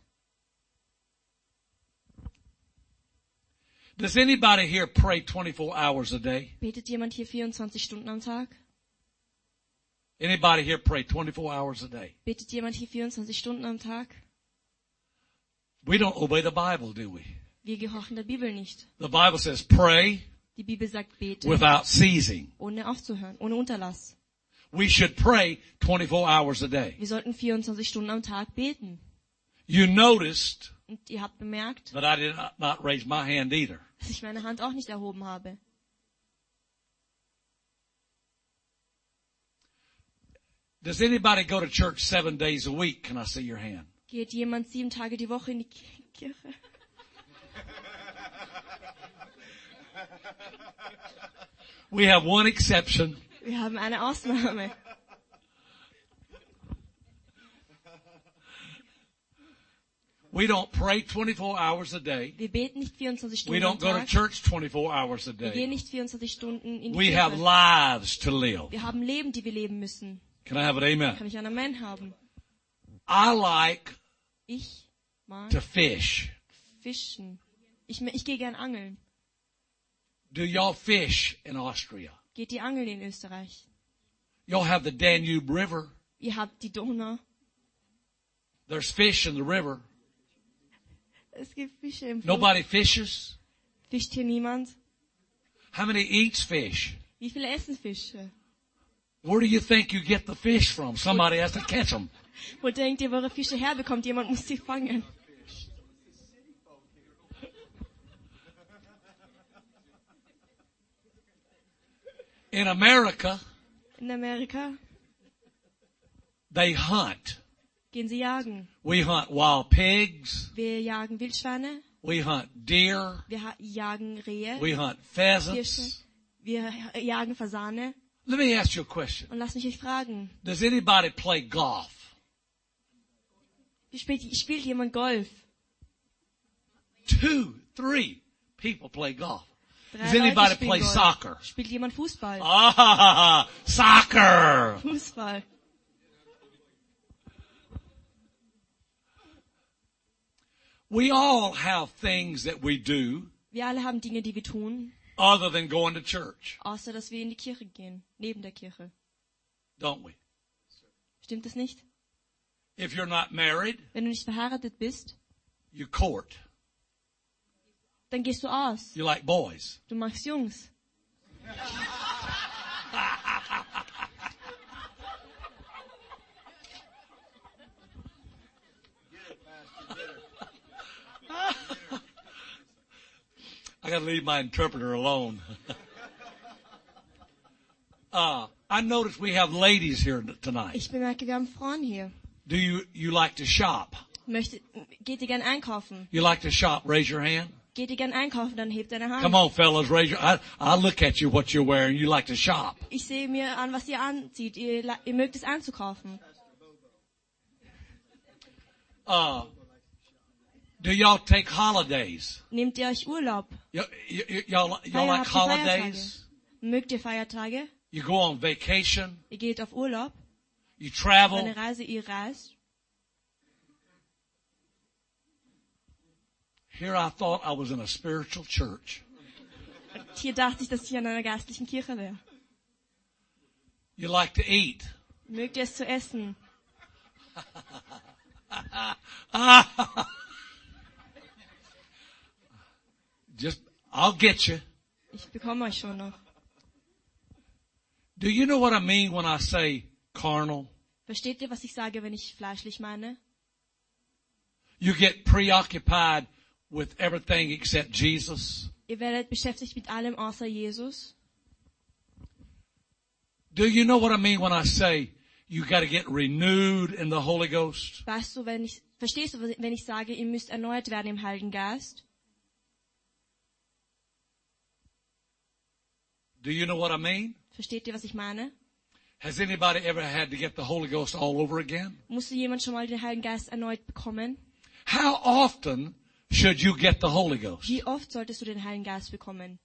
Does anybody here pray 24 hours a day? Betet jemand hier 24 Stunden am Tag? Anybody here pray 24 hours a day? Betet jemand hier 24 Stunden am Tag? We don't obey the Bible, do we? Wir gehorchen der Bibel nicht. The Bible says pray Die Bibel sagt, bete, without ceasing. ohne aufzuhören, ohne Unterlass. We should pray 24 hours a day. Wir sollten 24 Stunden am Tag beten. You noticed Und ihr habt bemerkt, that I did not raise my hand either. dass ich meine Hand auch nicht erhoben habe. Does anybody go to church 7 days a week? Can I see your hand? Geht jemand 7 Tage die Woche in die Kirche? We have one exception. Wir haben eine Ausnahme. We don't pray 24 hours a day. Wir beten nicht 24 We Stunden am don't go to Tag. church 24 hours a Wir gehen day. nicht 24 Stunden in die We have Kirche. lives to live. Wir haben Leben, die wir leben müssen. Can I have it? Amen. Kann ich ein Amen haben? I like Ich mag to fish. Fischen. Ich gehe gern angeln. Do y'all fish in Austria? Geht die angeln in Österreich? Y'all have the Danube River. Ihr habt die Donau. There's fish in the river. Es gibt Fische im Fluss. Nobody fishes. Fischt hier niemand? How many eats fish? Wie viele essen Fische? Where do you think you get the fish from? Somebody has to catch them. Wo denkt ihr, wo eure Fische herbekommt? Jemand muss sie fangen. In America, In Amerika they hunt. gehen sie jagen. We hunt wild pigs. Wir jagen Wildschweine. We hunt deer. Wir jagen Rehe. We hunt Hirsche. pheasants. Wir jagen Fasane. Let me ask you a question. Und lasst mich euch fragen. Does anybody play golf? Spielt jemand Golf? 2, 3 people play golf. 3 Does anybody Leute spielen play Golf. soccer? Spielt jemand Fußball? Ah, soccer. Fußball. We all have things that we do Wir alle haben Dinge, die wir tun, other than going to church, außer dass wir in die Kirche gehen, neben der Kirche. don't we? Stimmt das nicht? If you're not married, Wenn du nicht verheiratet bist, you court. dann gehst du aus. You like boys. Du magst Jungs. I gotta leave my interpreter alone. I notice we have ladies here tonight. Ich bemerke, wir haben Frauen hier. Do you like to shop? Geht ihr gern einkaufen? You like to shop? Raise your hand. Geht ihr gern einkaufen, dann hebt deine Hand. Come on, fellas, raise your. I look at you what you're wearing. You like to shop. Ich sehe mir an, was ihr anzieht. Ihr mögt es anzukaufen. Do y'all take holidays? Nehmt ihr euch Urlaub? Y'all like holidays? Mögt ihr Feiertage? You go on vacation. Ihr geht auf Urlaub? You Auf travel. eine Reise, ihr reist? Here I thought I was in a spiritual church. Hier dachte ich, dass ich an einer geistlichen Kirche wäre. You like to eat. Mögt ihr es zu essen? I'll get you. Ich bekomme euch schon noch. Do you know what I mean when I say carnal? Versteht ihr, was ich sage, wenn ich fleischlich meine? You get preoccupied with everything except Jesus. Ihr werdet beschäftigt mit allem außer Jesus. Do you know what I mean when I say you got to get renewed in the Holy Ghost? Weißt du, verstehst du, wenn ich sage, ihr müsst erneuert werden im Heiligen Geist? Do you know what I mean? Versteht ihr, was ich meine? Has anybody ever had to get the Holy Ghost all over again? Musste jemand schon mal den Heiligen Geist erneut bekommen? How often should you get the Holy Ghost? Wie oft solltest du den Heiligen Geist bekommen?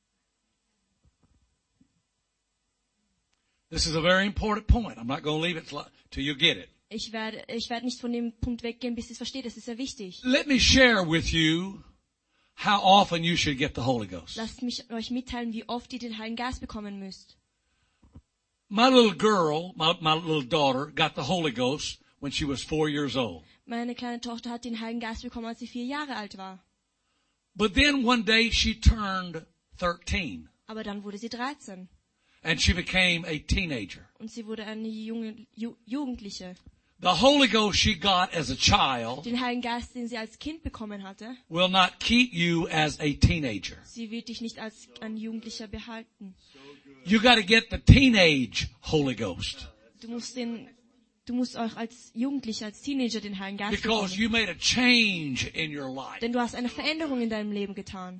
This is a very important point. I'm not going to leave it till you get it. Ich werde nicht von dem Punkt weggehen, bis ihr es versteht. Das ist sehr wichtig. Let me share with you how often you should get the Holy Ghost. Lasst mich euch mitteilen, wie oft ihr den Heiligen Geist bekommen müsst. My little girl, my little daughter, got the Holy Ghost when she was 4 years old. Meine kleine Tochter hat den Heiligen Geist bekommen, als sie 4 Jahre alt war. But then one day she turned 13 Aber dann wurde sie 13 and she became a teenager. und sie wurde eine Jugendliche. The Holy Ghost she got as a child Den Heiligen Geist, den sie als Kind bekommen hatte, will not keep you as a teenager. sie wird dich nicht als ein Jugendlicher behalten. You got to get the teenage Holy Ghost Du musst auch als Jugendlicher, als Teenager den Heiligen Geist because bekommen. you made a change in your life. Denn du hast eine Veränderung in deinem Leben getan.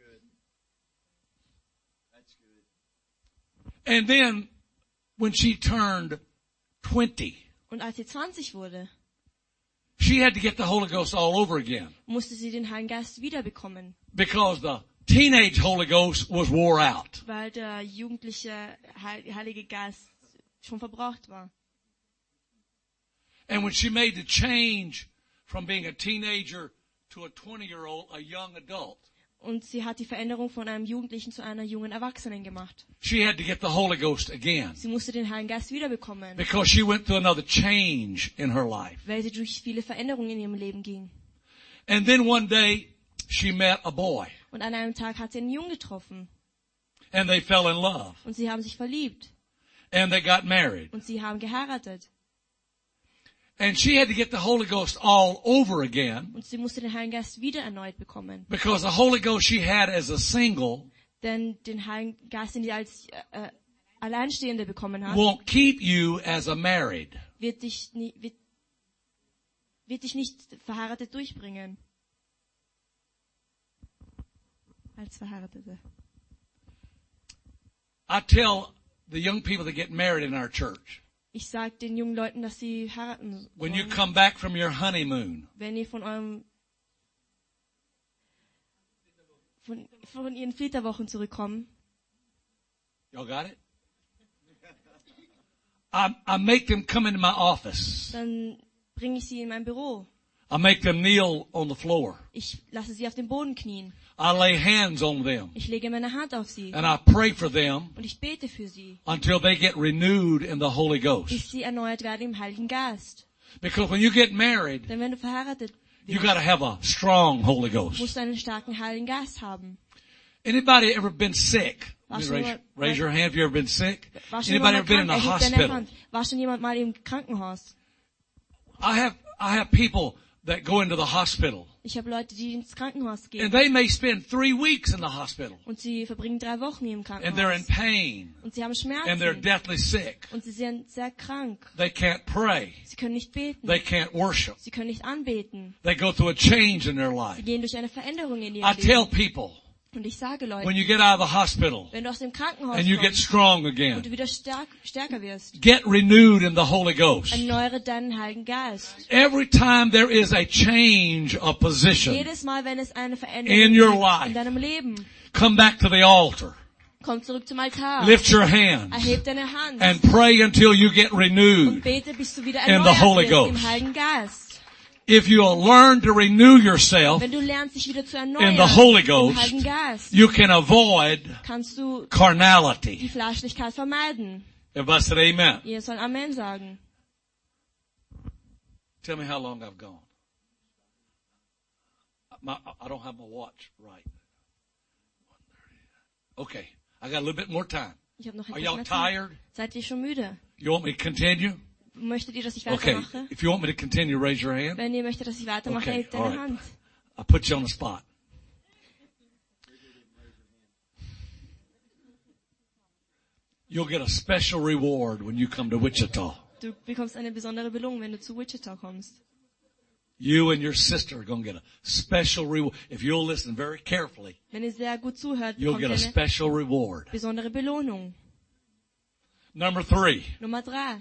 And then when she turned 20, Und als sie 20 wurde, she had to get the Holy Ghost all over again musste sie den Heiligen Geist wiederbekommen, because the teenage Holy Ghost was wore out. weil der jugendliche Heilige Geist schon verbraucht war. And when she made the change from being a teenager to a 20-year-old, a young adult, Und sie hat die Veränderung von einem Jugendlichen zu einer jungen Erwachsenen gemacht. she had to get the Holy Ghost again Sie musste den Heiligen Geist wiederbekommen, because she went through another change in her life. weil sie durch viele Veränderungen in ihrem Leben ging. And then one day she met a boy Und an einem Tag hat sie einen Jungen getroffen. and they fell in love Und sie haben sich verliebt. and they got married. Und sie haben geheiratet. And she had to get the Holy Ghost all over again Und sie musste den Heiligen Geist wieder erneut bekommen. because the Holy Ghost she had as a single Denn den Heiligen Geist, den sie als Alleinstehende bekommen hat, won't keep you as a married. wird dich nicht verheiratet durchbringen. Als Verheiratete. I tell the young people that get married in our church, Ich sage den jungen Leuten, dass sie heiraten when you sollen, come back from your honeymoon, wenn ihr von ihren Flitterwochen zurückkommen. y'all got it? I make them come into my office. Dann bringe ich sie in mein Büro. I make them kneel on the floor. Ich lasse sie auf den Boden knien. I lay hands on them and Ich lege meine Hand auf sie. I pray for them Und ich bete für sie, until they get renewed in the Holy bis Ghost. sie erneuert werden im Heiligen Geist. Because when you get married, Denn wenn du verheiratet you bist, got to have a strong Holy Ghost. musst du einen starken Heiligen Geist haben. Anybody ever been sick? Warst du Raise your hand if you ever been sick. War schon Anybody jemand ever been in mal the krank? Erhebe deine hospital? Hand. War schon jemand mal im Krankenhaus? I have people that go into the hospital. Ich habe Leute, die ins Krankenhaus And gehen. they may spend 3 weeks in the hospital. Und sie verbringen 3 Wochen im And they're in Krankenhaus. pain. Und sie haben And they're Schmerzen. deathly sick. Und sie sind sehr krank. They can't pray. Sie können nicht beten. They can't worship. Sie können nicht anbeten. They go through a change in their Sie life. gehen durch eine Veränderung in I ihrem tell Leben. people, Und ich sage when Leuten, you get out of the hospital wenn du aus dem Krankenhaus and you get kommst strong und again, du wieder stärker wirst, get renewed in the Holy Ghost. erneuere deinen Heiligen Geist. Every time there is a change of position, Jedes Mal, wenn es eine In Veränderung your gibt life. in deinem Leben, come back to the altar. komm zurück zum Altar. Lift your hands Erheb deine Hand and pray until you get und renewed. bete, bis du wieder in the erneuert Holy wirst im Ghost. Heiligen Geist. If you'll learn to renew yourself, Wenn du lernst, dich wieder zu In erneuern the Holy im Ghost, Heiligen Geist, you can avoid kannst du die carnality. Fleischlichkeit vermeiden. Everybody said amen. Ihr sollt Amen sagen. Tell me how long I've gone. I don't have my watch right. Okay, I got a little bit more time. Ich habe noch Are etwas y'all mehr Zeit. tired? Seid ihr schon müde? You want me to continue? Möchtet ihr, dass ich Okay, weitermache? if you want me to continue, raise your hand. Wenn ihr möchtet, dass ich weitermache, Okay, hebt deine alright. Hand. I put you on the spot. You'll get a special reward when you come to Wichita. Du bekommst eine besondere Belohnung, wenn du zu Wichita kommst. You and your sister are going to get a special reward. If you'll listen very carefully, Wenn ihr sehr gut zuhört, you'll bekommt get ihr a eine special reward. besondere Belohnung. Number 3. Nummer 3.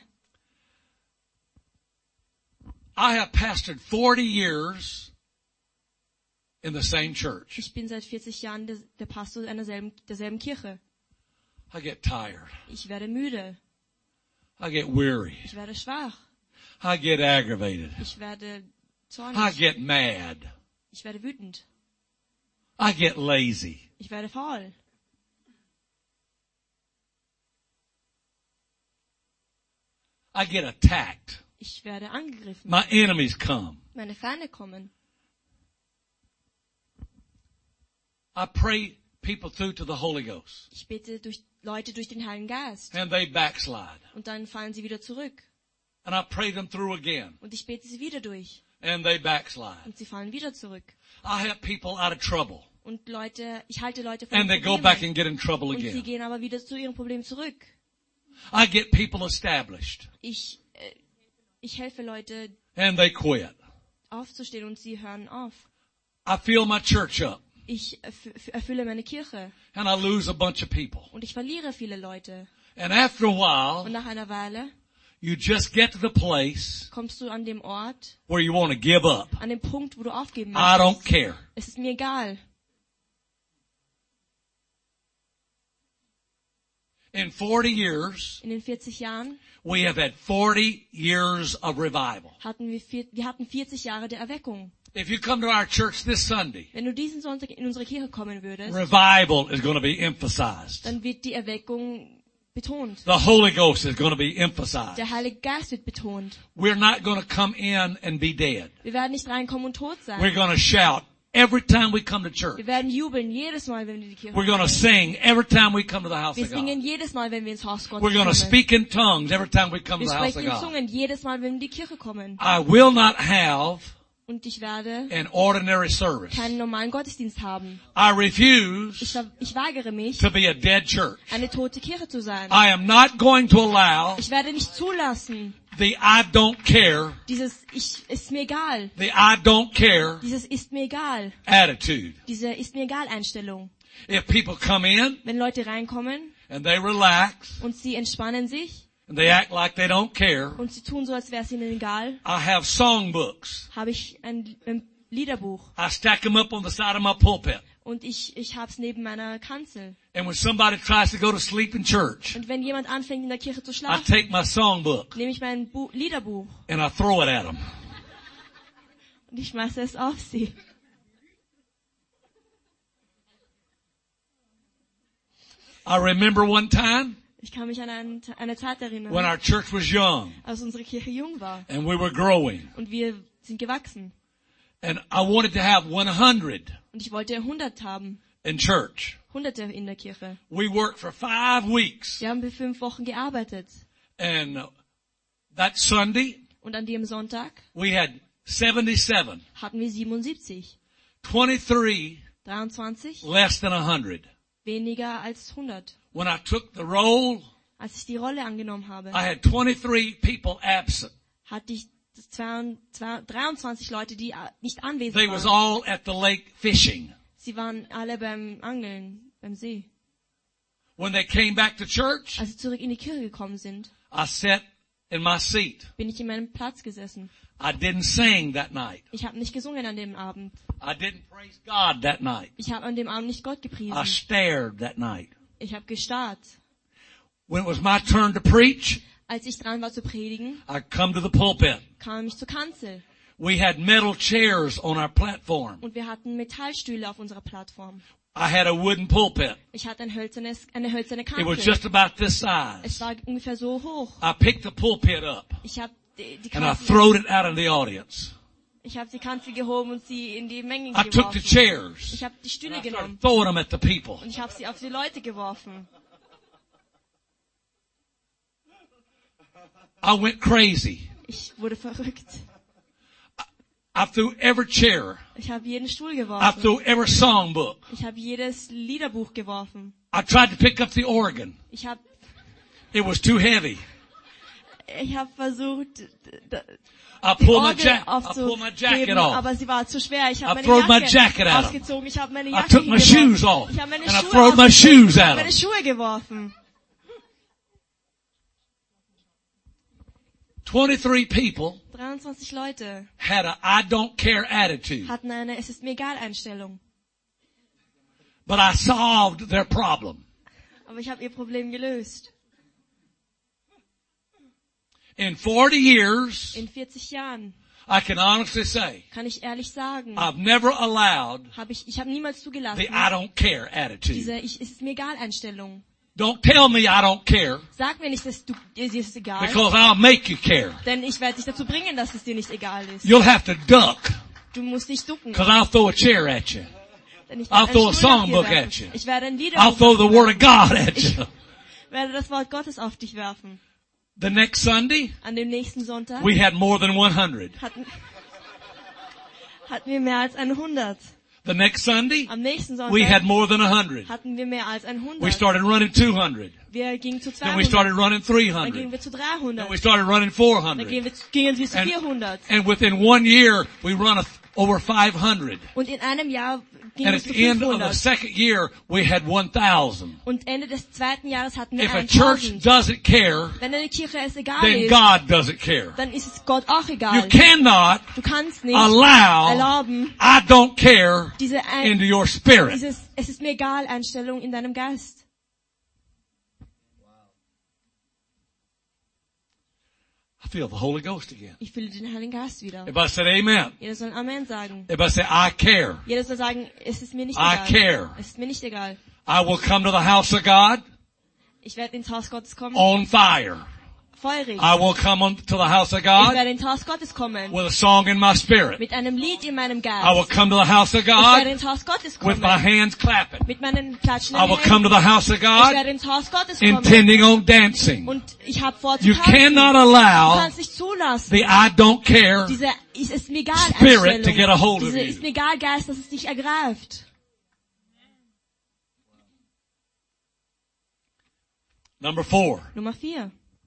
I have pastored 40 years in the same church. Ich bin seit 40 Jahren der Pastor derselben Kirche. I get tired. Ich werde müde. I get weary. Ich werde schwach. I get aggravated. Ich werde I zornig. get mad. Ich werde wütend. I get lazy. Ich werde faul. I get attacked. Ich werde angegriffen. My enemies come. Meine Feinde kommen. I pray people through to the Holy Ghost. Ich bete Leute durch den Heiligen Geist. And they backslide. Und dann fallen sie wieder zurück. And I pray them through again. Und ich bete sie wieder durch. And they backslide. Und sie fallen wieder zurück. I have people out of trouble. Und ich halte Leute von And they go back Problemen. and get in trouble Und sie again. gehen aber wieder zu ihrem Problem zurück. I get people established. Ich helfe Leute And they quit. aufzustehen und sie hören auf. I fill my church up. Ich erfülle meine Kirche And I lose a bunch of people. und ich verliere viele Leute. And after a Und while, nach einer Weile you just get to the place kommst du an dem Ort, where you want to give up. an dem Punkt, wo du aufgeben I don't möchtest. care. Es ist mir egal. In 40 years, In den 40 Jahren we have had 40 years of revival. hatten wir hatten 40 Jahre der Erweckung. If you come to our church this Sunday, Wenn du diesen Sonntag in unsere Kirche kommen würdest, revival is going to be emphasized. dann wird die Erweckung betont. The Holy Ghost is going to be emphasized. Der Heilige Geist wird betont. We're not going to come in and be dead. Wir werden nicht reinkommen und tot We're sein. going to shout every time we come to church. Wir werden jubeln jedes Mal, wenn wir in die Kirche We're going to kommen. sing every time we come to the house Wir of God. singen jedes Mal, wenn wir ins Haus Gottes We're going to kommen. speak in tongues every time we come to Wir the house of sprechen in God. Zungen jedes Mal, wenn wir in die Kirche kommen. I will not have Und ich werde an ordinary service. keinen normalen Gottesdienst haben. I refuse Ich weigere mich, to be a dead church. eine tote Kirche zu sein. I am not going to allow Ich werde nicht zulassen, the I don't care, ist mir egal. the I don't care Dieses ist mir egal. attitude. Diese ist mir egal Einstellung. If people come in Wenn Leute reinkommen and they relax und sie entspannen sich and they act like they don't care, und sie tun so, als wäre es ihnen egal, I have songbooks. habe ich ein Liederbuch I stack them up on the side of my pulpit. und ich habe es neben meiner Kanzel. And when somebody tries to go to sleep in church, Und wenn jemand anfängt in der Kirche zu I schlafen, take my songbook nehme ich mein Liederbuch and I throw it at them. und ich schmeiße es auf sie. I remember one time Ich kann mich an eine Zeit erinnern, when our church was young als unsere Kirche jung war and we were growing, und wir sind gewachsen. and I wanted to have 100 Und ich wollte 100 haben. in church. Hunderte in der Kirche. We worked for 5 weeks, Wir haben für 5 Wochen gearbeitet. and that Sunday Und an dem Sonntag we had 77. hatten wir 77. 23 23, less than 100. weniger als 100. When I took the roll, Als ich die Rolle angenommen habe, I had 23 people absent. hatte ich 23 Leute, die nicht anwesend They was waren. all at the lake fishing. Sie waren alle beim Angeln, beim See. When they came back to church, Als sie zurück in die Kirche gekommen sind, I sat in my seat. bin ich in meinem Platz gesessen. I didn't sing that night. Ich habe nicht gesungen an dem Abend. I didn't praise God that night. Ich habe an dem Abend nicht Gott I gepriesen. stared that night. Ich habe gestarrt. When it was my turn to preach, Als ich dran war zu predigen, I come to the pulpit. kam ich zur Kanzel. We had metal chairs on our platform. Und wir hatten Metallstühle auf unserer Plattform. I had a wooden pulpit. Ich hatte eine hölzerne It was Kanzel. just about this Es size. war ungefähr so hoch. I picked the pulpit up Ich habe die and I Kanzel, throwed it out in the audience. ich habe die Kanzel gehoben und sie in die Menge I took the geworfen. chairs Ich habe die and Stühle I started genommen throwing them at the people. und ich habe sie auf die Leute geworfen. I went crazy. Ich wurde verrückt. I threw every chair. Ich habe jeden Stuhl I geworfen. threw every songbook. Ich habe jedes Liederbuch geworfen. I tried to pick up the organ. Ich habe It was too heavy. versucht, I die pulled Orgel my jacket aufzuheben, off. aber sie war zu schwer. Ich habe I throwed my meine jacket Jacke at 'em. ausgezogen. Ich habe meine I Jacke took my hingeworfen. shoes off. Ich habe meine And I Schuhe throwed my ausgezogen. shoes Ich at habe meine 'em. Schuhe geworfen. 23 people 23 Leute had a I don't care attitude. hatten eine Es ist mir egal Einstellung. But I solved their problem. Aber ich habe ihr Problem gelöst. In 40 years, In 40 Jahren, I can honestly say, kann ich ehrlich sagen, I've never allowed ich habe niemals zugelassen, the I don't care attitude. diese Es ist mir egal Einstellung. Don't tell me I don't care, Sag mir nicht, dass dir ist egal, because I'll make you care. denn ich werde dich dazu bringen, dass es dir nicht egal ist. You'll have to duck, Du musst dich ducken. because I'll throw a chair at you. Denn ich I'll werde throw a einen Stuhl nach dir songbook werfen. at you. Ich werde ein I'll Liederbuch throw the nach dir Word of werfen. God at Ich you. werde das Wort Gottes auf dich werfen. The next Sunday, An dem nächsten Sonntag we had more than 100. hatten wir mehr als 100. The next Sunday, Am nächsten we had Sonntag more than 100. hatten wir mehr als We 100. started running 200. Wir gingen zu Then we 200. started running Dann gingen 300. wir zu Then 300. we started running Dann 400. gingen wir zu And- 400. And within 1 year, we run over 500. Und in einem Jahr gingen And wir at zu the end of the 500. second year, we had 1,000. Und Ende des zweiten Jahres hatten wir If a church 1000. doesn't care, Wenn eine Kirche es egal then ist, God doesn't care. dann ist es Gott auch You egal. cannot Du kannst nicht allow erlauben, I don't care diese into your spirit. Es ist mir egal Einstellung in deinem Geist. I feel the Holy Ghost again. Ich fühle den Heiligen Geist wieder. Everybody said amen. Jeder soll Amen sagen. Everybody say I care. Jeder soll sagen, es ist mir nicht I egal. care. Es ist mir nicht egal. I will come to the house of God Ich werde ins Haus Gottes kommen, on fire. feurig. I will come to the house of Ich God werde ins Haus Gottes kommen, with a song in my spirit. mit einem Lied in meinem I will Geist. come to the house of Ich werde God ins Haus Gottes with my kommen, hands clapping. mit meinen I klatschenden will come to Händen. the house of Ich God werde ins Haus Gottes kommen intending on dancing. und ich habe vor zu You tanzen. cannot Du allow kannst nicht zulassen, the I don't care diese es ist mir egal spirit to get a hold of Diese you. ist mir egal Geist, dass es dich ergreift. Number 4. Nummer 4.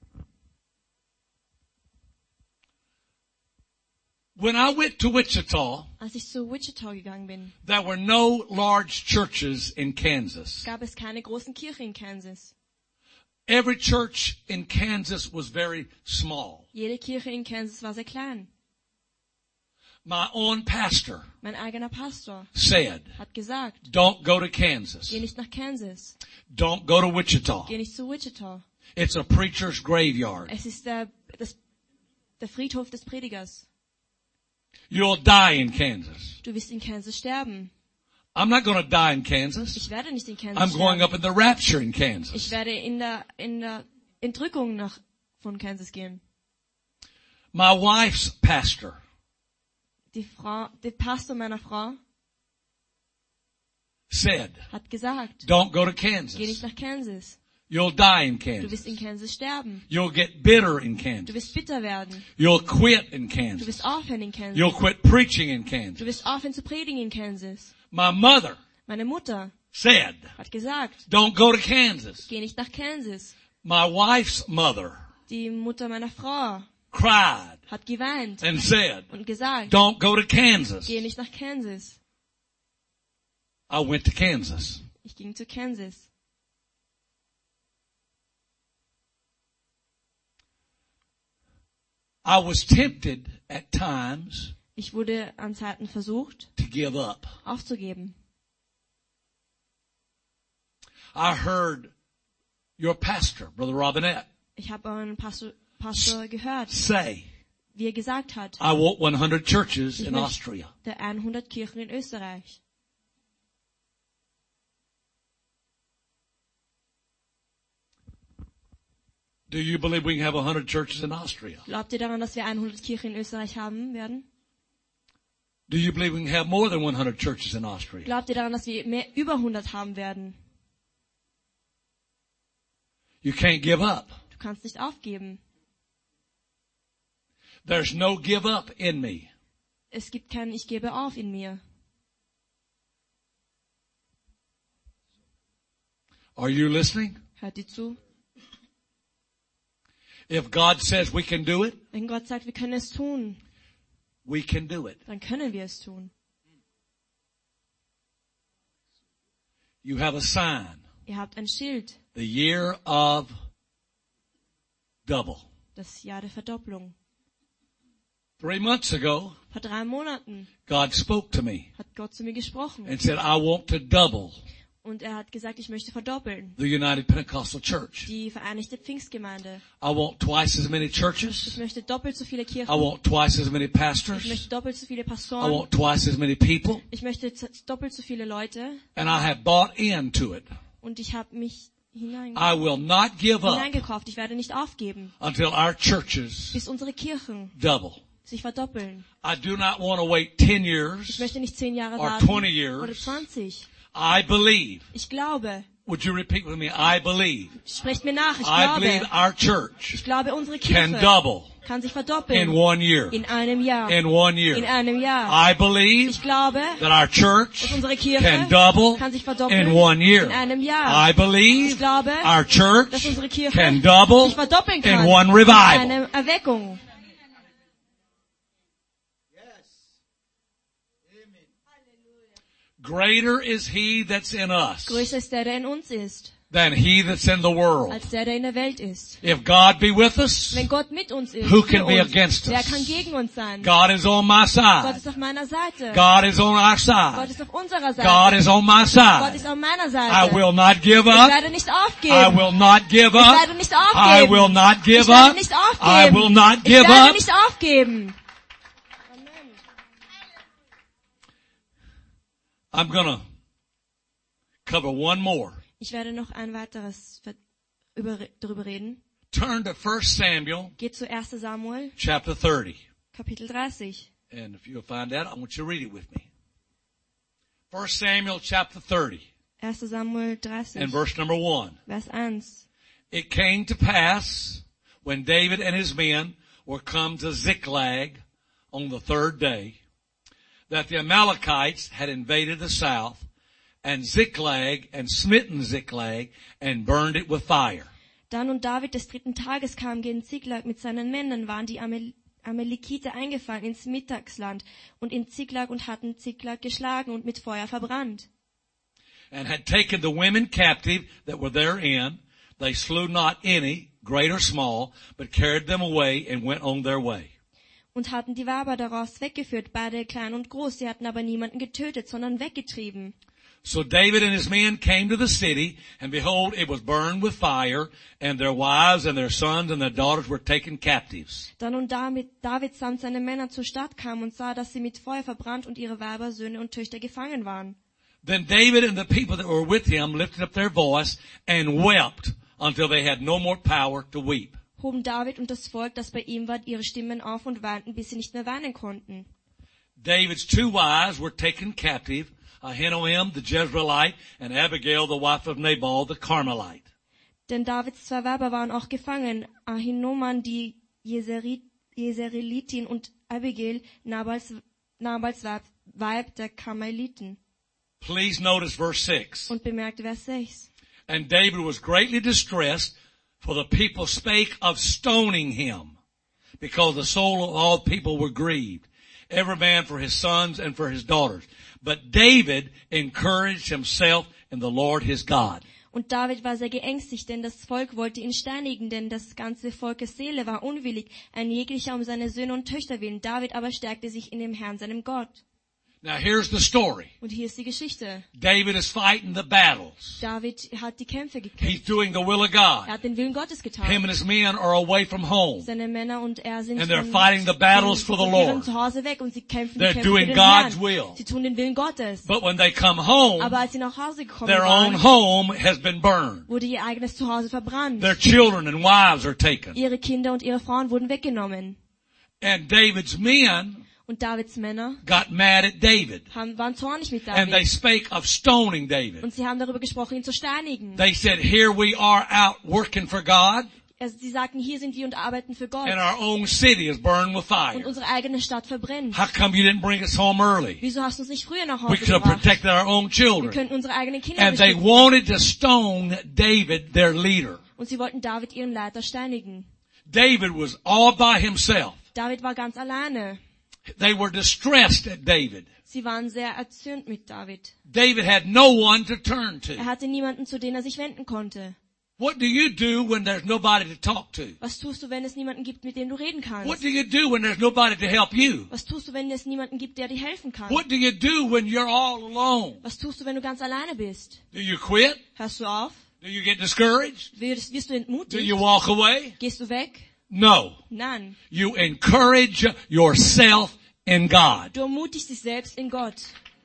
When I went to Wichita, Als ich zu Wichita gegangen bin, there were no large churches in Kansas. gab es keine großen Kirchen in Kansas. Every church in Kansas was very small. Jede Kirche in Kansas war sehr klein. My own pastor Mein eigener Pastor said, hat gesagt, don't go to Kansas. geh nicht nach Kansas, Don't go to Wichita. geh nicht zu Wichita. It's a preacher's graveyard. Es ist der Friedhof des Predigers. You'll die in Kansas. Du wirst in Kansas sterben. I'm not going to die in Kansas. Ich werde nicht in Kansas I'm going sterben. up in the rapture in Ich Kansas. werde in der Entrückung von Kansas gehen. My wife's pastor Der Pastor meiner Frau said, hat gesagt, don't go to geh nicht Kansas. nach Kansas. You'll die in Du wirst in Kansas. Kansas sterben. You'll get bitter in Du Kansas. wirst bitter werden. You'll quit in Du Kansas. wirst aufhören in You'll Kansas. quit preaching in Du Kansas. wirst aufhören zu predigen in Kansas. My mother Meine Mutter said, hat gesagt, don't go to Kansas. geh nicht nach Kansas. My wife's mother Die Mutter meiner Frau cried hat geweint and said, und gesagt, don't go to Kansas. geh nicht nach Kansas. I went to Kansas. Ich ging zu Kansas. I was tempted at times Ich wurde an Zeiten versucht, to give up. aufzugeben. I heard your pastor, Brother Robinette, Ich habe euren Pastor gehört, say, wie er gesagt hat, I want 100 churches ich in Austria. möchte 100 Kirchen in Österreich. Do you believe we can have 100 churches in Austria? Glaubt ihr daran, dass wir 100 Kirchen in Österreich haben werden? Do you believe we can have more than 100 churches in Austria? Glaubt ihr daran, dass wir über 100 haben werden? You can't give up. Du kannst nicht aufgeben. There's no give up in me. Es gibt kein Ich gebe auf in mir. Are you listening? Hört ihr zu? If God says we can do it, Wenn Gott sagt, wir können es tun, we can do it. dann können wir es tun. You have a sign. Ihr habt ein Schild, The year of double. das Jahr der Verdopplung. 3 months ago, Vor 3 Monaten God spoke to me hat Gott zu mir gesprochen. and said, I want to double Und er hat gesagt, ich möchte verdoppeln. the United Pentecostal Church. Die Vereinigte Pfingstgemeinde. I want twice as many Ich churches. möchte doppelt so viele I Kirchen. want twice as many Ich pastors. möchte doppelt so viele I Pastoren. want twice as many people. Ich möchte doppelt so viele Leute. And I have bought into it. Und ich habe mich I will not give up hineingekauft. Ich werde nicht aufgeben, until our churches bis unsere Kirchen double. sich verdoppeln. I do not want to wait 10 Ich years möchte nicht 10 Jahre or warten 20 years. oder 20. I believe. Ich glaube. Would you repeat with me? I believe. Sprecht mir nach. Ich I believe glaube. our church Ich glaube, unsere can Kirche double kann sich in verdoppeln 1 year. in einem Jahr. In 1 In year. einem Jahr. I believe Ich glaube, that our church dass unsere Kirche can double kann sich in verdoppeln 1 year. in einem Jahr. I believe Ich glaube, our church dass unsere Kirche can double sich verdoppeln in kann one in revival. einer Erweckung. Greater is he that's in us Größer ist der in uns ist, than he that's in the world. als der in der Welt ist. If God be with us, Wenn Gott mit uns ist, Who für can be uns, against wer us? kann gegen uns sein? God is on my Gott side. ist auf meiner Seite. God is on our Gott side. ist auf unserer Seite. God is on my Gott side. ist auf meiner I Seite. will not give Ich up. werde nicht I aufgeben. will not give Ich up. werde nicht I aufgeben. will not give Ich werde up. nicht I aufgeben. will not Ich give werde up. nicht aufgeben. I'm gonna cover one more. Ich werde noch ein weiteres darüber reden. Turn to 1 Samuel Geht zu 1. Samuel, chapter 30. Kapitel 30. And if you'll find that, I want you to read it with me. 1 Samuel chapter 30 1. Samuel 30, and verse number 1. Vers 1. It came to pass when David and his men were come to Ziklag on the 3rd day that the Amalekites had invaded the south and Ziklag and smitten Ziklag and burned it with fire. Dann und David des 3. Tages kam gegen Ziklag mit seinen Männern, waren die Amalekiter eingefallen ins Mittagsland und in Ziklag und hatten Ziklag geschlagen und mit Feuer verbrannt. And had taken the women captive that were therein. They slew not any, great or small, but carried them away and went on their way. Und hatten die Weiber daraus weggeführt, beide klein und groß. Sie hatten aber niemanden getötet, sondern weggetrieben. So David and his men came to the city, and behold, it was burned with fire, and their wives and their sons and their daughters were taken captives. Dann und David samt seine Männer zur Stadt kam und sah, dass sie mit Feuer verbrannt und ihre Weiber, Söhne und Töchter gefangen waren. Then David and the people that were with him lifted up their voice and wept until they had no more power to weep. Hoben David und das Volk, das bei ihm war, ihre Stimmen auf und weinten, bis sie nicht mehr weinen konnten. David's 2 wives were taken captive, Ahinoam the Jezreelite and Abigail the wife of Nabal the Carmelite. Denn Davids 2 Weiber waren auch gefangen, Ahinoam die Jezreelitin und Abigail, Nabals Weib der Karmeliten. Please notice verse 6. Und bemerkte Vers 6. And David was greatly distressed, for the people spake of stoning him, because the soul of all people were grieved, every man for his sons and for his daughters. But David encouraged himself in the Lord his God. Und David war sehr geängstigt, denn das Volk wollte ihn steinigen, denn das ganze Volkes Seele war unwillig, ein jeglicher um seine Söhne und Töchter willen. David aber stärkte sich in dem Herrn, seinem Gott. Now here's the story. Und hier ist die Geschichte. David is fighting the battles. David hat die Kämpfe He's gekämpft. doing the will of God. Er hat den Willen Gottes getan. Him and his men are away from home. Seine Männer und er sind And they're fighting the battles for the von Lord. ihrem Zuhause weg und sie kämpfen die They're Kämpfe doing für den God's Herrn. will. Sie tun den Willen Gottes. But when they come home, Aber als sie nach Hause gekommen their own waren, home has been burned. wurde ihr eigenes Zuhause verbrannt. Their children and wives are taken. Ihre Kinder und ihre Frauen wurden weggenommen. And David's men Und Davids Männer got mad at David. waren zornig mit And they David. spake of stoning David. Und sie haben darüber gesprochen, ihn zu steinigen. They said, here we are out working for God, Also sie sagten, hier sind wir und arbeiten für Gott. and our own city is burned with Und fire. unsere eigene Stadt verbrennt. How come you didn't bring us home early? Wieso hast du uns nicht früher nach We Hause could have gebracht? protected our own Wir children. könnten unsere eigenen Kinder And they beschützen. wanted to stone David, their leader. Und sie wollten David, ihren Leiter, steinigen. David was all by himself. David war ganz alleine. They were distressed at David. Sie waren sehr erzürnt mit David. David had no one to turn Er to. hatte niemanden, zu dem er sich wenden konnte. What do you do when there's nobody to talk to? Was tust du, wenn es niemanden gibt, mit dem du reden What kannst? do you do when there's nobody to help you? Was tust du, wenn es niemanden gibt, der dir helfen kann? What do you do when you're all alone? Was tust du, wenn du ganz alleine bist? Do you quit? Hörst du auf? Do you get discouraged? Wirst du Do entmutigt? you walk away? Gehst du weg? No. Nein. You encourage yourself in God. Du ermutigst dich selbst in Gott.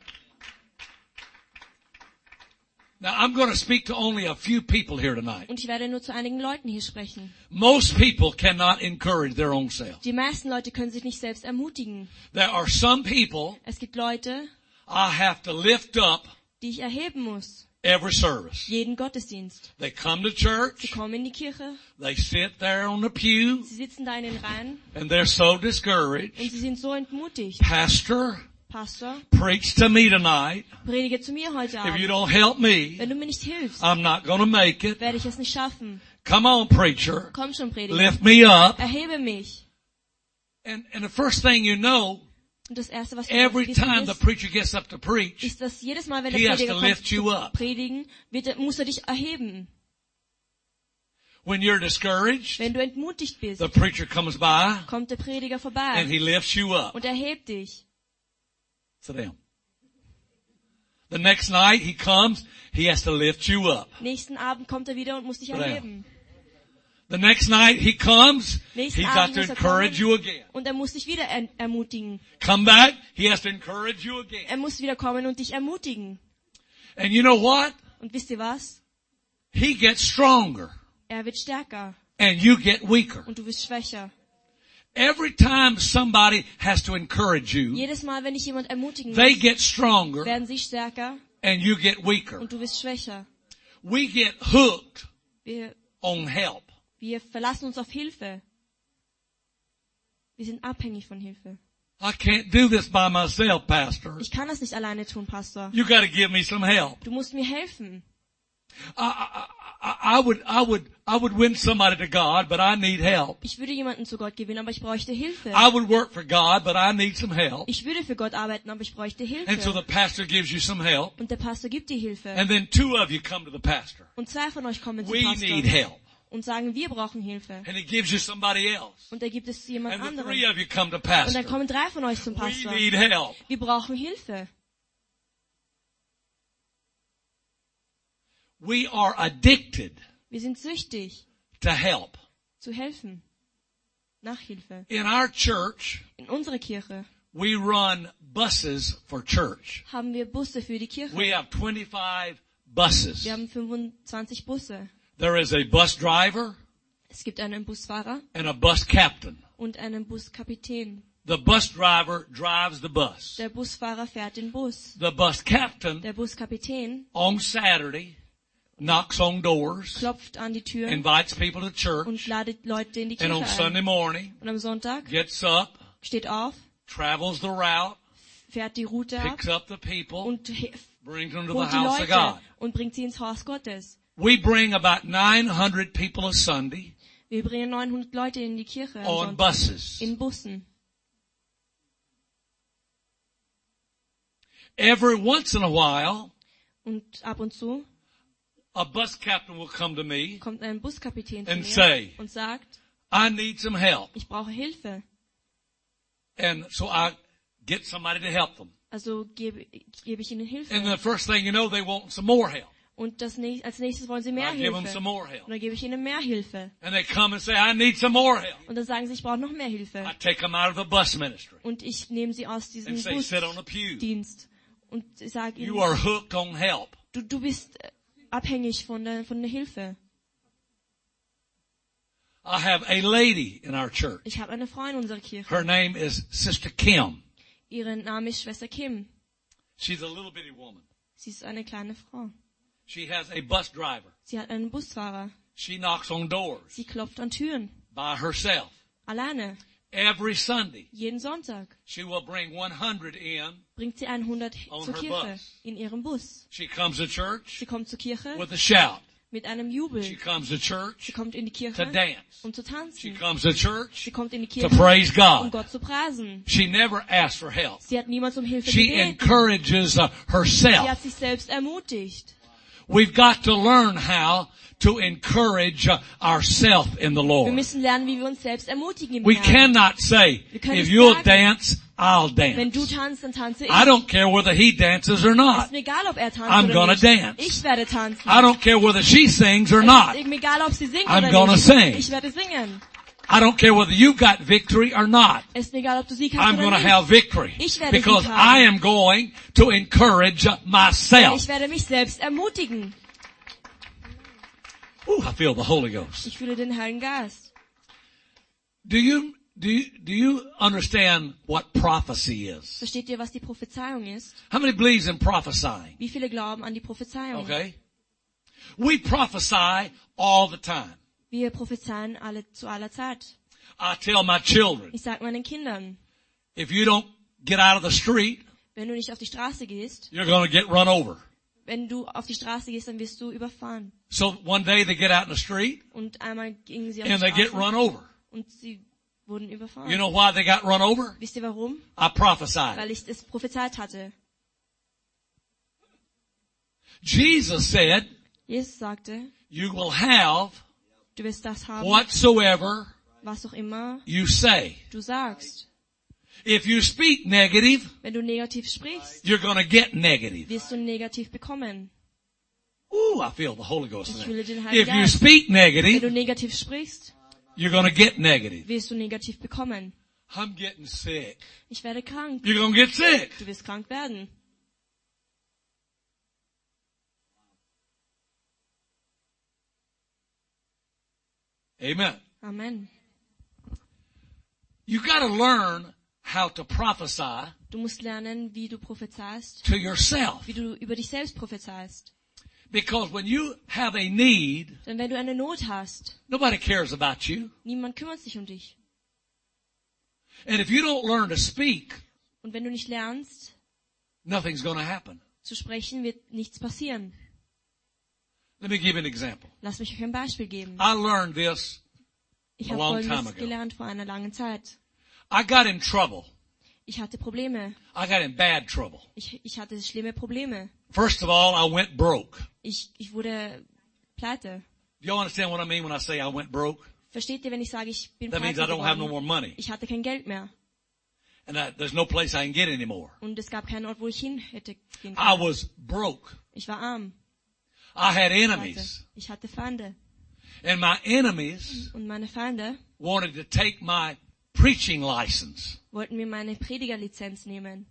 Now I'm going to speak to only a few people here tonight. Und ich werde nur zu einigen Leuten hier sprechen. Most people cannot encourage their own self. Die meisten Leute können sich nicht selbst ermutigen. There are some people Es gibt Leute, I have to lift up die ich erheben muss. every service. Jeden Gottesdienst. They come to Sie church, kommen in die Kirche, they sit there on the pew, sie sitzen da in den Reihen and they're so und discouraged. sie sind so entmutigt. Pastor, Pastor, preach to me tonight. predige zu mir heute If you Abend. don't help me, Wenn du mir nicht hilfst, I'm not going to make it. werde ich es nicht schaffen. Come on, preacher. Komm schon, Prediger. Lift me up. Erhebe mich. And the first thing you know, Und das Erste, was du every wissen time the wirst, preacher gets up to preach, ist, dass jedes Mal, wenn he der has Prediger to kommt lift you zu up. predigen, muss er dich erheben. when you're discouraged, Wenn du entmutigt bist, the preacher comes by kommt der Prediger and vorbei he lifts you up. und erhebt dich. Sit down. The next night he comes, he has to lift you up. Nächsten Abend kommt er wieder und muss dich Sit down. erheben. The next night he comes, Nächsten he's got Abend to muss er encourage kommen you again. und er muss dich wieder ermutigen. Come back, he has to encourage you again. Er muss wieder kommen und dich ermutigen. And you know what? Und wisst ihr was? He gets stronger Er wird stärker and you get weaker. und du wirst schwächer. Every time somebody has to encourage you, Jedes Mal, wenn dich jemand ermutigen they muss, get stronger werden sie stärker and you get weaker. und du wirst schwächer. We get hooked Wir on help. verlassen uns auf Hilfe. Wir sind abhängig von Hilfe. I can't do this by myself, Pastor. Ich kann das nicht alleine tun, Pastor. You got to give me some help. Du musst mir helfen. I would win somebody to God, but I need help. Ich würde jemanden zu Gott gewinnen, aber ich bräuchte Hilfe. I would work for God, but I need some help. Ich würde für Gott arbeiten, aber ich bräuchte And so Hilfe. the pastor gives you some help. Und der Pastor gibt dir Hilfe. And then two of you come to the pastor. Und zwei von euch kommen zum We need Pastor help. und sagen, wir brauchen Hilfe. And he gives you somebody else. Und er gibt es jemand And the anderen. three of you come to Und dann pastor. kommen drei von euch zum We Pastor. need help. Wir brauchen Hilfe. We are addicted Wir sind süchtig to help. zu helfen. Nachhilfe. In our church, In unserer Kirche we run buses for church. haben wir Busse für die Kirche. We have 25 buses. Wir haben 25 Busse. There is a bus driver Es gibt einen Busfahrer and a bus captain. und einen Buskapitän. The bus driver drives the bus. Der Busfahrer fährt den Bus. The bus captain Der Buskapitän on Saturday knocks on doors, klopft an die Tür invites people to und church, ladet Leute in die and on Kirche Sunday ein. morning Und am Sonntag gets up, steht auf, travels the route, fährt die Route ab picks up the people, und brings them to the holt die house of Leute God. und bringt sie ins Haus Gottes. We bring about 900 people a Sunday Wir bringen 900 Leute in die Kirche am on Sonntag, buses. in Bussen. Every once in a while, Und ab und zu a bus captain will come to me kommt ein Buskapitän zu and mir say, und sagt, I need some help. ich brauche Hilfe. And so I get somebody to help them. Also gebe ich ihnen Hilfe. And the first thing you know, they want some more help. Und als nächstes wollen sie mehr I give them Hilfe. some more help. Und dann gebe ich ihnen mehr Hilfe. And they come and say, I need some more help. Und dann sagen sie, ich brauche noch mehr Hilfe. I take them out of the bus ministry Und ich nehme sie aus diesem and say, sit on the pew. Busdienst. Und sage You ihnen, are hooked on help. du bist abhängig von der Hilfe. I have a lady in our church. Ich habe eine Frau in unserer Kirche. Her name is Sister Kim. Ihr Name ist Schwester Kim. She's a little bitty woman. Sie ist eine kleine Frau. She has a bus driver. Sie hat einen Busfahrer. She knocks on doors Sie klopft an Türen. by herself. Alleine. Every Sunday, Jeden Sonntag she will bring 100 in. bringt sie 100 On zur her Kirche. bus. In ihrem Bus. She comes to church Sie kommt zur Kirche with a shout. mit einem She Jubel. comes to Sie church kommt in die to Kirche, dance. um zu She tanzen. comes to church Sie kommt in die to Kirche, praise um God. Gott zu preisen. She never asks for help. Sie hat niemals um Hilfe She gebeten. encourages Sie herself. hat sich selbst ermutigt. We've got to learn how to encourage ourselves in the Wir Lord. müssen lernen, wie wir uns selbst ermutigen im We Herrn. cannot say, Wir können if nicht you'll sagen, dance, I'll Wenn du dance. tanzt, dann tanze ich. I don't care whether he dances or Es not. ist mir egal, ob er tanzt I'm oder gonna nicht. dance. Ich werde tanzen. I don't care whether she sings or Es not. ist mir egal, ob sie singt I'm oder gonna nicht. sing. Ich werde singen. I don't care whether you got victory or not. Es ist mir egal, ob du Sieg hast I'm oder going to nicht. have victory Ich werde because Sieg haben. I am going to encourage myself. Ich werde mich selbst ermutigen. Ooh, I feel the Holy Ghost. Ich fühle den Heiligen Geist. Do you understand what prophecy is? Versteht ihr, was die Prophezeiung ist? How many believes in prophesying? Wie viele glauben an die Prophezeiung? Okay. We prophesy all the time. Wir prophezeien zu aller Zeit. I tell my children, Ich sage meinen Kindern, if you don't get out of the street, wenn du nicht auf die Straße gehst, you're going to get run over. wenn du auf die Straße gehst, dann wirst du überfahren. So one day they get out in the street Und einmal gingen sie auf and die they get Straße run over. und sie wurden überfahren. You know why they got run over? Wisst ihr warum? I prophesied. Weil ich es prophezeit hatte. Jesus said, Jesus sagte, you will have du wirst das haben, whatsoever was auch immer you say. du sagst. If you speak negative, Wenn du negativ sprichst, you're going to get negative. wirst du negativ bekommen. Ooh, I feel the Holy Ghost Ich in fühle that. den Heiligen If you Geist. speak Wenn negative, du negativ sprichst, you're going to get negative. wirst du negativ bekommen. I'm getting sick. Ich werde krank. You're going to get sick. Du wirst krank werden. Amen. Amen. You got to learn how to prophesy Du musst lernen, wie du prophezeist, to yourself. wie du über dich selbst prophezeist. Because when you have a need, Denn wenn du eine Not hast, nobody cares about you. niemand kümmert sich um dich. And if you don't learn to speak, Und wenn du nicht lernst, nothing's going to happen. zu sprechen, wird nichts passieren. Let me give you an example. Lass mich euch ein Beispiel geben. I learned this. Ich a habe long time Folgendes ago. gelernt vor einer langen Zeit. I got in trouble. Ich hatte Probleme. I got in bad trouble. Ich hatte schlimme Probleme. First of all, I went broke. Ich wurde pleite. Do you understand what I mean when I say I went broke? Versteht ihr, wenn ich sage, ich bin That means I pleite don't have no geworden? more money. Ich hatte kein Geld mehr. And there's no place I can get anymore. Und es gab keinen Ort, wo ich hin hätte gehen I können. was broke. Ich war arm. I had Pleite. enemies. Ich hatte Feinde. And my enemies Und meine Feinde wanted to take my preaching license. wollten mir meine Predigerlizenz nehmen.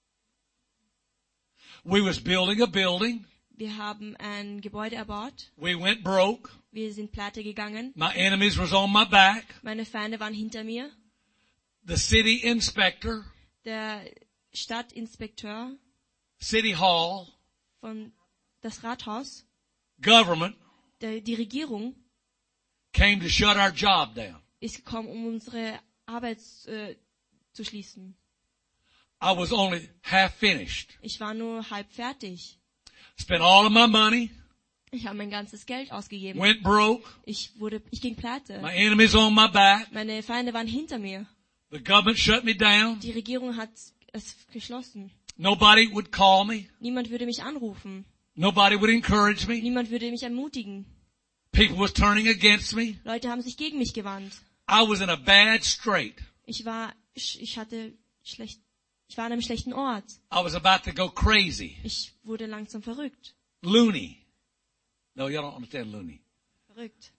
We was building a building. Wir haben ein Gebäude erbaut. We went broke. Wir sind pleite gegangen. My enemies was on my back. Meine Feinde waren hinter mir. The city inspector, Der Stadtinspekteur city hall, von das Rathaus government Die Regierung came to shut our job down. ist gekommen, um unsere Arbeit zu schließen. I was only half finished. Ich war nur halb fertig. Spent all of my money, Ich habe mein ganzes Geld ausgegeben. went broke. Ich ging pleite. My enemies on my back. Meine Feinde waren hinter mir. The government shut me down. Die Regierung hat es geschlossen. Nobody would call me. Niemand würde mich anrufen. Nobody would encourage me. Niemand würde mich ermutigen. People was turning against me. Leute haben sich gegen mich gewandt. I was in a bad strait. Ich war an einem schlechten Ort. I was about to go crazy. Ich wurde langsam verrückt. Loony. No, y'all don't understand loony. Verrückt.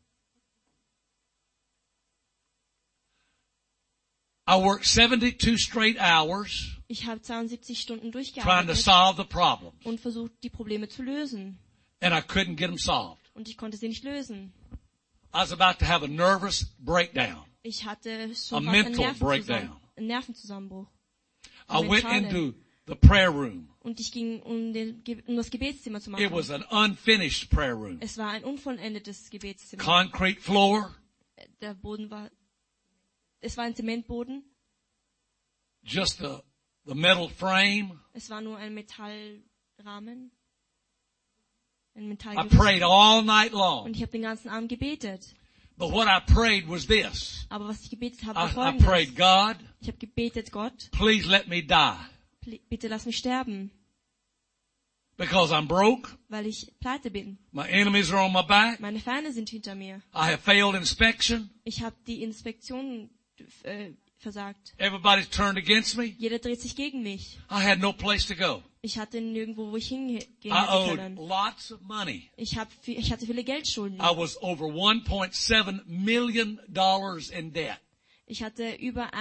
I worked 72 straight hours Ich habe 72 Stunden trying to durchgearbeitet solve the problem. und versucht, die Probleme zu lösen. And I couldn't get them solved. Und ich konnte sie nicht lösen. I was about to have a nervous breakdown. Ich hatte schon A fast mental breakdown. einen Nervenzusammenbruch. I went Mentale. into the prayer room. Und ich ging, um das Gebetszimmer zu It machen. was an unfinished prayer room. Es war ein unvollendetes Gebetszimmer. Concrete floor, Der Boden es war ein Zementboden. just the metal frame. Es war nur ein Metallrahmen. Ein I Metallgerüst. prayed all night long. Und ich habe den ganzen Abend gebetet. But what I prayed was this. Aber was ich gebetet habe, war I folgendes. prayed, God, Ich habe gebetet, Gott, please let me die. bitte lass mich sterben, Because I'm broke. weil ich pleite bin. My enemies are on my back. Meine Feinde sind hinter mir. I have failed inspection. Ich habe die Inspektion versagt. Everybody's turned against me. Jeder dreht sich gegen mich. I had no place to go. Ich hatte nirgendwo, wo ich hingehen I hätte owed können. lots of money. Ich hatte viele Geldschulden. I was over $1.7 million in debt. Ich hatte über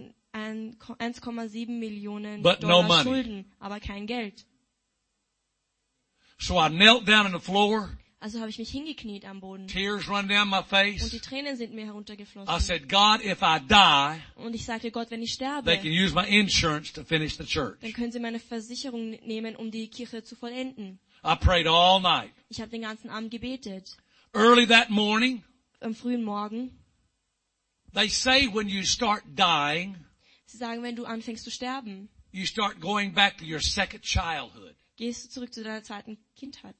1,7 Millionen But no Dollar money. Schulden, aber kein Geld. So I knelt down on the floor. Also habe ich mich hingekniet am Boden. Tears run down my Und die face. Tränen sind mir I heruntergeflossen. said, God, if I die, Und ich sagte, Gott, wenn ich sterbe, they can use my insurance to finish the church. dann können Sie meine Versicherung nehmen, um die Kirche zu vollenden. I prayed all night. Ich habe den ganzen Abend gebetet. Early that morning, Am frühen Morgen, they say when you start dying, Sie sagen, wenn du anfängst zu sterben, you start going back to your second childhood. gehst du zurück zu deiner zweiten Kindheit.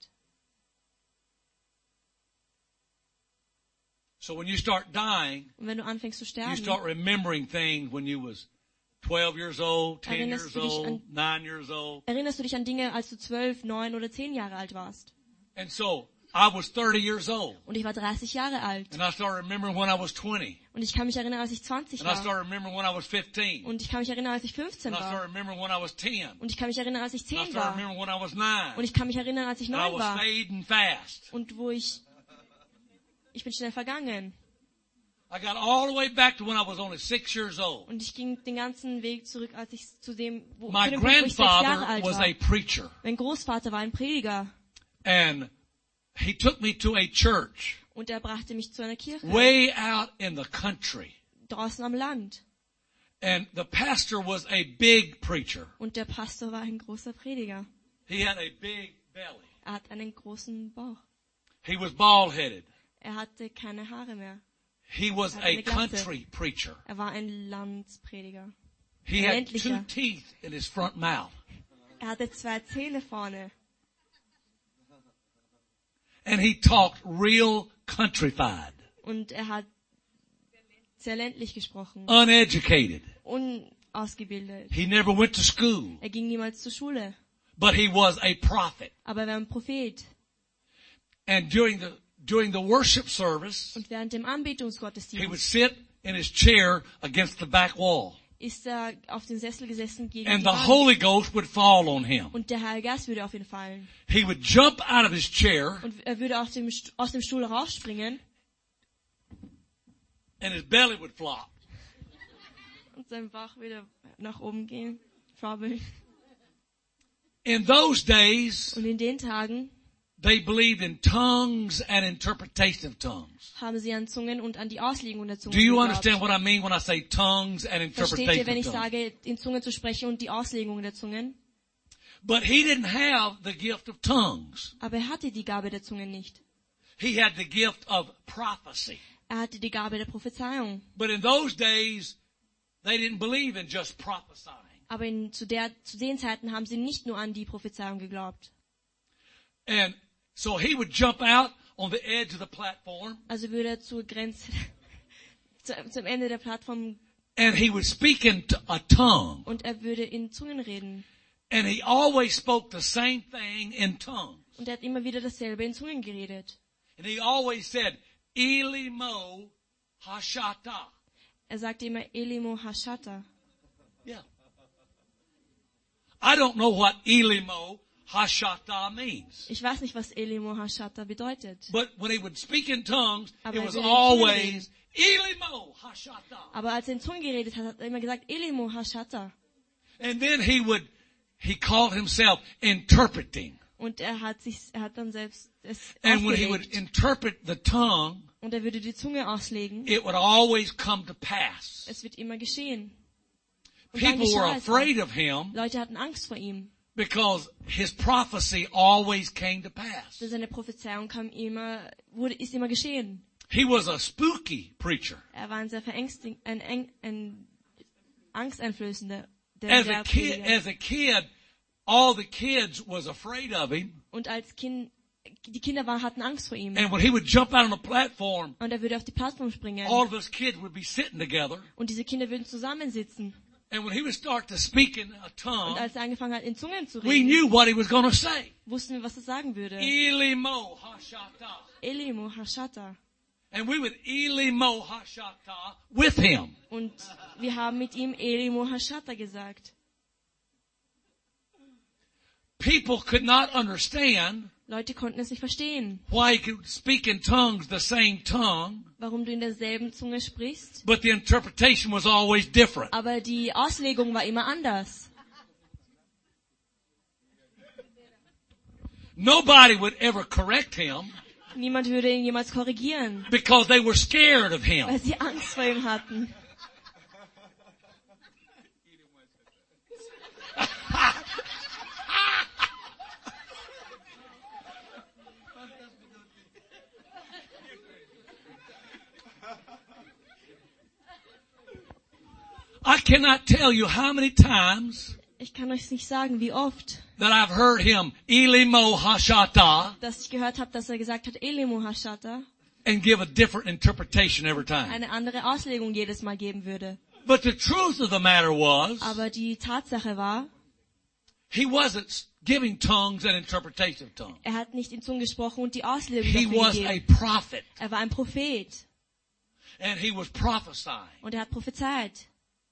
So when you start dying, Und wenn du anfängst zu you sterben, start remembering things when you was 12 years old, 10 Erinnerst years du dich old, an- 9 years old. erinnerst du dich an Dinge, als du 12, 9 oder 10 Jahre alt warst. And so I was 30 years old. Und ich war 30 Jahre alt. And I started remembering when I was 20. Und ich kann mich erinnern, als ich 20 And I war. started remembering when I was 15. Und ich kann mich erinnern, als ich 15 And I started war. remembering when I was 10. Und ich kann mich erinnern, als ich And I 10 started war. remembering when I was 9. Und ich kann mich erinnern, als ich And I 9 was war. fading fast. Und wo ich bin schnell vergangen. I got all the way back to when I was only 6 years old. Und ich ging den ganzen Weg zurück, als ich zu dem, zu My dem Punkt, wo ich 6 Jahre grandfather alt was war. a preacher. Mein Großvater war ein Prediger. And he took me to a church Und er brachte mich zu einer Kirche. way out in the country. Draußen am Land. And the pastor was a big preacher. Und der Pastor war ein großer Prediger. He had a big belly. Er hat einen großen Bauch. He was bald-headed. Er hatte keine Haare mehr. He was Had a eine Glatze. country preacher. Er war ein Landsprediger. He Ein had ländlicher. 2 teeth in his front mouth. Er hatte 2 Zähne vorne. And he talked real countrified. Und er hat sehr ländlich gesprochen. Uneducated. Unausgebildet. He never went to school. Er ging niemals zur Schule. But he was a prophet. Aber er war ein Prophet. And during the worship service, Und während dem he would Anbetungsgottesdienst sit in his chair against the back wall. ist er auf dem Sessel gesessen gegen And die the Wand. Holy Ghost would fall on him. Und der Heilige Geist würde auf ihn fallen. He would jump out of his chair Und er würde aus dem Stuhl rausspringen and his belly would flop. und sein Bauch wieder nach oben gehen. Trouble. In those days, Und in den Tagen they believed in tongues and interpretation of tongues. haben sie an Zungen und an die Auslegung der Zungen Do you geglaubt. understand what I mean when I say tongues and Versteht ihr, wenn interpretation ich of tongues? sage, in Zungen zu sprechen und die Auslegung der Zungen? But he didn't have the gift of tongues. Aber er hatte die Gabe der Zunge nicht. He had the gift of prophecy. Er hatte die Gabe der Prophezeiung. But in those days, they didn't believe in just prophesying. Aber zu den Zeiten haben sie nicht nur an die Prophezeiung geglaubt. And so he would jump out on the edge of the platform. Also würde er zur Grenze, zum Ende der Plattform, And he would speak in a tongue. und er würde in Zungen reden. And he always spoke the same thing in tongues. Und er hat immer wieder dasselbe in Zungen geredet. And he always said, Elimo Hashata. Er sagte immer Elimo Hashata. Yeah. I don't know what Elimo Hashata means. Ich weiß nicht, was Elimo Hashata bedeutet. But when he would speak in tongues, Aber it was wenn er in Zungen always Elimo Hashata. Aber als er in Zungen geredet hat, hat er immer gesagt Elimo Hashata. And then he called himself interpreting. Und er hat dann selbst es And when he would ausgelegt. interpret the tongue, Und er würde die Zunge auslegen. it would always come to pass. Es wird immer geschehen. Und dann People were geschah es afraid auch. of him Leute hatten Angst vor ihm. because his prophecy always came to pass. Denn seine Prophezeiung ist immer geschehen. He was a spooky preacher. Er war ein sehr ein angsteinflößender As a kid, all the kids was afraid of him. Und als Kind, die Kinder hatten Angst vor ihm. And when he would jump out on the platform, Und er würde auf die Plattform springen. all of us kids would be sitting together. Und diese Kinder würden zusammensitzen. And when he would start to speak in a Und tongue, als er angefangen hat, in Zungen zu we reden, knew what he was going to say. wussten wir, was er sagen würde. Elimo Hashata. Elimo Hashata. And we would Elimo Hashata with him. Und wir haben mit ihm Elimo Hashata gesagt. People could not understand Leute konnten es nicht verstehen, why he could speak in tongues the same tongue, warum du in derselben Zunge sprichst. but the interpretation was always different. Aber die Auslegung war immer anders. Nobody would ever correct him Niemand würde ihn jemals korrigieren, because they were scared of him. weil sie Angst vor ihm hatten. I cannot tell you how many times Ich kann euch nicht sagen, wie oft, that I've heard him Elimo Hashata dass ich gehört habe, dass er gesagt hat, Elimo Hashata, and give a different interpretation every time. eine andere Auslegung jedes Mal geben würde. But the truth of the matter was, Aber die Tatsache war, he wasn't giving tongues and interpretation of tongues. er hat nicht in Zungen gesprochen und die Auslegung He dafür was a gegeben. prophet, Er war ein Prophet and he was prophesying. und er hat prophezeit.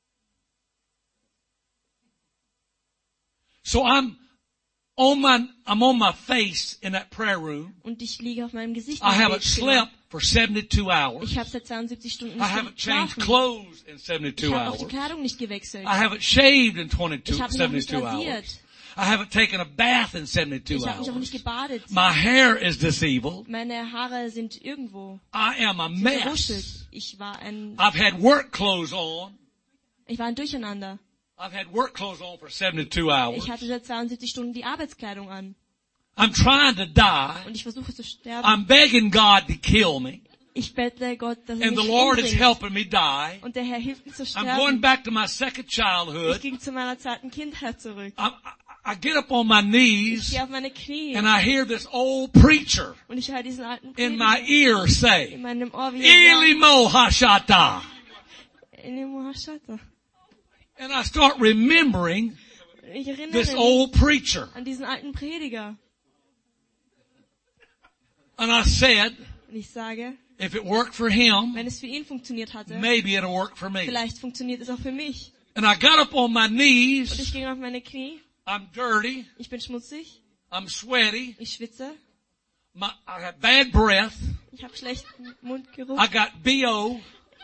So I'm on my face in that prayer room. Und ich liege auf meinem Gesicht. I haven't slept for 72 hours. Ich habe seit 72 Stunden I nicht haven't changed geschlafen. clothes in Ich 72 habe auch die hours. Kleidung nicht gewechselt. I haven't shaved in Ich habe mich auch nicht 72 rasiert. hours. I haven't taken a bath in 72 Ich habe mich auch nicht hours. gebadet. My hair is disabled. Meine Haare sind irgendwo I am a verruschelt. mess. Ich war ein Work clothes on. Durcheinander. I've had work clothes on for 72 hours. Ich hatte seit 72 Stunden die Arbeitskleidung an. I'm trying to die. Und ich versuche zu sterben. I'm begging God to kill me. Ich bettle Gott, dass er And the mich Lord is umbringt. helping me die. Und der Herr hilft mir zu I'm going sterben. back to my second Ich childhood. ging zu meiner zweiten Kindheit zurück. I get up on my Ich knees gehe auf meine Knie. and I hear this old preacher Und ich höre diesen alten in Prediger my ear in say, meinem Ohr, wie er sagt, Elimo Hashata. Elimo Hashata. And I start remembering Ich erinnere this mich old preacher. an diesen alten Prediger. And I said, Und ich sage, if it worked for him, wenn es für ihn funktioniert hatte, maybe it'll work for me. vielleicht funktioniert es auch für mich. And I got up on my Und ich knees. ging auf meine Knie. I'm dirty. Ich bin schmutzig. I'm sweaty. Ich schwitze. I got bad breath. Ich habe schlechten Mundgeruch. I got BO.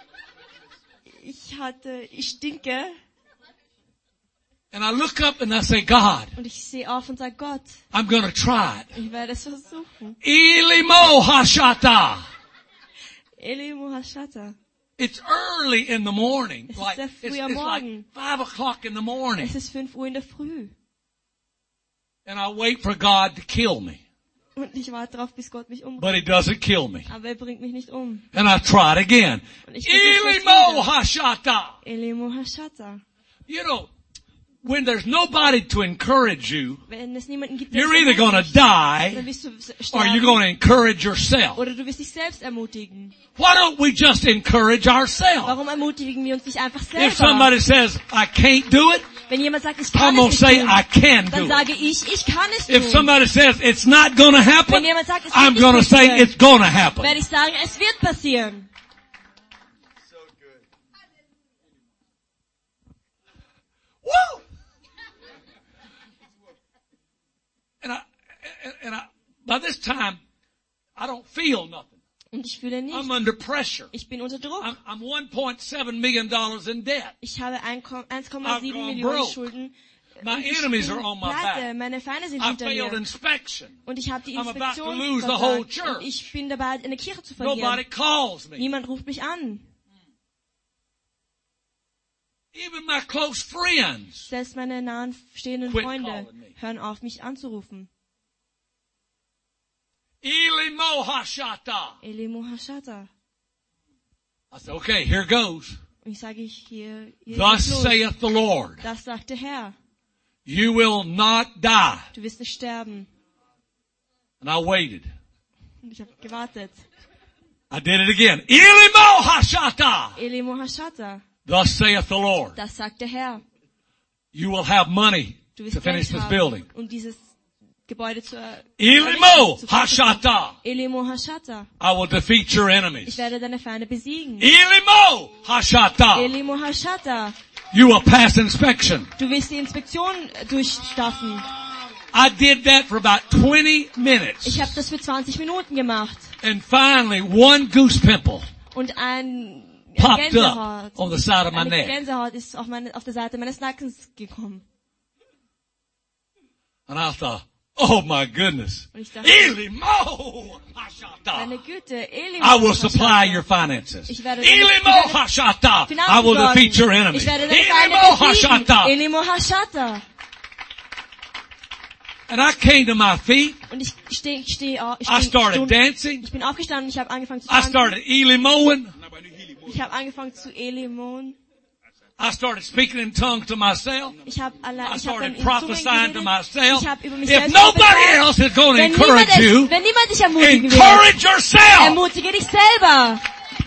Ich stinke. And I look up and I say, God, Und ich sehe auf und sage, Gott, I'm going to try it. ich werde es versuchen. Elimo Hashata. Elimo Hashata. It's early in the morning. Es ist Like, sehr it's früh am like Morgen. 5 o'clock in the morning. Es ist 5 Uhr in der Früh. And I wait for God to kill me. Und ich warte darauf, bis Gott mich umbringt. But He doesn't kill me. Aber er bringt mich nicht um. And I try it again. Und ich versuche es Elimo wieder. hashata. Elimo Hashata. You know, when there's nobody to encourage you, Wenn es niemanden gibt, der you're dich either going to ermutigt, die dann wirst du or you're going to sterben, encourage yourself. oder du wirst dich selbst ermutigen. Why don't we just encourage ourselves? Warum ermutigen wir uns nicht einfach If selber? somebody says, I can't do it, Wenn jemand sagt, ich I'm kann going es to nicht say, tun, I can dann do it. sage ich kann es If tun. somebody says it's not going to Wenn happen, jemand sagt, es I'm wird going to nicht say passieren, it's going to happen. werde ich sagen, es wird passieren. Woo! And by this time, I don't feel nothing. Und ich fühle I'm nichts. under pressure. Ich bin unter Druck. I'm $1.7 million in debt. Ich habe I've 1,7 gone Millionen broke. Schulden. My Und ich enemies bin are on my pleite. back. Meine Feinde sind I hinter failed mir. inspection. Und ich habe die I'm about to Inspektion lose the whole versagt. church. Und ich bin dabei, eine Kirche zu Nobody verlieren. calls me. Niemand ruft mich an. Even my close friends. Selbst meine nahen stehenden Quit Freunde calling me. hören auf, mich anzurufen. Elimo hashata. Elimo Hashata. I said, okay, here goes. Und ich sage hier Thus geht's los. saith the Lord, Das sagt der Herr. you will not die. Du wirst nicht sterben. And I waited. Und ich habe gewartet. I did it again. Elimo hashata. Elimo Hashata. Thus saith the Lord, Das sagt der Herr. you will have money Du to wirst finish Geld this building. haben, um dieses Gebäude zu Elimo zu fertigen. hashata. Elimo Hashata. I will defeat your Ich enemies. werde deine Feinde besiegen. Elimo hashata. Elimo Hashata. You will pass inspection. Du wirst die Inspektion durchstaffen. I did that for about 20 minutes. Ich habe das für 20 Minuten gemacht. And finally, one goose pimple Und ein popped Gänsehaut. up on the side of my Eine neck. Gänsehaut ist auf der Seite meines Nackens gekommen. And I thought, oh my goodness. Und ich dachte, Elimo hashata. meine Güte, Elimo I will supply Hashata. your finances. Ich werde Elimo hashata. I will Finanzen defeat your sorgen. enemies. Ich werde deine Feinde Elimo besiegen. hashata. Elimo Hashata. And I came to my feet. Und ich I started dancing. Ich bin aufgestanden, ich habe angefangen zu I tanzen. started elimoing. Ich habe angefangen zu Elimon. I started speaking in tongues to myself. Ich habe I dann started in Zungen prophesying to geredet. myself. Ich habe über mich If selbst nobody prophezeit. else is going to Wenn encourage you, wenn niemand dich ermutigen will, encourage yourself. ermutige dich selber.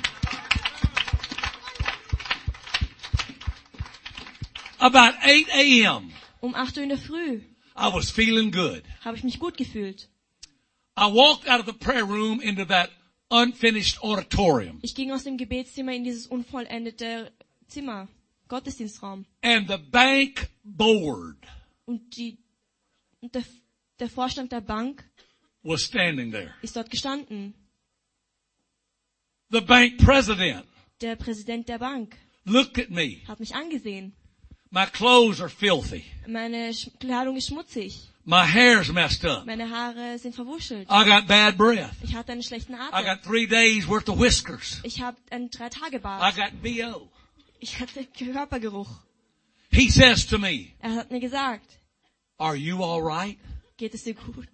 About 8 a.m., Um 8 Uhr in der Früh I was feeling good. habe ich mich gut gefühlt. I walked out of the prayer room into that unfinished auditorium. Ich ging aus dem Gebetszimmer in dieses unvollendete Zimmer, Gottesdienstraum. And the bank board Und der Vorstand der Bank was standing there. ist dort gestanden. The bank president Der Präsident der Bank looked at me. hat mich angesehen. My clothes are filthy. Meine Kleidung ist schmutzig. My hair's messed up. Meine Haare sind verwuschelt. I got bad breath. Ich hatte einen schlechten I Atem. got 3 days worth of whiskers. Ich habe einen 3-Tage-Bart. I got BO. Ich hatte Körpergeruch. He says to me, Er hat mir gesagt, are you all right? geht es dir gut?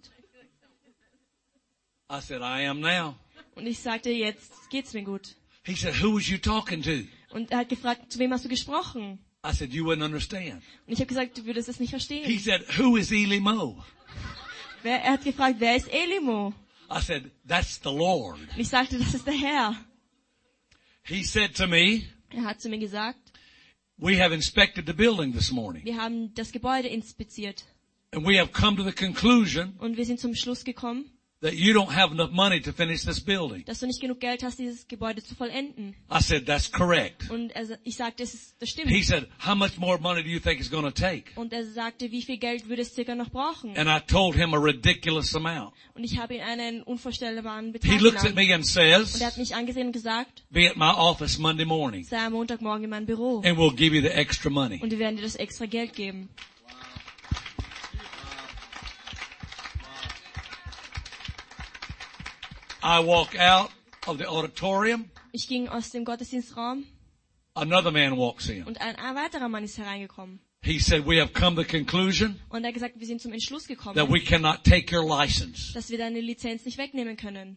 I said, I am now. Und ich sagte, jetzt geht's mir gut. He said, who was you talking to? Und er hat gefragt, zu wem hast du gesprochen? I said, you wouldn't understand. Und ich habe gesagt, du würdest es nicht He verstehen. said, who is Elimo? Er hat gefragt, wer ist Elimo? I said, that's the Lord. Und ich sagte, das ist der Herr. He said to me, Er hat zu mir gesagt, we have inspected the building this morning. wir haben das Gebäude inspiziert. And we have come to the conclusion Und wir sind zum Schluss gekommen, that you don't have enough money to finish this building. dass du nicht genug Geld hast, dieses Gebäude zu vollenden. I said, that's correct. Und ich sagte, das stimmt. He said, how much more money do you think it's going to take? Und er sagte, wie viel Geld würde es circa noch brauchen? And I told him a ridiculous amount. Und ich habe ihm einen unvorstellbaren He Betrag looks at genannt. me and Und er says, hat mich angesehen und gesagt, be at my office Monday morning sei am Montagmorgen in mein Büro. and we'll give you the extra money. Und wir werden dir das extra Geld geben. I walk out of the auditorium. Ich ging aus dem Gottesdienstraum Another man walks in. und ein weiterer Mann ist hereingekommen. He said, we have come to the conclusion Und er hat gesagt, wir sind zum Entschluss gekommen, that we cannot take your license. dass wir deine Lizenz nicht wegnehmen können.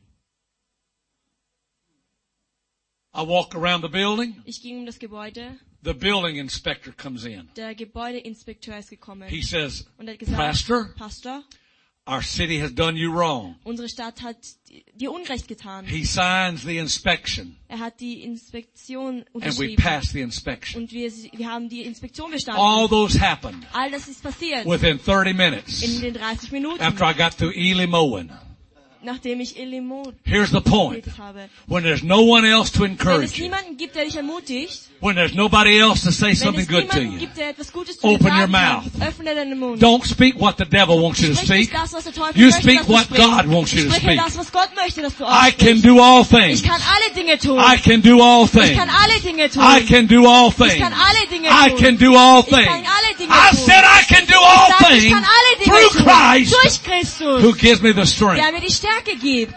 I walk around the building. Ich ging um das Gebäude. The building inspector comes in. Der Gebäudeinspekteur ist gekommen. He says, Und er hat gesagt, Pastor, our city has done you wrong. Unsere Stadt hat dir Unrecht getan. He signs the inspection. Er hat die Inspektion And we unterschrieben. pass the inspection. Und wir haben die Inspektion bestanden. All those happened All das ist passiert. within 30 minutes In den 30 Minuten. after I got through Eli Moen. Nachdem ich Elimot Here's the point. gebetet habe. When there's no one else to Wenn es encourage you, niemanden gibt, der dich ermutigt, when there's nobody else to say wenn something es good to niemanden you, gibt, der etwas Gutes zu dir open your sagen kann, mouth. öffne deinen Mund. Don't speak what the devil wants you to Sprich speak. nicht das, was der Teufel You möchte, speak dass du what sprichst. God wants you to Spreche speak. das, was Gott möchte, dass du I can aussprichst. do all things. Ich kann alle Dinge tun. I can do all Ich things. kann alle Dinge tun. I can do all things. Ich kann alle Dinge I tun. can do all Ich kann things. alle Dinge I tun. said I can do Ich all sage, ich things kann alle Dinge through tun. Christ Durch Christus, who gives me the strength. der mir die Stärke gibt.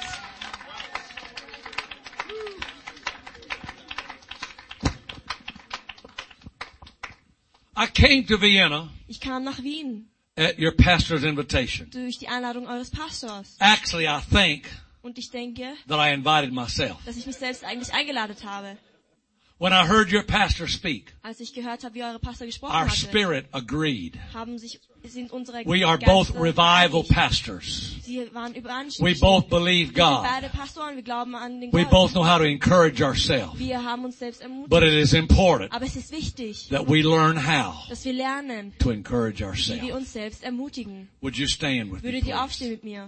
I came to Vienna Ich kam nach Wien at your pastor's invitation. durch die Einladung eures Pastors. Actually, I think Und ich denke, that I invited myself. dass ich mich selbst eigentlich eingeladen habe. When I heard your pastor speak, Als ich gehört habe, wie eure Pastor gesprochen our hatte, spirit agreed. sind unsere We are both Geister revival einig. pastors. Sie waren We übereinstimmig. both believe Wir sind God. beide Pastoren, wir glauben an den We Gott. both know how to encourage ourselves. Wir haben uns selbst ermutigt. But it is important Aber es ist wichtig, that we learn how dass wir lernen, to encourage wie wir ourselves. uns selbst ermutigen. Would you stand with me, Würdet ihr please? aufstehen mit mir?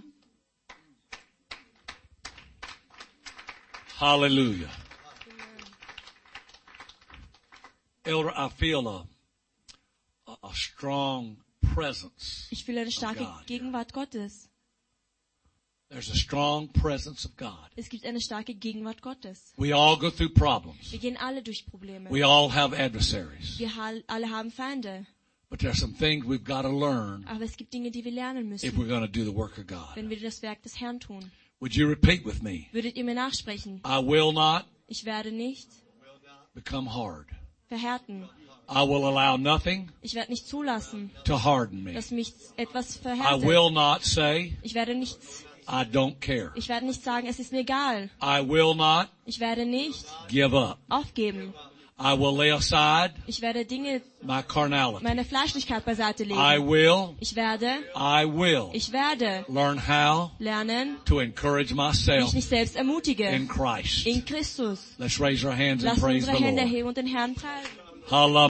Hallelujah. Elder, I feel a strong presence. Ich fühle eine starke God. Gegenwart Gottes. There's a strong presence of God. Es gibt eine starke Gegenwart Gottes. We all go through problems. Wir gehen alle durch Probleme. We all have adversaries. Wir alle haben Feinde. But there's some things we've got to learn Aber es gibt Dinge, die wir lernen if müssen, we're going to do the work of God. wenn wir das Werk des Herrn tun. Would you repeat with me? Würdet ihr mir nachsprechen? I will not Ich werde nicht become hard. verhärten. I will allow nothing Ich werde nicht zulassen, to harden me. dass mich etwas I verhärtet. will not say, Ich werde nichts, I don't care. ich werde nicht sagen, es ist mir egal. I will not Ich werde nicht give up. aufgeben. I will lay aside Ich werde Dinge, my carnality. meine Fleischlichkeit beiseite I legen. will Ich werde learn how lernen, to encourage myself mich selbst ermutige. in Christ. In Christus. Let's raise our hands and Lasst praise unsere the Hände Lord. heben und den Herrn preisen. Hallelujah.